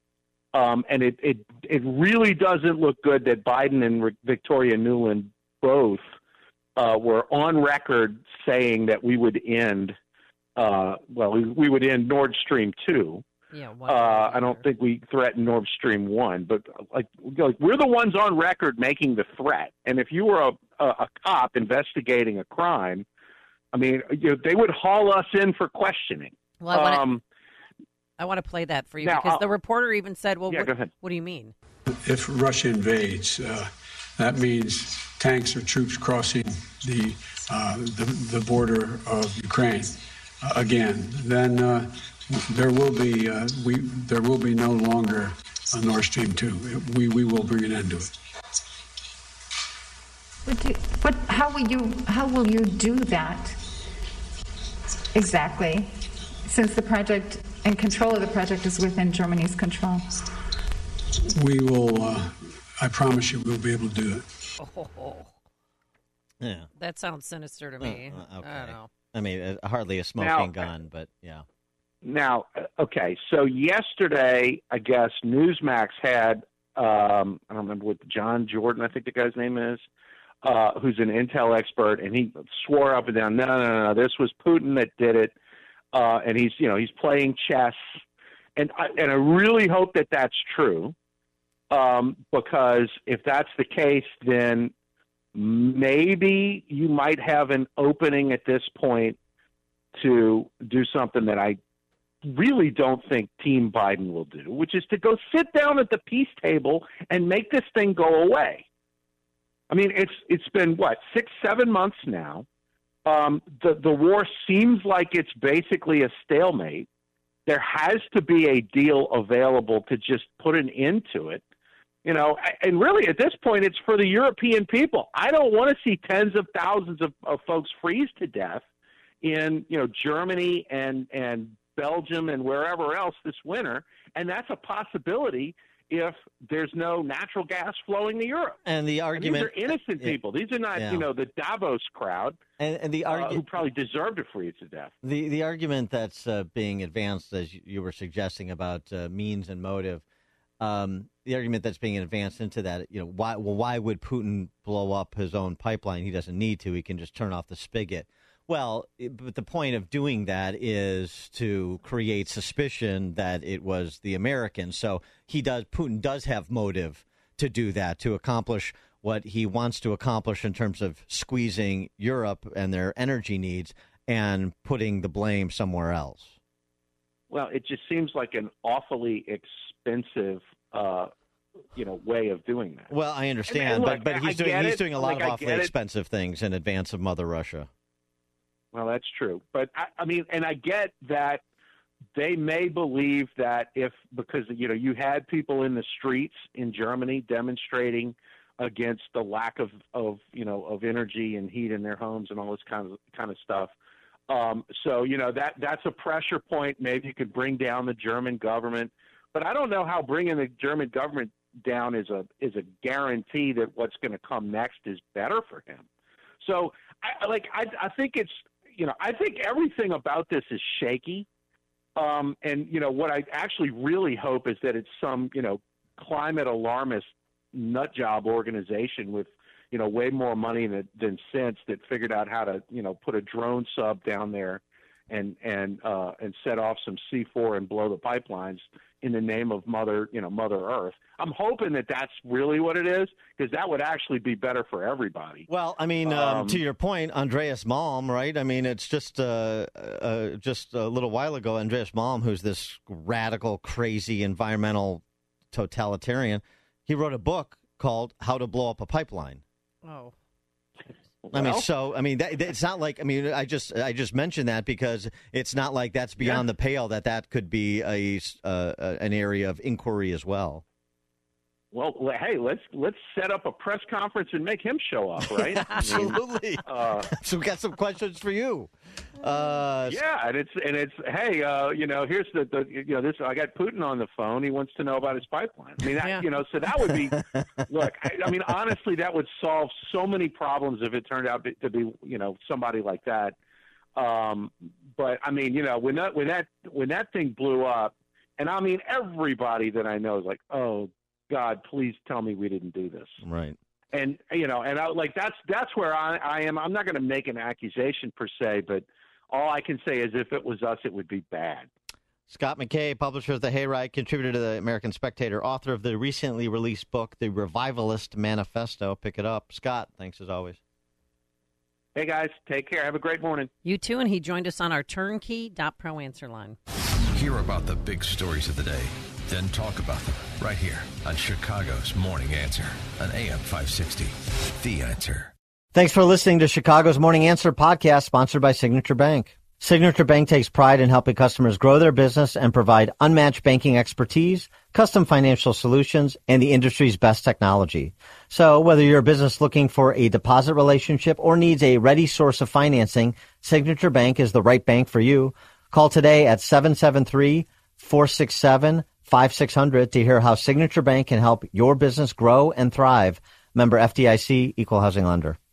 Um, and it, it it really doesn't look good that Biden and Rick- Victoria Nuland both uh, were on record saying that we would end, uh, well, we, we would end Nord Stream two. Yeah, one Uh, I don't think we threatened Nord Stream one, but like, like we're the ones on record making the threat. And if you were a, a, a cop investigating a crime, I mean, you know, they would haul us in for questioning. Well, I want to um, I want to play that for you now, because I'll- the reporter even said, "Well, Yeah, what, go ahead. what do you mean?" If Russia invades, uh, that means tanks or troops crossing the uh, the, the border of Ukraine uh, again. Then uh, there will be uh, we there will be no longer a Nord Stream two. We we will bring an end to it. Would you, what, how will you, how will you do that exactly, since the project and control of the project is within Germany's control? We will. Uh, I promise you, we'll be able to do it. Oh, Yeah. that sounds sinister to me. Uh, uh, okay. I don't know. I mean, uh, hardly a smoking Now- gun, but yeah. Now, uh, okay, so yesterday, I guess Newsmax had, um, I don't remember what, John Jordan, I think the guy's name is, uh, who's an intel expert, and he swore up and down, no, no, no, no, this was Putin that did it, uh, and he's, you know, he's playing chess, and I, and I really hope that that's true, um, because if that's the case, then maybe you might have an opening at this point to do something that I really don't think Team Biden will do, which is to go sit down at the peace table and make this thing go away. I mean, it's it's been, what, six, seven months now. Um, the the war seems like it's basically a stalemate. There has to be a deal available to just put an end to it. You know, and really at this point, it's for the European people. I don't want to see tens of thousands of, of folks freeze to death in, you know, Germany and, and Belgium and wherever else this winter. And that's a possibility if there's no natural gas flowing to Europe. And the argument, and these are innocent people. These are not, yeah. you know, the Davos crowd, and, and the argu- uh, who probably deserve to freeze to death. The the argument that's uh, being advanced, as you were suggesting, about uh, means and motive, um, the argument that's being advanced into that, you know, why well, why would Putin blow up his own pipeline? He doesn't need to. He can just turn off the spigot. Well, but the point of doing that is to create suspicion that it was the Americans. So he does. Putin does have motive to do that, to accomplish what he wants to accomplish in terms of squeezing Europe and their energy needs and putting the blame somewhere else. Well, it just seems like an awfully expensive, uh, you know, way of doing that. Well, I understand, and, and look, but but he's I doing he's it. doing a lot like, of awfully expensive things in advance of Mother Russia. Well, that's true. But, I, I mean, and I get that they may believe that if, because, you know, you had people in the streets in Germany demonstrating against the lack of, of you know, of energy and heat in their homes and all this kind of kind of stuff. Um, so, you know, that that's a pressure point. Maybe you could bring down the German government. But I don't know how bringing the German government down is a is a guarantee that what's going to come next is better for him. So, I, like, I, I think it's, you know, I think everything about this is shaky. Um, and, you know, what I actually really hope is that it's some, you know, climate alarmist nut job organization with, you know, way more money than, than sense that figured out how to, you know, put a drone sub down there and, and, uh, and set off some C four and blow the pipelines in the name of Mother, you know, Mother Earth. I'm hoping that that's really what it is, because that would actually be better for everybody. Well, I mean, um, um, to your point, Andreas Malm, right? I mean, it's just uh, uh, just a little while ago, Andreas Malm, who's this radical, crazy environmental totalitarian, he wrote a book called How to Blow Up a Pipeline. Oh. I mean, Well, so I mean, that, it's not like I mean, I just I just mentioned that because it's not like that's beyond Yeah. the pale that that could be a uh, an area of inquiry as well. Well, le- hey, let's let's set up a press conference and make him show up, right? Absolutely. I mean, uh, So we got some questions for you. Uh, yeah, and it's and it's hey, uh, you know, here's the, the you know this. I got Putin on the phone. He wants to know about his pipeline. I mean, that, Yeah. you know, so that would be look. I, I mean, honestly, that would solve so many problems if it turned out to be you know somebody like that. Um, but I mean, you know, when that when that when that thing blew up, and I mean, everybody that I know is like, oh God, please tell me we didn't do this. Right. And, you know, and I, like, that's, that's where I, I am. I'm not going to make an accusation per se, but all I can say is if it was us, it would be bad. Scott McKay, publisher of The Hayride, contributor to the American Spectator, author of the recently released book, The Revivalist Manifesto. Pick it up. Scott, thanks as always. Hey, guys, take care. Have a great morning. You too, and he joined us on our turnkey dot pro answer line. Hear about the big stories of the day, then talk about them right here on Chicago's Morning Answer on A M five sixty. The Answer. Thanks for listening to Chicago's Morning Answer podcast, sponsored by Signature Bank. Signature Bank takes pride in helping customers grow their business and provide unmatched banking expertise, custom financial solutions, and the industry's best technology. So whether you're a business looking for a deposit relationship or needs a ready source of financing, Signature Bank is the right bank for you. Call today at seven seven three, four six seven, five six zero zero to hear how Signature Bank can help your business grow and thrive. Member F D I C, Equal Housing Lender.